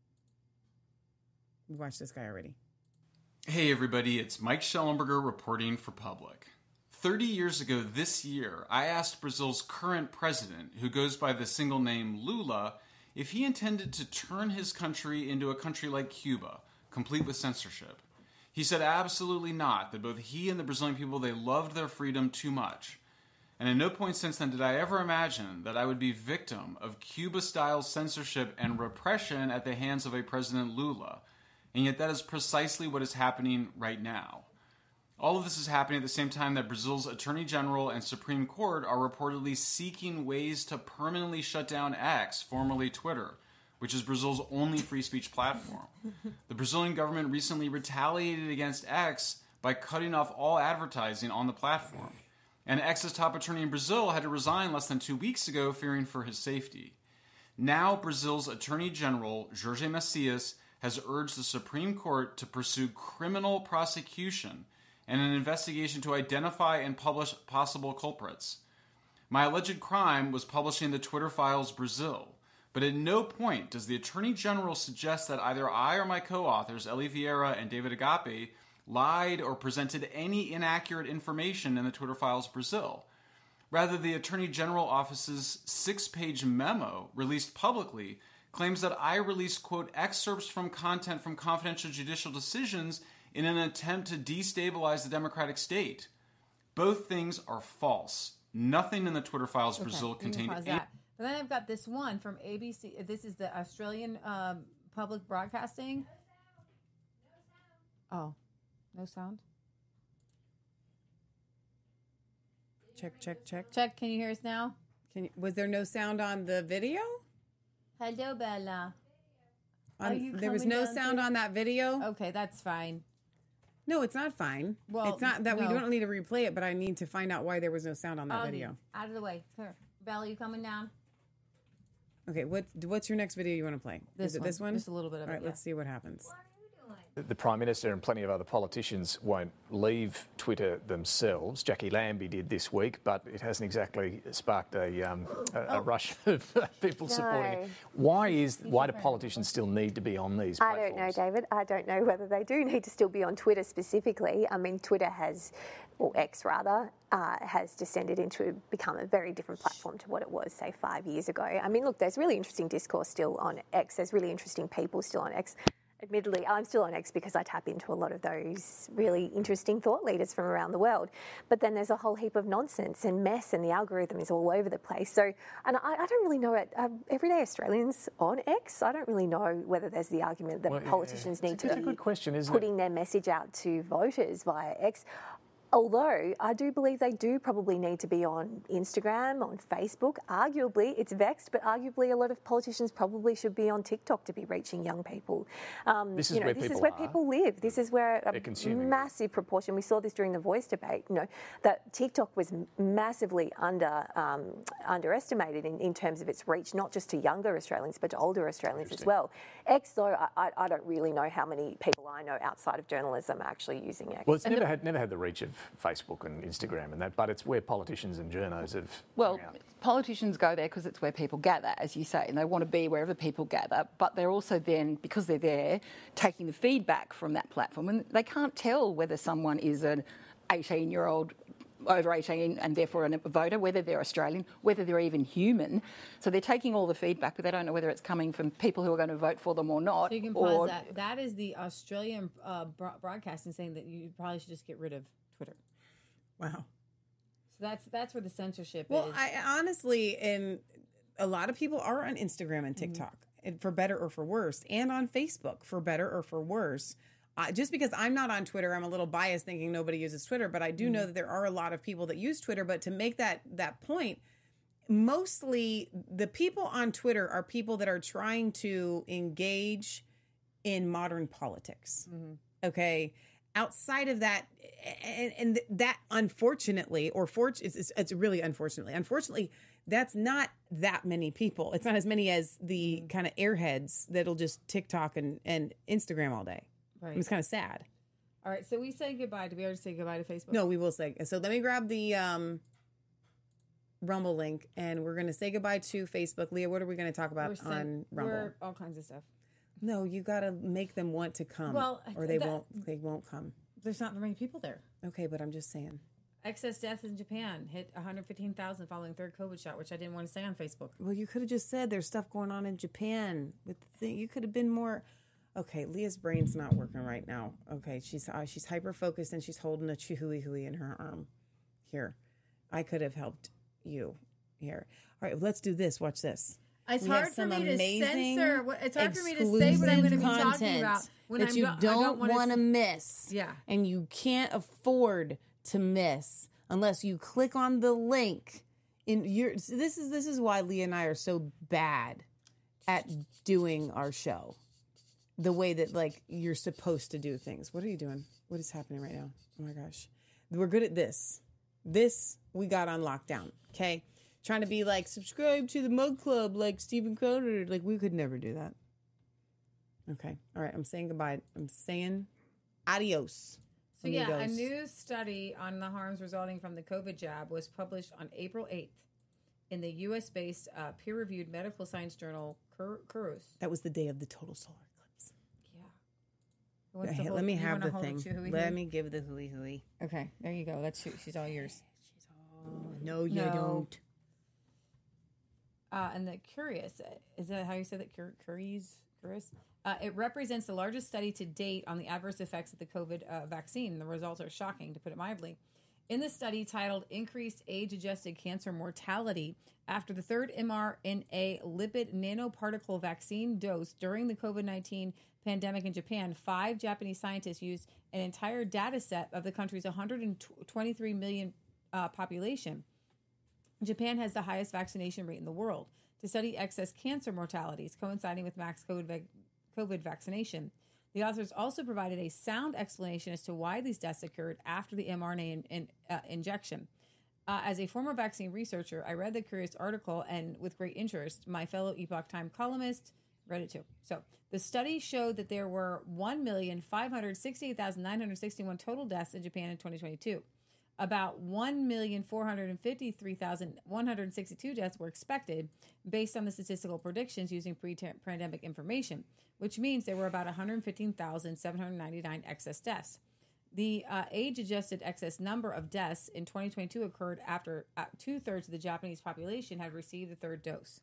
We watched this guy already. Hey everybody, it's Mike Schellenberger reporting for Public. thirty years ago this year, I asked Brazil's current president, who goes by the single name Lula, if he intended to turn his country into a country like Cuba, complete with censorship. He said absolutely not, that both he and the Brazilian people, they loved their freedom too much. And at no point since then did I ever imagine that I would be victim of Cuba-style censorship and repression at the hands of a President Lula. And yet that is precisely what is happening right now. All of this is happening at the same time that Brazil's Attorney General and Supreme Court are reportedly seeking ways to permanently shut down X, formerly Twitter, which is Brazil's only free speech platform. The Brazilian government recently retaliated against X by cutting off all advertising on the platform. And X's top attorney in Brazil had to resign less than two weeks ago, fearing for his safety. Now Brazil's Attorney General, Jorge Messias, has urged the Supreme Court to pursue criminal prosecution and an investigation to identify and publish possible culprits. My alleged crime was publishing the Twitter Files Brazil, but at no point does the Attorney General suggest that either I or my co-authors, Eli Vieira and David Agape, lied or presented any inaccurate information in the Twitter Files Brazil. Rather, the Attorney General Office's six-page memo, released publicly, claims that I released, quote, excerpts from content from confidential judicial decisions in an attempt to destabilize the democratic state. Both things are false. Nothing in the Twitter Files Okay, Brazil we can contained pause any- that. But then I've got this one from A B C. This is the Australian um, Public Broadcasting. Oh, no sound? Check, check, check. Check. Can you hear us now? Can you, was there no sound on the video? Hello, Bella. On- Are you there was coming no down sound to- on that video. Okay, that's fine. No, it's not fine. Well, it's not that we no. don't need to replay it, but I need to find out why there was no sound on that Augie, video. Out of the way. Here. Bella, you coming down? Okay, what what's your next video you want to play? This Is it one. this one? Just a little bit of All it, right, yeah. let's see what happens. The Prime Minister and plenty of other politicians won't leave Twitter themselves. Jackie Lambie did this week, but it hasn't exactly sparked a, um, a, a Oh. rush of people No. supporting it. Why is why do politicians still need to be on these I platforms? don't know, David. I don't know whether they do need to still be on Twitter specifically. I mean, Twitter has or X rather, uh, has descended into become a very different platform to what it was, say, five years ago. I mean, look, there's really interesting discourse still on X. There's really interesting people still on X. Admittedly, I'm still on X because I tap into a lot of those really interesting thought leaders from around the world. But then there's a whole heap of nonsense and mess, and the algorithm is all over the place. So, and I, I don't really know it. Um, everyday Australians on X, I don't really know whether there's the argument that well, politicians yeah. need it's to a good question, isn't putting it? their message out to voters via X. Although I do believe they do probably need to be on Instagram, on Facebook. Arguably, it's vexed, but arguably a lot of politicians probably should be on TikTok to be reaching young people. Um, This is you know, where this people is where are. people live. This is where a consuming massive proportion. We saw this during the Voice debate. You know that TikTok was massively under um, underestimated in, in terms of its reach, not just to younger Australians but to older Australians as well. X, though, I, I, I don't really know how many people I know outside of journalism are actually using X. Well, it's never had never had the reach of Facebook and Instagram and that, but it's where politicians and journos have. Well, politicians go there because it's where people gather, as you say, and they want to be wherever people gather. But they're also then, because they're there, taking the feedback from that platform, and they can't tell whether someone is an eighteen-year-old. Over eighteen and therefore a voter, whether they're Australian, whether they're even human. So they're taking all the feedback, but they don't know whether it's coming from people who are going to vote for them or not. So you can pause that. That is the Australian uh, broadcasting saying that you probably should just get rid of Twitter. Wow. So that's that's where the censorship Well, is. I honestly, and a lot of people are on Instagram and TikTok, mm-hmm. and for better or for worse, and on Facebook for better or for worse. Uh, just because I'm not on Twitter, I'm a little biased thinking nobody uses Twitter, but I do mm-hmm. know that there are a lot of people that use Twitter. But to make that that point, mostly the people on Twitter are people that are trying to engage in modern politics. Mm-hmm. Okay. Outside of that, and, and that unfortunately, or for, it's, it's really unfortunately, unfortunately, that's not that many people. It's not as many as the mm-hmm. kind of airheads that'll just TikTok and, and Instagram all day. Right. It's kind of sad. All right, so we say goodbye. Did we already say goodbye to Facebook? No, we will say. So let me grab the um, Rumble link, and we're going to say goodbye to Facebook. Leah, what are we going to talk about sent, on Rumble? We're all kinds of stuff. No, you got to make them want to come, well, or they that, won't. They won't come. There's not very many people there. Okay, but I'm just saying. Excess deaths in Japan hit one hundred fifteen thousand following third COVID shot, which I didn't want to say on Facebook. Well, you could have just said there's stuff going on in Japan with the thing. You could have been more. Okay, Leah's brain's not working right now. Okay, she's uh, she's hyper focused and she's holding a chihui hui in her arm. Here, I could have helped you. Here, all right, let's do this. Watch this. It's we hard for me to censor. It's hard for me to say what I'm going to be talking about when that I'm you go- don't, don't want to miss. Yeah, and you can't afford to miss unless you click on the link. In your this is this is why Leah and I are so bad at doing our show. The way that, like, you're supposed to do things. What are you doing? What is happening right now? Oh, my gosh. We're good at this. This we got on lockdown, okay? Trying to be like, subscribe to the Mug Club like Stephen Crowder. Like, we could never do that. Okay. All right. I'm saying goodbye. I'm saying adios. So, amigos. yeah, a new study on the harms resulting from the COVID jab was published on April eighth in the U S-based uh, peer-reviewed medical science journal, Curus. That was the day of the total solar. Yeah, hold, let me have the thing. Hui, let hui? me give the hui hui. Okay, there you go. That's she's all yours. She's all. No, you no. don't. Uh, and the curious is that how you say that? Cur- curious, curious. Uh, it represents the largest study to date on the adverse effects of the COVID uh, vaccine. The results are shocking, to put it mildly. In the study titled "Increased Age-Adjusted Cancer Mortality After the Third mRNA Lipid Nanoparticle Vaccine Dose During the COVID nineteen Pandemic in Japan," five Japanese scientists used an entire data set of the country's one hundred twenty-three million uh, population. Japan has the highest vaccination rate in the world to study excess cancer mortalities coinciding with max COVID, COVID vaccination. The authors also provided a sound explanation as to why these deaths occurred after the mRNA in, in, uh, injection. Uh, as a former vaccine researcher, I read the curious article and with great interest, my fellow Epoch Time columnist read it too. So the study showed that there were one million five hundred sixty-eight thousand nine hundred sixty-one total deaths in Japan in twenty twenty-two. About one million four hundred fifty-three thousand one hundred sixty-two deaths were expected based on the statistical predictions using pre-pandemic information, which means there were about one hundred fifteen thousand seven hundred ninety-nine excess deaths. The uh, age-adjusted excess number of deaths in twenty twenty-two occurred after uh, two-thirds of the Japanese population had received the third dose.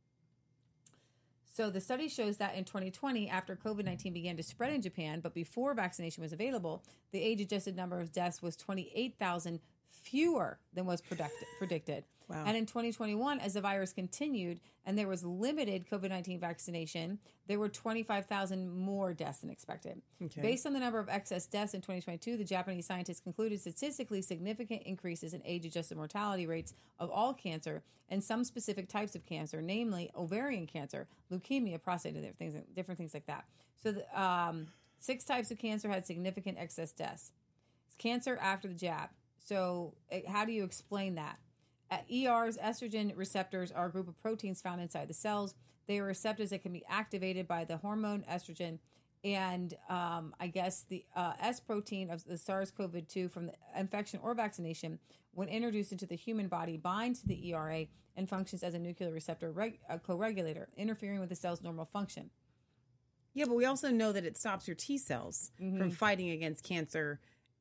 So the study shows that in twenty twenty, after COVID nineteen began to spread in Japan, but before vaccination was available, the age-adjusted number of deaths was twenty-eight thousand fewer than was predicted. predicted. Wow. And in twenty twenty-one, as the virus continued and there was limited COVID nineteen vaccination, there were twenty-five thousand more deaths than expected. Okay. Based on the number of excess deaths in twenty twenty-two, the Japanese scientists concluded statistically significant increases in age-adjusted mortality rates of all cancer and some specific types of cancer, namely ovarian cancer, leukemia, prostate, and things, different things like that. So the, um, six types of cancer had significant excess deaths. It's cancer after the jab. So uh, how do you explain that? Uh, E R's estrogen receptors are a group of proteins found inside the cells. They are receptors that can be activated by the hormone estrogen. And um, I guess the uh, S protein of the SARS-C o V two from the infection or vaccination, when introduced into the human body, binds to the E R A and functions as a nuclear receptor reg- a co-regulator, interfering with the cell's normal function. Yeah, but we also know that it stops your T cells Mhm. from fighting against cancer.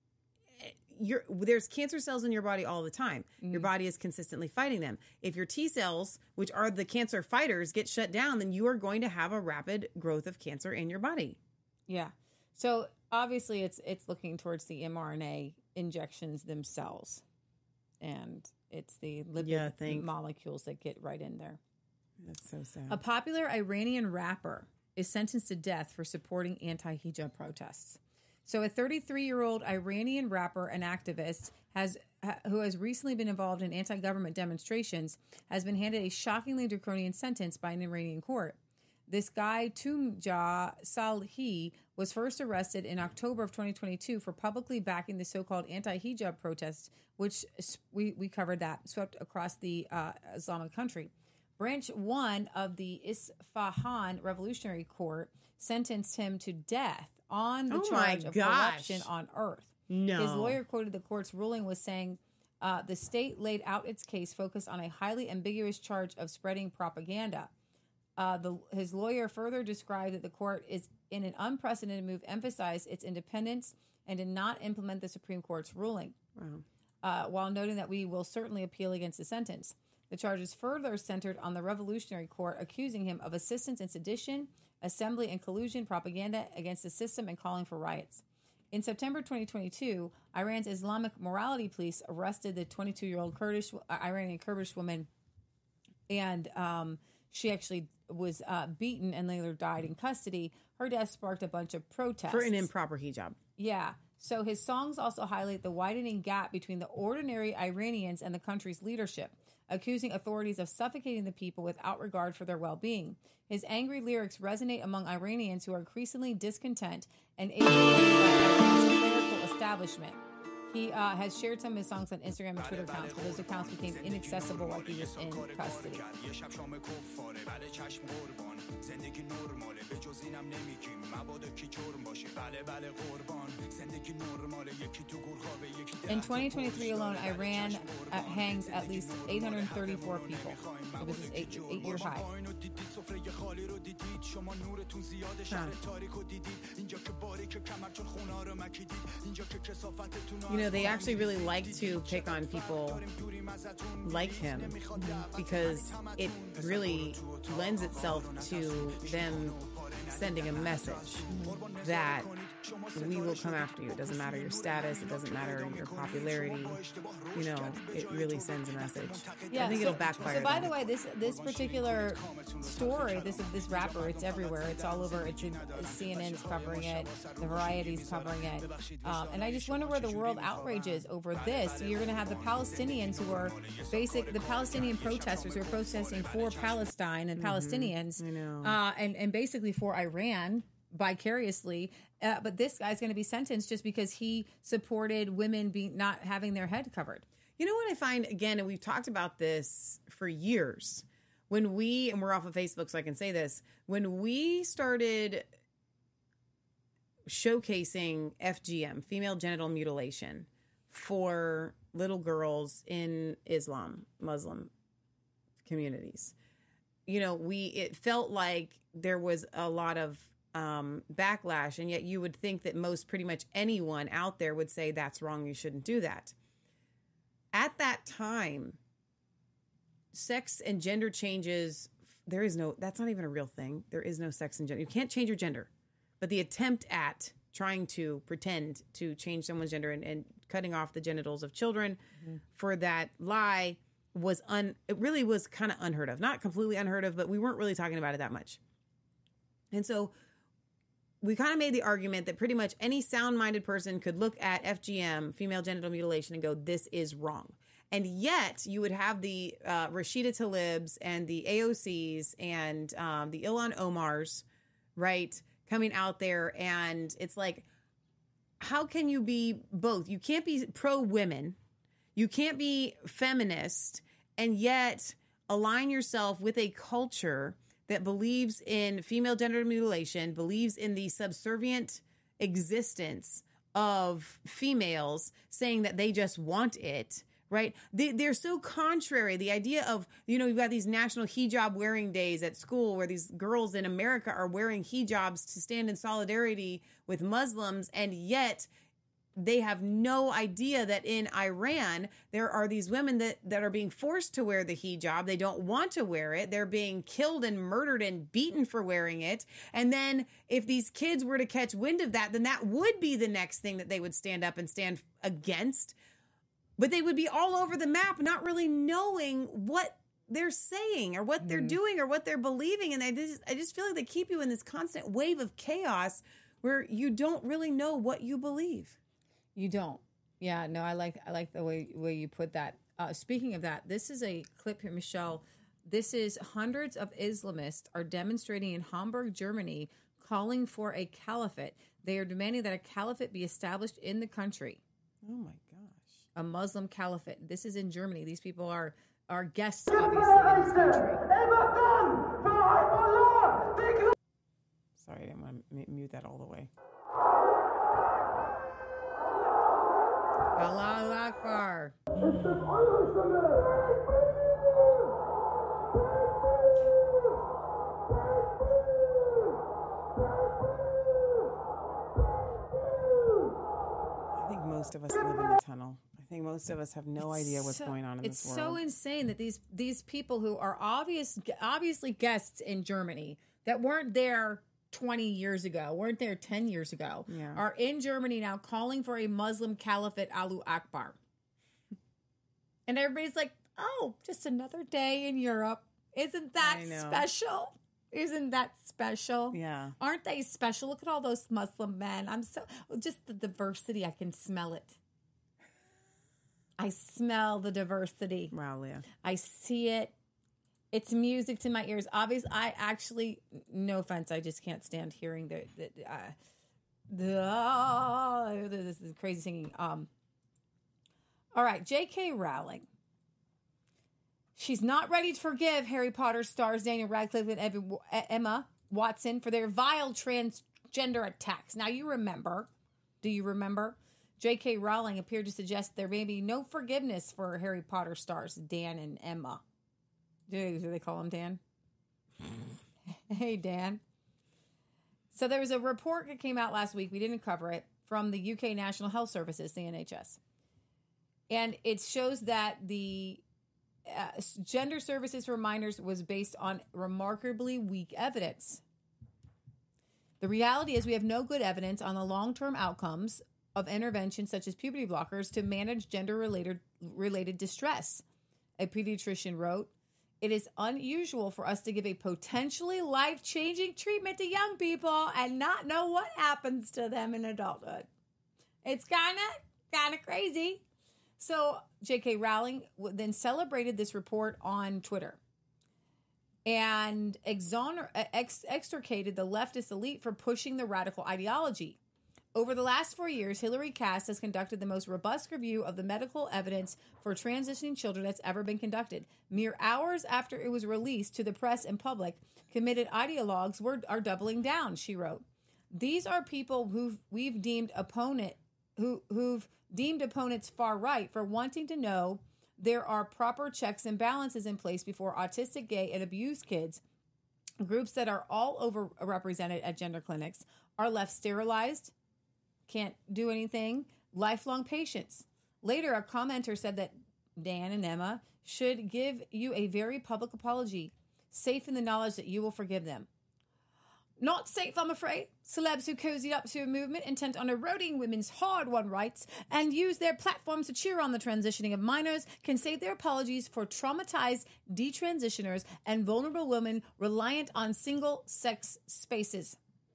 You're, there's cancer cells in your body all the time. Mm-hmm. Your body is consistently fighting them. If your T cells, which are the cancer fighters, get shut down, then you are going to have a rapid growth of cancer in your body. Yeah. So obviously it's it's looking towards the mRNA injections themselves. And it's the lipid Yeah, think. molecules that get right in there. That's so sad. A popular Iranian rapper is sentenced to death for supporting anti-hijab protests. So a thirty-three-year-old Iranian rapper and activist has who has recently been involved in anti-government demonstrations has been handed a shockingly draconian sentence by an Iranian court. This guy, Tumja Salhi, was first arrested in October of twenty twenty-two for publicly backing the so-called anti-hijab protests, which we, we covered that, swept across the uh, Islamic country. Branch one of the Isfahan Revolutionary Court sentenced him to death on the Oh my charge of gosh. corruption on earth. No. His lawyer quoted the court's ruling was saying, uh, the state laid out its case focused on a highly ambiguous charge of spreading propaganda. Uh, the, his lawyer further described that the court is in an unprecedented move, emphasized its independence and did not implement the Supreme Court's ruling, Wow. uh, while noting that we will certainly appeal against the sentence. The charges further centered on the Revolutionary Court, accusing him of assistance in sedition, assembly and collusion, propaganda against the system, and calling for riots. In September twenty twenty-two, Iran's Islamic Morality Police arrested the twenty-two-year-old Kurdish, uh, Iranian Kurdish woman, and um, she actually was uh, beaten and later died in custody. Her death sparked a bunch of protests. For an improper hijab. Yeah. So his songs also highlight the widening gap between the ordinary Iranians and the country's leadership, accusing authorities of suffocating the people without regard for their well-being. His angry lyrics resonate among Iranians who are increasingly discontent and alienated by Iran's political establishment. He uh, has shared some of his songs on Instagram and Twitter accounts, but those accounts became inaccessible while he was in custody. In twenty twenty-three alone, Iran uh, hangs at least eight hundred thirty-four people. It was his eight, eight-year high. You know, they actually really like to pick on people like him because it really lends itself to them sending a message that we will come after you. It doesn't matter your status. It doesn't matter your popularity. You know, it really sends a message. Yeah, I think so, it'll backfire. So, by the way, this this particular story, this this rapper, it's everywhere. It's all over. It's in C N N's covering it. The Variety's covering it. Um, and I just wonder where the world outrage is over this. You're going to have the Palestinians who are basic, the Palestinian protesters who are protesting for Palestine and Mhm. Palestinians, I know. uh, and and basically for Iran vicariously. Uh, but this guy's going to be sentenced just because he supported women being not having their head covered. You know what I find, again, and we've talked about this for years, when we, and we're off of Facebook so I can say this, when we started showcasing F G M, female genital mutilation, for little girls in Islam, Muslim communities, you know, we, it felt like there was a lot of um, backlash. And yet you would think that most pretty much anyone out there would say that's wrong. You shouldn't do that. At that time, sex and gender changes, there is no, that's not even a real thing. There is no sex and gender. You can't change your gender. But the attempt at trying to pretend to change someone's gender and, and cutting off the genitals of children mm-hmm. for that lie was un, it really was kind of unheard of. Not completely unheard of, but we weren't really talking about it that much. And so we kind of made the argument that pretty much any sound-minded person could look at F G M, female genital mutilation, and go, this is wrong. And yet you would have the uh, Rashida Tlaibs and the A O Cs and um, the Ilhan Omars, right, coming out there. And it's like, how can you be both? You can't be pro-women. You can't be feminist and yet align yourself with a culture that believes in female genital mutilation, believes in the subservient existence of females, saying that they just want it, right? They, they're so contrary. The idea of, you know, you've got these national hijab wearing days at school where these girls in America are wearing hijabs to stand in solidarity with Muslims, and yet they have no idea that in Iran, there are these women that, that are being forced to wear the hijab. They don't want to wear it. They're being killed and murdered and beaten for wearing it. And then if these kids were to catch wind of that, then that would be the next thing that they would stand up and stand against. But they would be all over the map, not really knowing what they're saying or what they're mm. doing or what they're believing. And I just, I just feel like they keep you in this constant wave of chaos where you don't really know what you believe. You don't. Yeah, no, I like I like the way way you put that. Uh, speaking of that, this is a clip here, Michelle. This is hundreds of Islamists are demonstrating in Hamburg, Germany, calling for a caliphate. They are demanding that a caliphate be established in the country. Oh my gosh. A Muslim caliphate. This is in Germany. These people are are guests, obviously, in this country. Sorry, I'm going to mute that all the way. Allahu Akbar. I think most of us live in the tunnel. I think most of us have no It's idea what's so, going on in it's this world. It's so insane that these these people who are obvious obviously guests in Germany that weren't there twenty years ago, weren't there ten years ago, yeah. are in Germany now calling for a Muslim caliphate, Allahu Akbar. And everybody's like, oh, just another day in Europe. Isn't that special? Isn't that special? Yeah. Aren't they special? Look at all those Muslim men. I'm so, just the diversity, I can smell it. I smell the diversity. Wow, Leah. I see it. It's music to my ears. Obviously, I actually, no offense, I just can't stand hearing the, the, uh, the oh, this is crazy singing. Um, all right, J K Rowling. She's not ready to forgive Harry Potter stars Daniel Radcliffe and Evan, Emma Watson for their vile transgender attacks. Now, you remember, do you remember? J K Rowling appeared to suggest there may be no forgiveness for Harry Potter stars Dan and Emma. Do they call him Dan? Hey, Dan. So there was a report that came out last week. We didn't cover it, from the U K National Health Services, the N H S. And it shows that the uh, gender services for minors was based on remarkably weak evidence. The reality is we have no good evidence on the long-term outcomes of interventions such as puberty blockers to manage gender-related related distress. A pediatrician wrote, "It is unusual for us to give a potentially life-changing treatment to young people and not know what happens to them in adulthood." It's kind of kind of crazy. So J K Rowling then celebrated this report on Twitter and exoner- ex- extricated the leftist elite for pushing the radical ideology. Over the last four years, Hillary Cass has conducted the most robust review of the medical evidence for transitioning children that's ever been conducted. Mere hours after it was released to the press and public, committed ideologues were are doubling down, she wrote. These are people who we've deemed opponent who who've deemed opponents far right for wanting to know there are proper checks and balances in place before autistic, gay, and abused kids Groups that are all overrepresented at gender clinics are left sterilized, can't do anything, lifelong patients. Later, a commenter said that Dan and Emma should give you a very public apology, safe in the knowledge that you will forgive them. Not safe, I'm afraid. Celebs who cozied up to a movement intent on eroding women's hard-won rights and use their platforms to cheer on the transitioning of minors can save their apologies for traumatized detransitioners and vulnerable women reliant on single-sex spaces.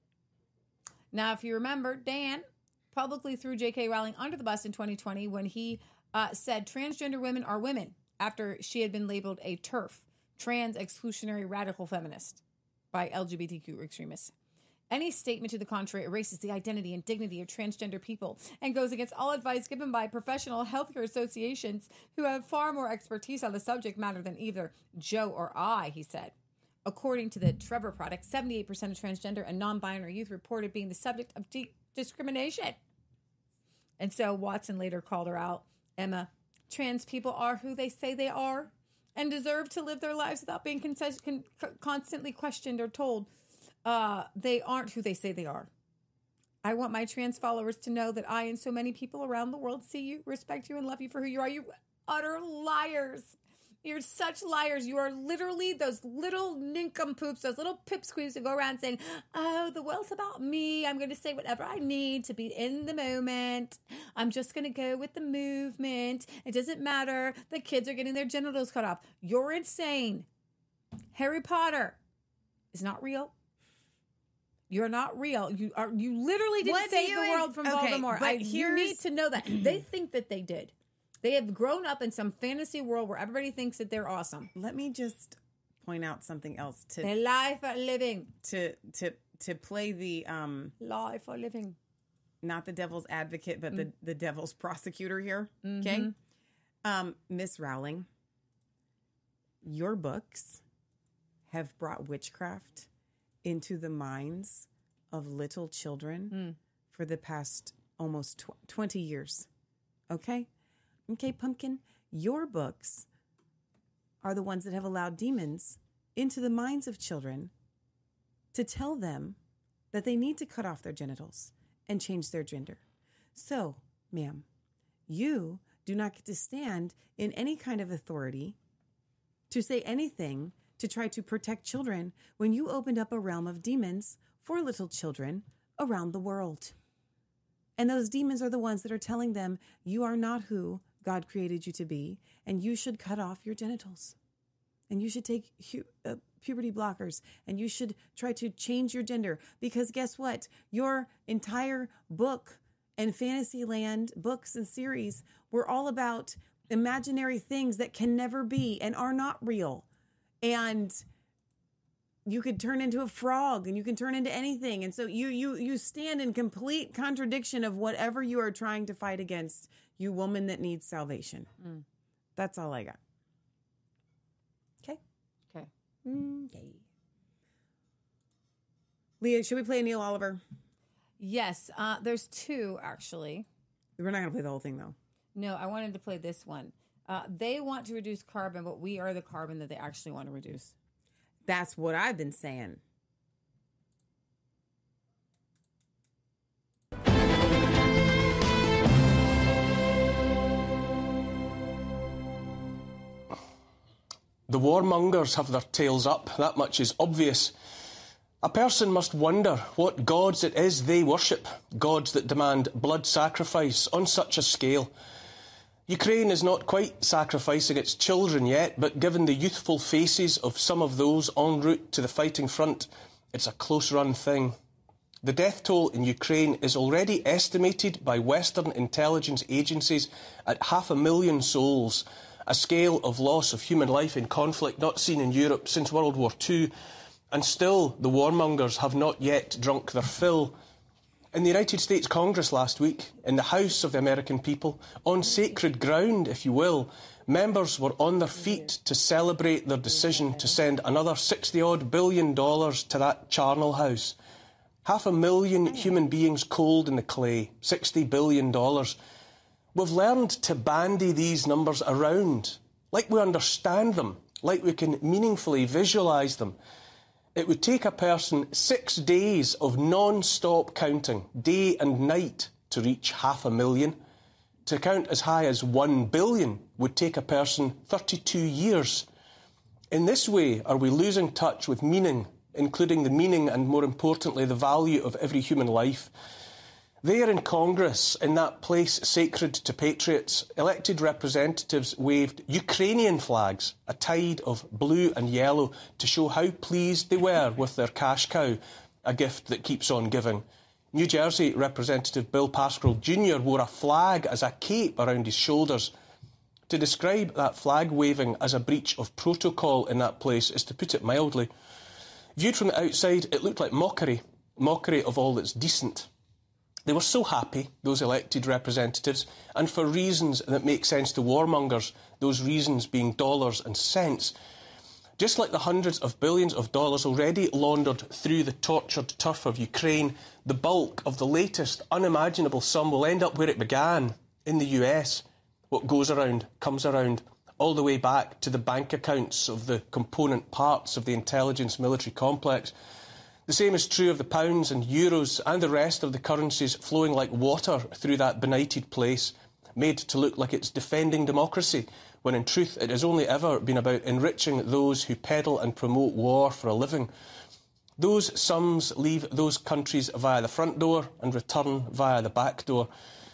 Now, if you remember, Dan publicly threw J K Rowling under the bus in twenty twenty when he uh, said transgender women are women after she had been labeled a TERF, trans exclusionary radical feminist, by L G B T Q extremists. Any statement to the contrary erases the identity and dignity of transgender people and goes against all advice given by professional healthcare associations who have far more expertise on the subject matter than either Joe or I, he said. According to the Trevor Project, seventy-eight percent of transgender and non-binary youth reported being the subject of de- discrimination. And so Watson later called her out. Emma, trans people are who they say they are and deserve to live their lives without being con- con- constantly questioned or told uh, they aren't who they say they are. I want my trans followers to know that I and so many people around the world see you, respect you, and love you for who you are. You utter liars. You're such liars. You are literally those little nincompoops, those little pipsqueaks that go around saying, oh, the world's about me. I'm going to say whatever I need to be in the moment. I'm just going to go with the movement. It doesn't matter. The kids are getting their genitals cut off. You're insane. Harry Potter is not real. You're not real. You are. You literally didn't What save do the you- world from okay, Voldemort. but I, you here's- need to know that. They think that they did. They have grown up in some fantasy world where everybody thinks that they're awesome. Let me just point out something else to They lie for a living. to to to play the um Lie for a living. not the devil's advocate, but Mm. the the devil's prosecutor here. Okay, Mhm. um, Miss Rowling, your books have brought witchcraft into the minds of little children Mm. for the past almost tw- twenty years. Okay, okay, Pumpkin, your books are the ones that have allowed demons into the minds of children to tell them that they need to cut off their genitals and change their gender. So, ma'am, you do not get to stand in any kind of authority to say anything to try to protect children when you opened up a realm of demons for little children around the world. And those demons are the ones that are telling them you are not who God created you to be, and you should cut off your genitals. And you should take hu- uh, puberty blockers, and you should try to change your gender. Because guess what? Your entire book and Fantasyland books and series were all about imaginary things that can never be and are not real. And you could turn into a frog, and you can turn into anything. And so you you you stand in complete contradiction of whatever you are trying to fight against, you woman that needs salvation. Mm. That's all I got. Okay. Okay. Okay. Leah, should we play Neil Oliver? Yes, uh, there's two actually. We're not going to play the whole thing, though. No, I wanted to play this one. Uh, they want to reduce carbon, but we are the carbon that they actually want to reduce. That's what I've been saying. The warmongers have their tails up, that much is obvious. A person must wonder what gods it is they worship, gods that demand blood sacrifice on such a scale. Ukraine is not quite sacrificing its children yet, but given the youthful faces of some of those en route to the fighting front, it's a close-run thing. The death toll in Ukraine is already estimated by Western intelligence agencies at half a million souls, a scale of loss of human life in conflict not seen in Europe since World War Two, and still the warmongers have not yet drunk their fill. In the United States Congress last week, in the House of the American people, on sacred ground, if you will, members were on their feet to celebrate their decision to send another sixty-odd billion dollars to that charnel house. Half a million human beings cold in the clay, sixty billion dollars. We've learned to bandy these numbers around, like we understand them, like we can meaningfully visualise them. it would take a person six days of non-stop counting, day and night, to reach half a million. To count as high as one billion would take a person thirty-two years. In this way, are we losing touch with meaning, including the meaning and, more importantly, the value of every human life? There in Congress, in that place sacred to patriots, elected representatives waved Ukrainian flags, a tide of blue and yellow, to show how pleased they were with their cash cow, a gift that keeps on giving. New Jersey Representative Bill Pascrell Junior wore a flag as a cape around his shoulders. To describe that flag waving as a breach of protocol in that place is to put it mildly. Viewed from the outside, it looked like mockery, mockery of all that's decent. They were so happy, those elected representatives, and for reasons that make sense to warmongers, those reasons being dollars and cents. Just like the hundreds of billions of dollars already laundered through the tortured turf of Ukraine, the bulk of the latest unimaginable sum will end up where it began, in the U S. What goes around comes around, all the way back to the bank accounts of the component parts of the intelligence military complex. The same is true of the pounds and euros and the rest of the currencies flowing like water through that benighted place, made to look like it's defending democracy, when in truth it has only ever been about enriching those who peddle and promote war for a living. Those sums leave those countries via the front door and return via the back door.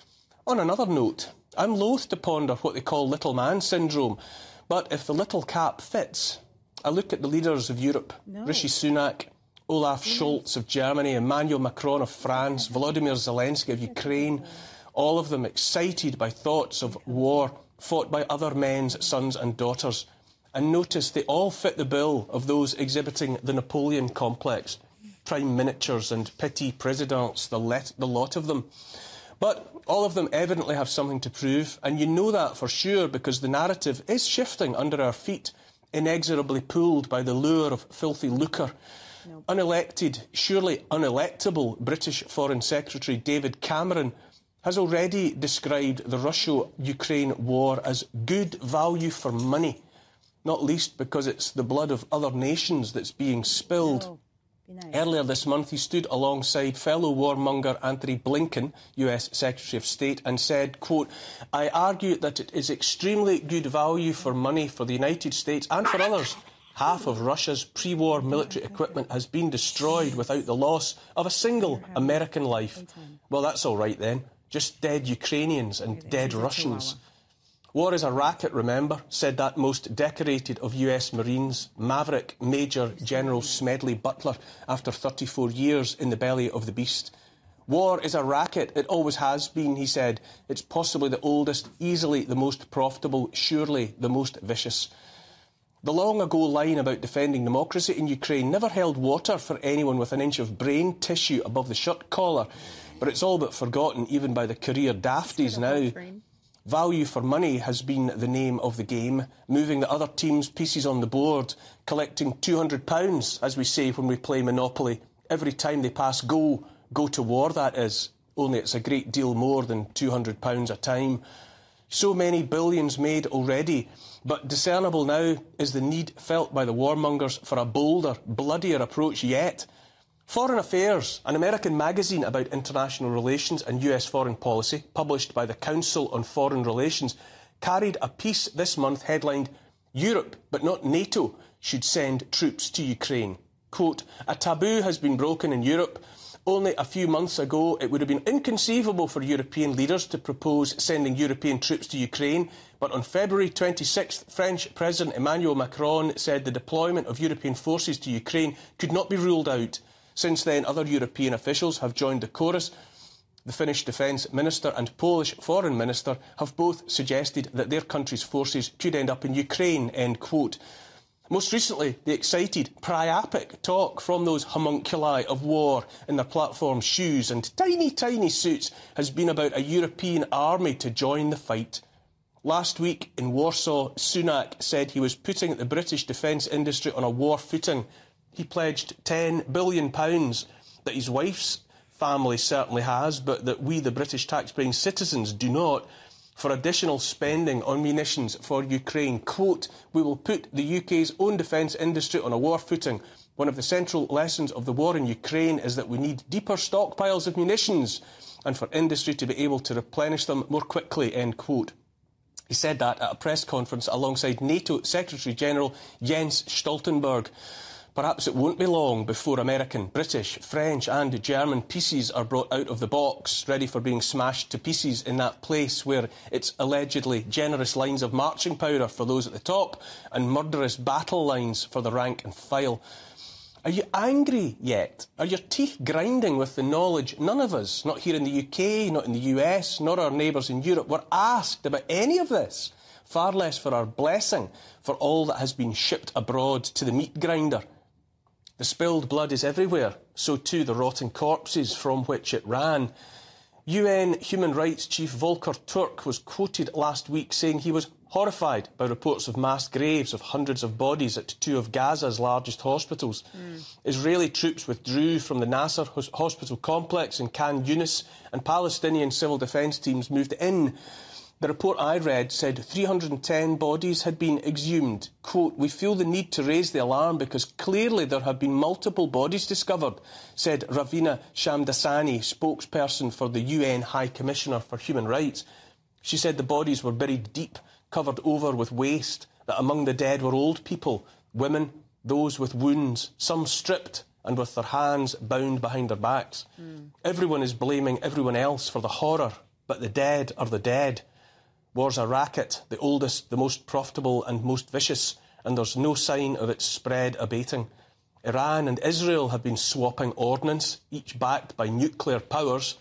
On another note, I'm loath to ponder what they call little man syndrome, but if the little cap fits, I look at the leaders of Europe, no. Rishi Sunak, Olaf Scholz of Germany, Emmanuel Macron of France, Volodymyr Zelensky of Ukraine, all of them excited by thoughts of war fought by other men's sons and daughters. And notice they all fit the bill of those exhibiting the Napoleon complex, prime miniatures and petit présidents, the, let, the lot of them. But all of them evidently have something to prove, and you know that for sure because the narrative is shifting under our feet, inexorably pulled by the lure of filthy lucre. No. Unelected, surely unelectable British Foreign Secretary David Cameron has already described the Russia-Ukraine war as good value for money, not least because it's the blood of other nations that's being spilled. No. Nice. Earlier this month, he stood alongside fellow warmonger Antony Blinken, U S Secretary of State, and said, quote, "I argue that it is extremely good value for money for the United States and for others. Half of Russia's pre-war military equipment has been destroyed without the loss of a single American life." Well, that's all right then. Just dead Ukrainians and dead Russians. War is a racket, remember, said that most decorated of U S Marines, Maverick Major General Smedley Butler, after thirty-four years in the belly of the beast. War is a racket. It always has been, he said. It's possibly the oldest, easily the most profitable, surely the most vicious. The long-ago line about defending democracy in Ukraine never held water for anyone with an inch of brain tissue above the shirt collar, but it's all but forgotten even by the career dafties now. Value for money has been the name of the game, moving the other team's pieces on the board, collecting two hundred pounds, as we say when we play Monopoly, every time they pass go, go to war that is, only it's a great deal more than two hundred pounds a time. So many billions made already, but discernible now is the need felt by the warmongers for a bolder, bloodier approach yet. Foreign Affairs, an American magazine about international relations and U S foreign policy, published by the Council on Foreign Relations, carried a piece this month headlined, "Europe, but not NATO, should send troops to Ukraine." Quote, "A taboo has been broken in Europe. Only a few months ago, it would have been inconceivable for European leaders to propose sending European troops to Ukraine. But on February twenty-sixth, French President Emmanuel Macron said the deployment of European forces to Ukraine could not be ruled out. Since then, other European officials have joined the chorus. The Finnish Defence Minister and Polish Foreign Minister have both suggested that their country's forces could end up in Ukraine." End quote. Most recently, the excited, priapic talk from those homunculi of war in their platform shoes and tiny, tiny suits has been about a European army to join the fight. Last week in Warsaw, Sunak said he was putting the British defence industry on a war footing. He pledged ten billion pounds that his wife's family certainly has, but that we, the British taxpaying citizens, do not, for additional spending on munitions for Ukraine. Quote, "We will put the U K's own defence industry on a war footing. One of the central lessons of the war in Ukraine is that we need deeper stockpiles of munitions and for industry to be able to replenish them more quickly, end quote. He said that at a press conference alongside NATO Secretary-General Jens Stoltenberg. Perhaps it won't be long before American, British, French and German pieces are brought out of the box, ready for being smashed to pieces in that place where it's allegedly generous lines of marching powder for those at the top and murderous battle lines for the rank and file. Are you angry yet? Are your teeth grinding with the knowledge none of us, not here in the U K, not in the U S, nor our neighbours in Europe, were asked about any of this? Far less for our blessing for all that has been shipped abroad to the meat grinder. The spilled blood is everywhere, so too the rotting corpses from which it ran. U N Human Rights Chief Volker Turk was quoted last week saying he was horrified by reports of mass graves of hundreds of bodies at two of Gaza's largest hospitals. Mm. Israeli troops withdrew from the Nasser hospital complex in Khan Yunis and Palestinian civil defence teams moved in. The report I read said three hundred ten bodies had been exhumed. Quote, "We feel the need to raise the alarm because clearly there have been multiple bodies discovered," said Ravina Shamdasani, spokesperson for the U N High Commissioner for Human Rights. She said the bodies were buried deep, covered over with waste, that among the dead were old people, women, those with wounds, some stripped and with their hands bound behind their backs. Mm. Everyone is blaming everyone else for the horror, but the dead are the dead. War's a racket, the oldest, the most profitable and most vicious, and there's no sign of its spread abating. Iran and Israel have been swapping ordnance, each backed by nuclear powers.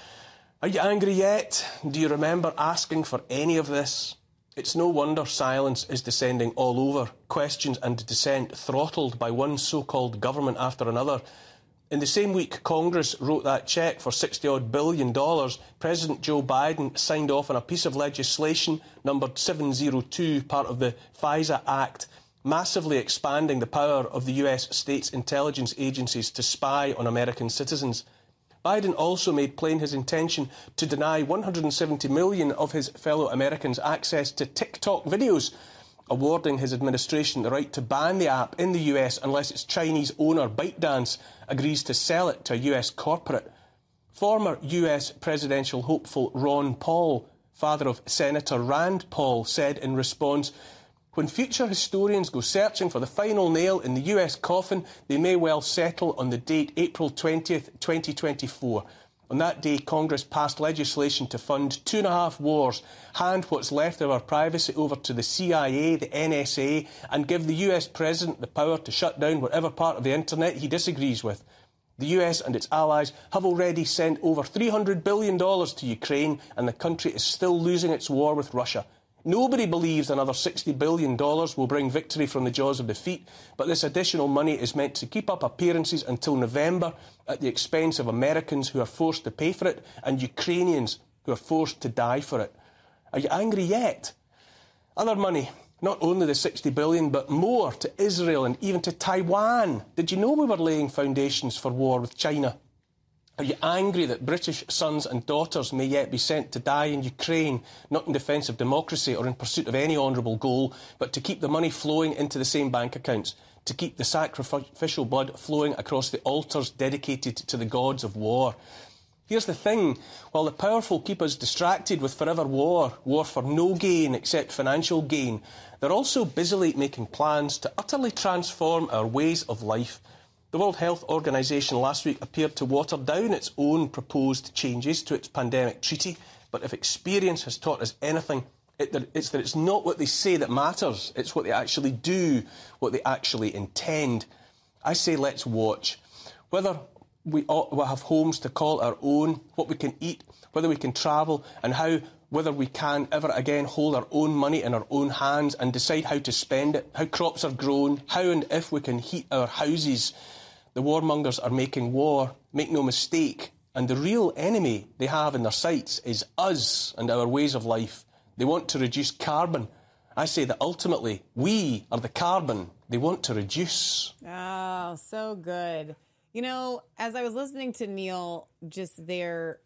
Are you angry yet? Do you remember asking for any of this? It's no wonder silence is descending all over, questions and dissent throttled by one so-called government after another. In the same week Congress wrote that cheque for sixty-odd billion dollars, President Joe Biden signed off on a piece of legislation numbered seven oh two, part of the FISA Act, massively expanding the power of the U S states' intelligence agencies to spy on American citizens. Biden also made plain his intention to deny one hundred seventy million of his fellow Americans access to TikTok videos, awarding his administration the right to ban the app in the U S unless its Chinese owner, ByteDance, agrees to sell it to a U S corporate. Former U S presidential hopeful Ron Paul, father of Senator Rand Paul, said in response, "When future historians go searching for the final nail in the U S coffin, they may well settle on the date April twentieth, twenty twenty-four. On that day, Congress passed legislation to fund two and a half wars, hand what's left of our privacy over to the C I A, the N S A, and give the U S President the power to shut down whatever part of the internet he disagrees with. The U S and its allies have already sent over three hundred billion dollars to Ukraine, and the country is still losing its war with Russia. Nobody believes another sixty billion dollars will bring victory from the jaws of defeat, but this additional money is meant to keep up appearances until November at the expense of Americans who are forced to pay for it and Ukrainians who are forced to die for it. Are you angry yet? Other money, not only the sixty billion dollars, but more to Israel and even to Taiwan. Did you know we were laying foundations for war with China? Are you angry that British sons and daughters may yet be sent to die in Ukraine, not in defence of democracy or in pursuit of any honourable goal, but to keep the money flowing into the same bank accounts, to keep the sacrificial blood flowing across the altars dedicated to the gods of war? Here's the thing, while the powerful keep us distracted with forever war, war for no gain except financial gain, they're also busily making plans to utterly transform our ways of life. The World Health Organization last week appeared to water down its own proposed changes to its pandemic treaty, but if experience has taught us anything, it's that it's not what they say that matters, it's what they actually do, what they actually intend. I say let's watch. Whether we will have homes to call our own, what we can eat, whether we can travel, and how whether we can ever again hold our own money in our own hands and decide how to spend it, how crops are grown, how and if we can heat our houses. The warmongers are making war, make no mistake, and the real enemy they have in their sights is us and our ways of life. They want to reduce carbon. I say that ultimately we are the carbon they want to reduce. Oh, so good. You know, as I was listening to Neil just there,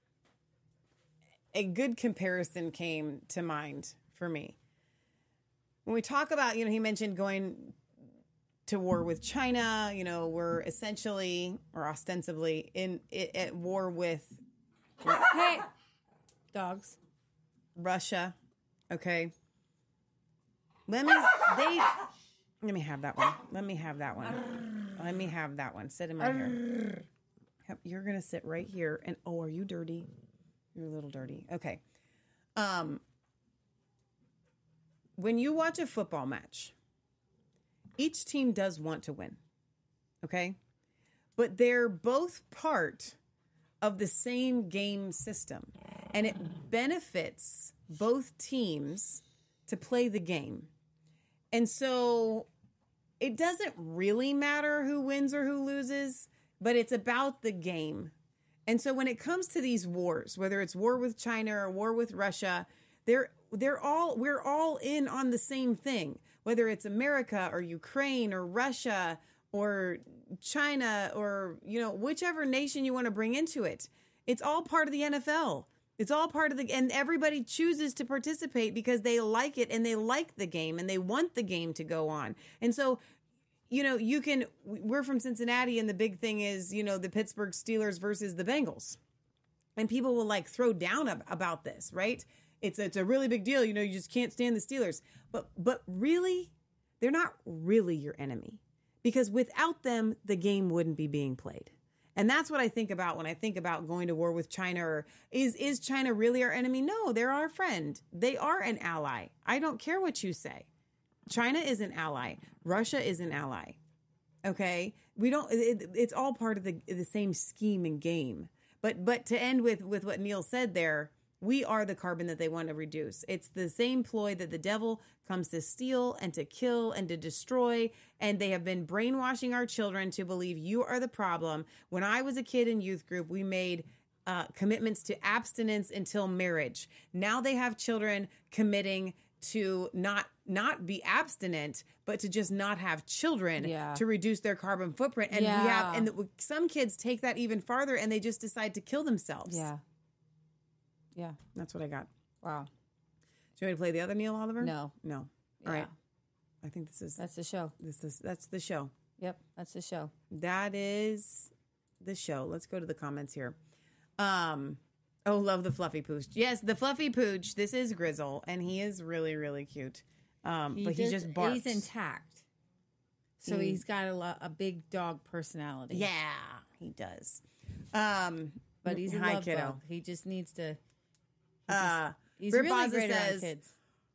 a good comparison came to mind for me. When we talk about, you know, he mentioned going to war with China. You know, we're essentially or ostensibly in, in at war with hey dogs, Russia. Okay. Let me they let me have that one. Let me have that one. Let me have that one. Sit in my hair. Yep, you're gonna sit right here. And oh, are you dirty? You're a little dirty. Okay. Um. When you watch a football match, each team does want to win. Okay, but they're both part of the same game system, and it benefits both teams to play the game. And so it doesn't really matter who wins or who loses, but it's about the game. And so when it comes to these wars, whether it's war with China or war with Russia, they're they're all we're all in on the same thing, whether it's America or Ukraine or Russia or China or, you know, whichever nation you want to bring into it. It's all part of the N F L. It's all part of the, and everybody chooses to participate because they like it and they like the game and they want the game to go on. And so, you know, you can, we're from Cincinnati and the big thing is, you know, the Pittsburgh Steelers versus the Bengals. And people will like throw down ab- about this, right? It's, it's a really big deal. You know, you just can't stand the Steelers. But, but really, they're not really your enemy because without them, the game wouldn't be being played. And that's what I think about when I think about going to war with China. Or is, is China really our enemy? No, they're our friend. They are an ally. I don't care what you say. China is an ally. Russia is an ally. Okay? We don't, it, it's all part of the, the same scheme and game. But, but to end with, with what Neil said there, we are the carbon that they want to reduce. It's the same ploy that the devil comes to steal and to kill and to destroy. And they have been brainwashing our children to believe you are the problem. When I was a kid in youth group, we made uh, commitments to abstinence until marriage. Now they have children committing to not not be abstinent, but to just not have children Yeah. to reduce their carbon footprint. And Yeah. we have, and the, some kids take that even farther and they just decide to kill themselves. Yeah. Yeah. That's what I got. Wow. Do you want me to play the other Neil Oliver? No. No. All Yeah. right. I think this is That's the show. this is that's the show. Yep, that's the show. That is the show. Let's go to the comments here. Um oh, love the fluffy pooch. Yes, the fluffy pooch. This is Grizzle, and he is really, really cute. Um, but he just barks. He's intact. So He- he's got a, lo- a big dog personality. Yeah, he does. Um, But he's a hi, love kiddo. bug. He just needs to. he Uh, just- he's Rip really Baza great around says- kids.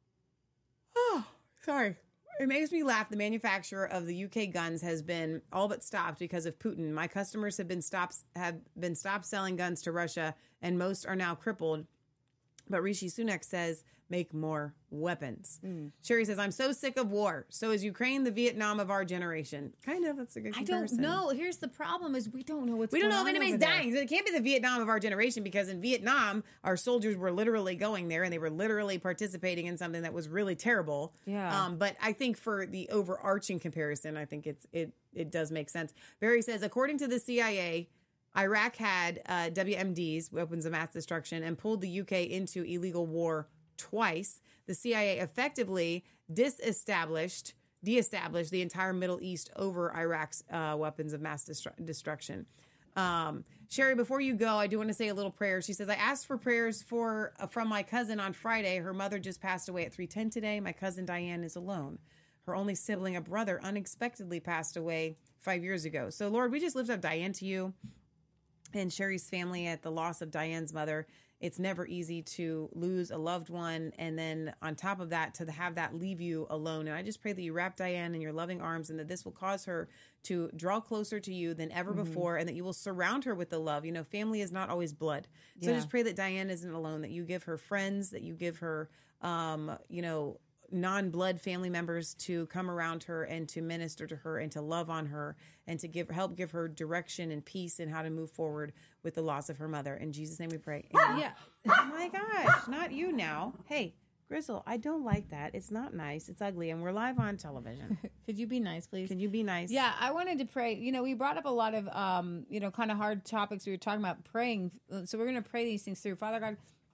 Oh, sorry. It makes me laugh. The manufacturer of the U K guns has been all but stopped because of Putin. My customers have been stopped have been stopped selling guns to Russia, and most are now crippled. But Rishi Sunak says, make more weapons. Mm. Sherry says, I'm so sick of war. So is Ukraine the Vietnam of our generation? Kind of. That's a good I don't comparison. know. Here's the problem: is we don't know what's. We don't going know if on anybody's over there. dying. So it can't be the Vietnam of our generation because in Vietnam, our soldiers were literally going there and they were literally participating in something that was really terrible. Yeah. Um, but I think for the overarching comparison, I think it's it it does make sense. Barry says, according to the C I A, Iraq had uh, W M Ds, weapons of mass destruction, and pulled the U K into illegal war twice. The C I A effectively disestablished, de-established the entire Middle East over Iraq's uh, weapons of mass destru- destruction. Um, Sherry, before you go, I do want to say a little prayer. She says, I asked for prayers for uh, from my cousin on Friday. Her mother just passed away at three ten today. My cousin Diane is alone. Her only sibling, a brother, unexpectedly passed away five years ago. So, Lord, we just lift up Diane to you and Sherry's family at the loss of Diane's mother. It's never easy to lose a loved one. And then on top of that, to have that leave you alone. And I just pray that you wrap Diane in your loving arms and that this will cause her to draw closer to you than ever Mhm. before and that you will surround her with the love. You know, family is not always blood. So Yeah. just pray that Diane isn't alone, that you give her friends, that you give her, um, you know, non-blood family members to come around her and to minister to her and to love on her and to give help give her direction and peace and how to move forward with the loss of her mother. In Jesus' name we pray. Amen. Yeah. Oh my gosh, not you now. Hey, Grizzle, I don't like that. It's not nice. It's ugly, and we're live on television. Could you be nice, please? Can you be nice? Yeah, I wanted to pray. You know, we brought up a lot of, um, you know, kind of hard topics we were talking about praying. So we're going to pray these things through. Father God,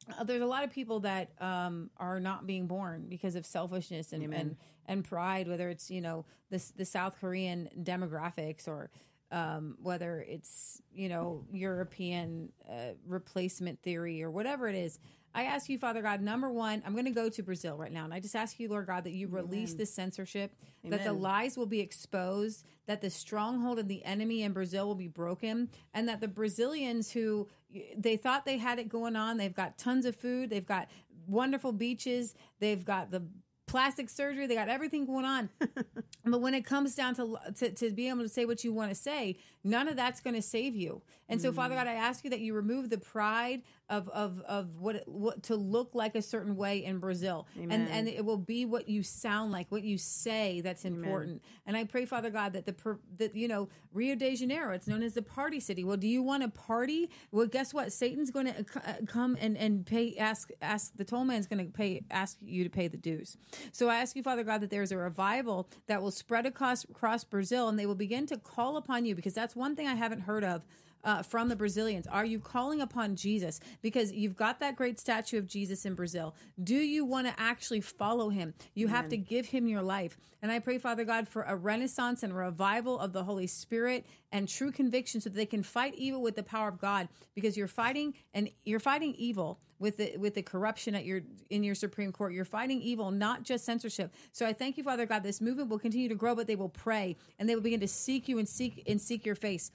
uh, there's a lot of people that um, are not being born because of selfishness and, and and pride, whether it's, you know, the, the South Korean demographics or um, whether it's, you know, European uh, replacement theory or whatever it is. I ask you, Father God, number one, I'm going to go to Brazil right now. And I just ask you, Lord God, that you release Amen. this censorship, Amen. that the lies will be exposed, that the stronghold of the enemy in Brazil will be broken, and that the Brazilians who they thought they had it going on, they've got tons of food, they've got wonderful beaches, they've got the plastic surgery, they got everything going on. But when it comes down to, to to be able to say what you want to say, none of that's going to save you. And so, Mm. Father God, I ask you that you remove the pride of of of what it, what to look like a certain way in Brazil, Amen. and and it will be what you sound like, what you say that's important. And I pray, Father God, that the per, that you know Rio de Janeiro, it's known as the party city. Well, do you want to party? Well, guess what? Satan's going to come and and pay ask ask the toll man's going to pay ask you to pay the dues. So I ask you, Father God, that there's a revival that will spread across across Brazil, and they will begin to call upon you, because that's one thing I haven't heard of. Uh, from the Brazilians. Are you calling upon Jesus? Because you've got that great statue of Jesus in Brazil. Do you want to actually follow him? You Amen. have to give him your life. And I pray, Father God, for a renaissance and a revival of the Holy Spirit and true conviction, so that they can fight evil with the power of God, because you're fighting and you're fighting evil with the with the corruption at your in your Supreme Court. You're fighting evil, not just censorship. So I thank you, Father God, this movement will continue to grow, but they will pray and they will begin to seek you and seek and seek your face.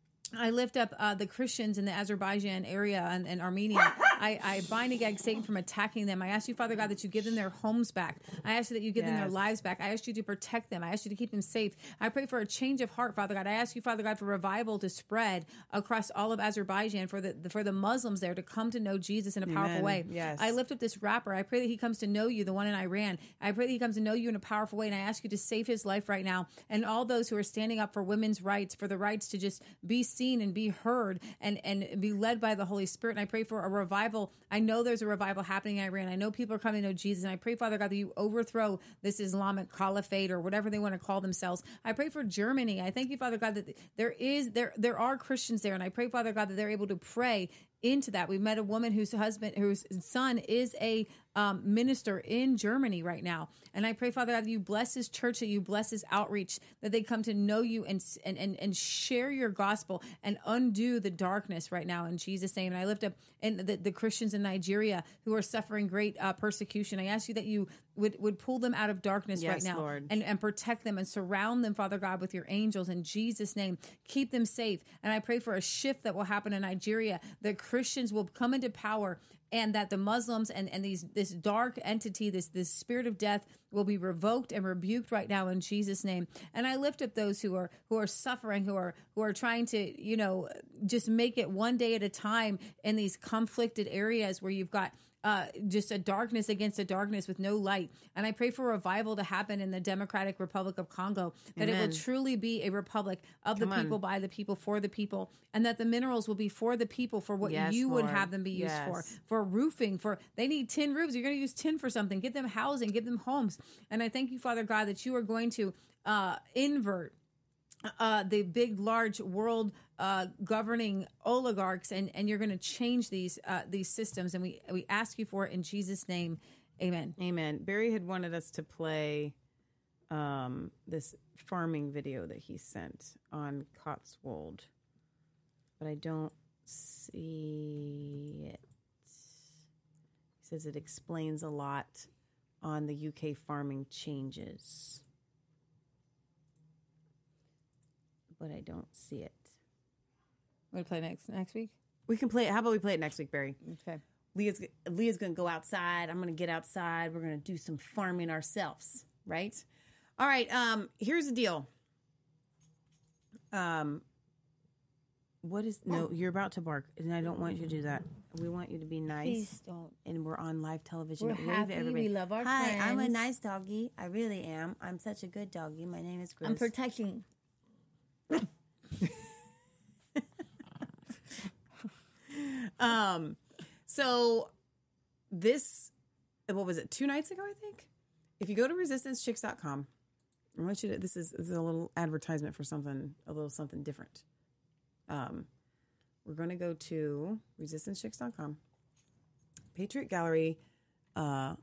I lift up uh, the Christians in the Azerbaijan area and, and Armenia. I, I bind against Satan from attacking them. I ask you, Father God, that you give them their homes back. I ask you that you give them their Yes. lives back. I ask you to protect them. I ask you to keep them safe. I pray for a change of heart, Father God. I ask you, Father God, for revival to spread across all of Azerbaijan, for the for the Muslims there to come to know Jesus in a powerful Amen. way. Yes. I lift up this rapper. I pray that he comes to know you, the one in Iran. I pray that he comes to know you in a powerful way, and I ask you to save his life right now. And all those who are standing up for women's rights, for the rights to just be seen and be heard and, and be led by the Holy Spirit. And I pray for a revival. I know there's a revival happening in Iran. I know people are coming to know Jesus. And I pray, Father God, that you overthrow this Islamic caliphate or whatever they want to call themselves. I pray for Germany. I thank you, Father God, that there is there there are Christians there. And I pray, Father God, that they're able to pray into that. We met a woman whose husband, whose son is a um, minister in Germany right now. And I pray, Father God, that you bless his church, that you bless his outreach, that they come to know you and, and, and, and share your gospel and undo the darkness right now in Jesus' name. And I lift up and the, the Christians in Nigeria who are suffering great uh, persecution. I ask you that you would, would pull them out of darkness Yes, right now Lord. and, and protect them and surround them, Father God, with your angels in Jesus' name. Keep them safe. And I pray for a shift that will happen in Nigeria, that Christians will come into power, and that the Muslims and, and these this dark entity, this this spirit of death, will be revoked and rebuked right now in Jesus' name. And I lift up those who are who are suffering, who are who are trying to, you know, just make it one day at a time in these conflicted areas where you've got Uh, just a darkness against a darkness with no light. And I pray for revival to happen in the Democratic Republic of Congo, that it Amen. will truly be a republic of Come the on. people, by the people, for the people, and that the minerals will be for the people, for what Yes, you would Lord. have them be used Yes. for, for roofing, for they need tin roofs. You're going to use tin for something. Give them housing, give them homes. And I thank you, Father God, that you are going to uh, invert Uh, the big, large world uh, governing oligarchs, and, and you're going to change these uh, these systems, and we we ask you for it in Jesus' name, amen. Amen. Barry had wanted us to play um, this farming video that he sent on Cotswold, but I don't see it. He says it explains a lot on the U K farming changes, but I don't see it. Want to play next next week? We can play it. How about we play it next week, Barry? Okay. Leah's Leah's gonna go outside. I'm gonna get outside. We're gonna do some farming ourselves, right? All right. Um, here's the deal. Um, what is no? You're about to bark, and I don't want you to do that. We want you to be nice. Please don't. And we're on live television. We're Wave at happy. everybody. We love our Hi, I'm a friends. nice doggy. I really am. I'm such a good doggy. My name is Grace. I'm protecting. Um, so this, what was it, two nights ago, I think? If you go to resistance chicks dot com, I want you to, this is, this is a little advertisement for something, a little something different. Um, we're going to go to resistance chicks dot com, Patriot Gallery uh,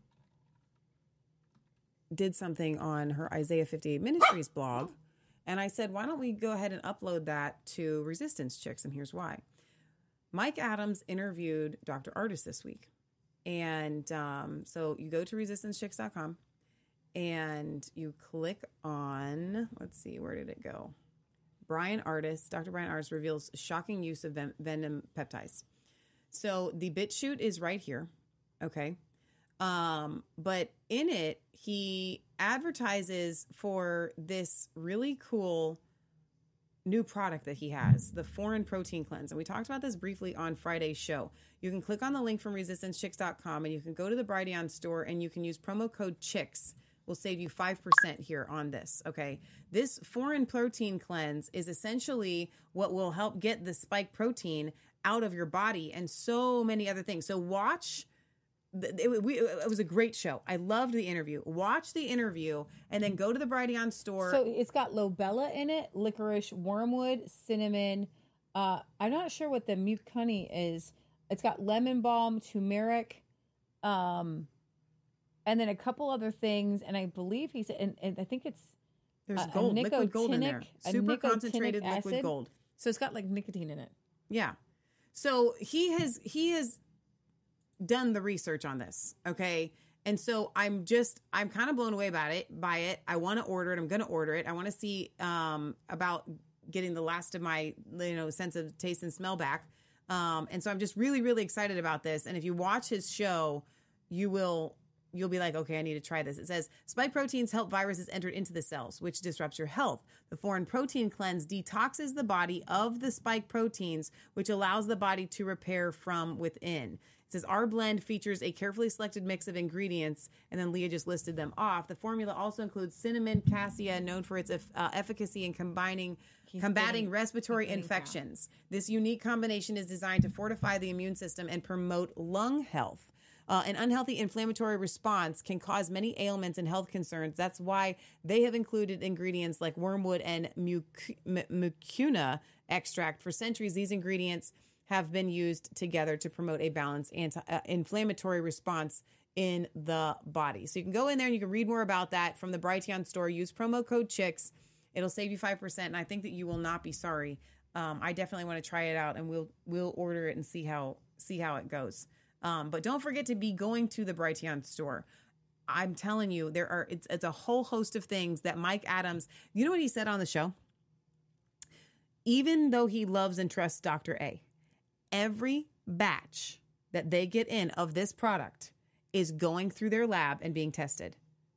did something on her Isaiah fifty-eight Ministries blog. And I said, why don't we go ahead and upload that to Resistance Chicks? And here's why. Mike Adams interviewed Doctor Ardis this week. And um, so you go to resistance chicks dot com and you click on, let's see, where did it go? Brian Ardis, Doctor Brian Ardis reveals shocking use of ven- venom peptides. So the BitChute is right here. Okay. Um, but in it, he advertises for this really cool new product that he has, the Foreign Protein Cleanse. And we talked about this briefly on Friday's show. You can click on the link from resistance chicks dot com and you can go to the Brighteon store and you can use promo code CHICKS. We'll save you five percent here on this, okay? This Foreign Protein Cleanse is essentially what will help get the spike protein out of your body and so many other things. So watch... It, we, it was a great show. I loved the interview. Watch the interview and then go to the Brighteon store. So it's got lobella in it, licorice, wormwood, cinnamon. Uh, I'm not sure what the muke honey is. It's got lemon balm, turmeric, um, and then a couple other things. And I believe he said, and, and I think it's there's a, gold, a liquid gold in there, super nicotinic concentrated liquid acid. gold. So it's got like nicotine in it. Yeah. So he has he has. done the research on this, okay? And so I'm just, I'm kind of blown away by it, by it. I want to order it. I'm going to order it. I want to see um, about getting the last of my, you know, sense of taste and smell back. Um, and so I'm just really, really excited about this. And if you watch his show, you will, you'll be like, okay, I need to try this. It says, spike proteins help viruses enter into the cells, which disrupts your health. The Foreign Protein Cleanse detoxes the body of the spike proteins, which allows the body to repair from within. It says, our blend features a carefully selected mix of ingredients, and then Leah just listed them off. The formula also includes cinnamon cassia, known for its uh, efficacy in combining He's combating getting, respiratory infections. Down. This unique combination is designed to fortify the immune system and promote lung health. Uh, an unhealthy inflammatory response can cause many ailments and health concerns. That's why they have included ingredients like wormwood and muc- m- mucuna extract. For centuries, these ingredients have been used together to promote a balanced anti-inflammatory response in the body. So you can go in there and you can read more about that from the Brighteon store. Use promo code CHICKS. It'll save you five percent, and I think that you will not be sorry. Um, I definitely want to try it out, and we'll we'll order it and see how see how it goes. Um, but don't forget to be going to the Brighteon store. I'm telling you, there are it's it's a whole host of things that Mike Adams, you know what he said on the show? Even though he loves and trusts Doctor A, every batch that they get in of this product is going through their lab and being tested.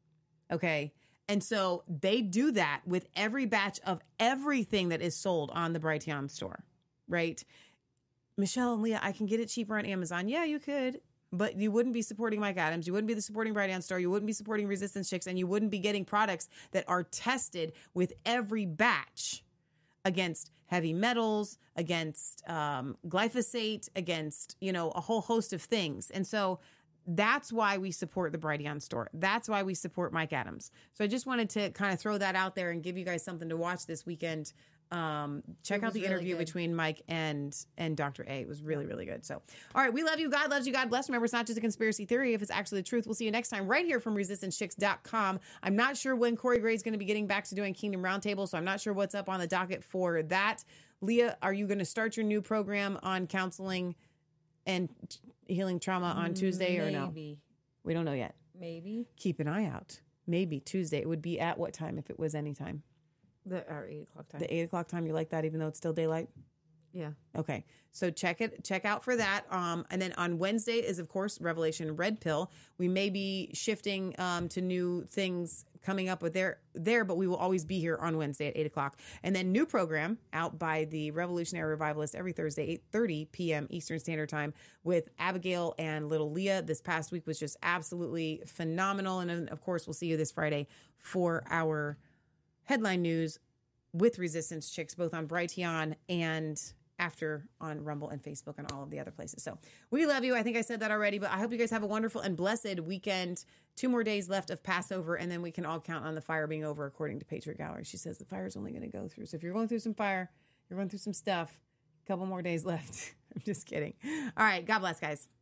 Okay? And so they do that with every batch of everything that is sold on the Brighteon store, right? Michelle and Leah, I can get it cheaper on Amazon. Yeah, you could, but you wouldn't be supporting Mike Adams. You wouldn't be supporting Brighteon store. You wouldn't be supporting Resistance Chicks, and you wouldn't be getting products that are tested with every batch against heavy metals, against um, glyphosate, against, you know, a whole host of things. And so that's why we support the Brighteon store. That's why we support Mike Adams. So I just wanted to kind of throw that out there and give you guys something to watch this weekend. Um, check out the really interview good. between Mike and and Doctor A. It was really, really good. So, all right, we love you. God loves you. God bless. Remember, it's not just a conspiracy theory if it's actually the truth. We'll see you next time right here from resistance chicks dot com. I'm not sure when Corey Gray is going to be getting back to doing Kingdom Roundtable, so I'm not sure what's up on the docket for that. Leah, are you going to start your new program on counseling and healing trauma on Tuesday Maybe. or no? We don't know yet. Maybe. Keep an eye out. Maybe Tuesday. It would be at what time if it was any time? The our eight o'clock time. The eight o'clock time. You like that, even though it's still daylight? Yeah. Okay. So check it, check out for that. Um, and then on Wednesday is, of course, Revelation Red Pill. We may be shifting um, to new things coming up with there, there, but we will always be here on Wednesday at eight o'clock. And then new program out by the Revolutionary Revivalist every Thursday, eight thirty p.m. Eastern Standard Time with Abigail and Little Leah. This past week was just absolutely phenomenal. And then, of course, we'll see you this Friday for our headline news with Resistance Chicks, both on Brighteon and after on Rumble and Facebook and all of the other places. So we love you. I think I said that already, but I hope you guys have a wonderful and blessed weekend. Two more days left of Passover, and then we can all count on the fire being over, according to Patriot Gallery. She says the fire is only going to go through. So if you're going through some fire, you're going through some stuff, a couple more days left. I'm just kidding. All right. God bless, guys.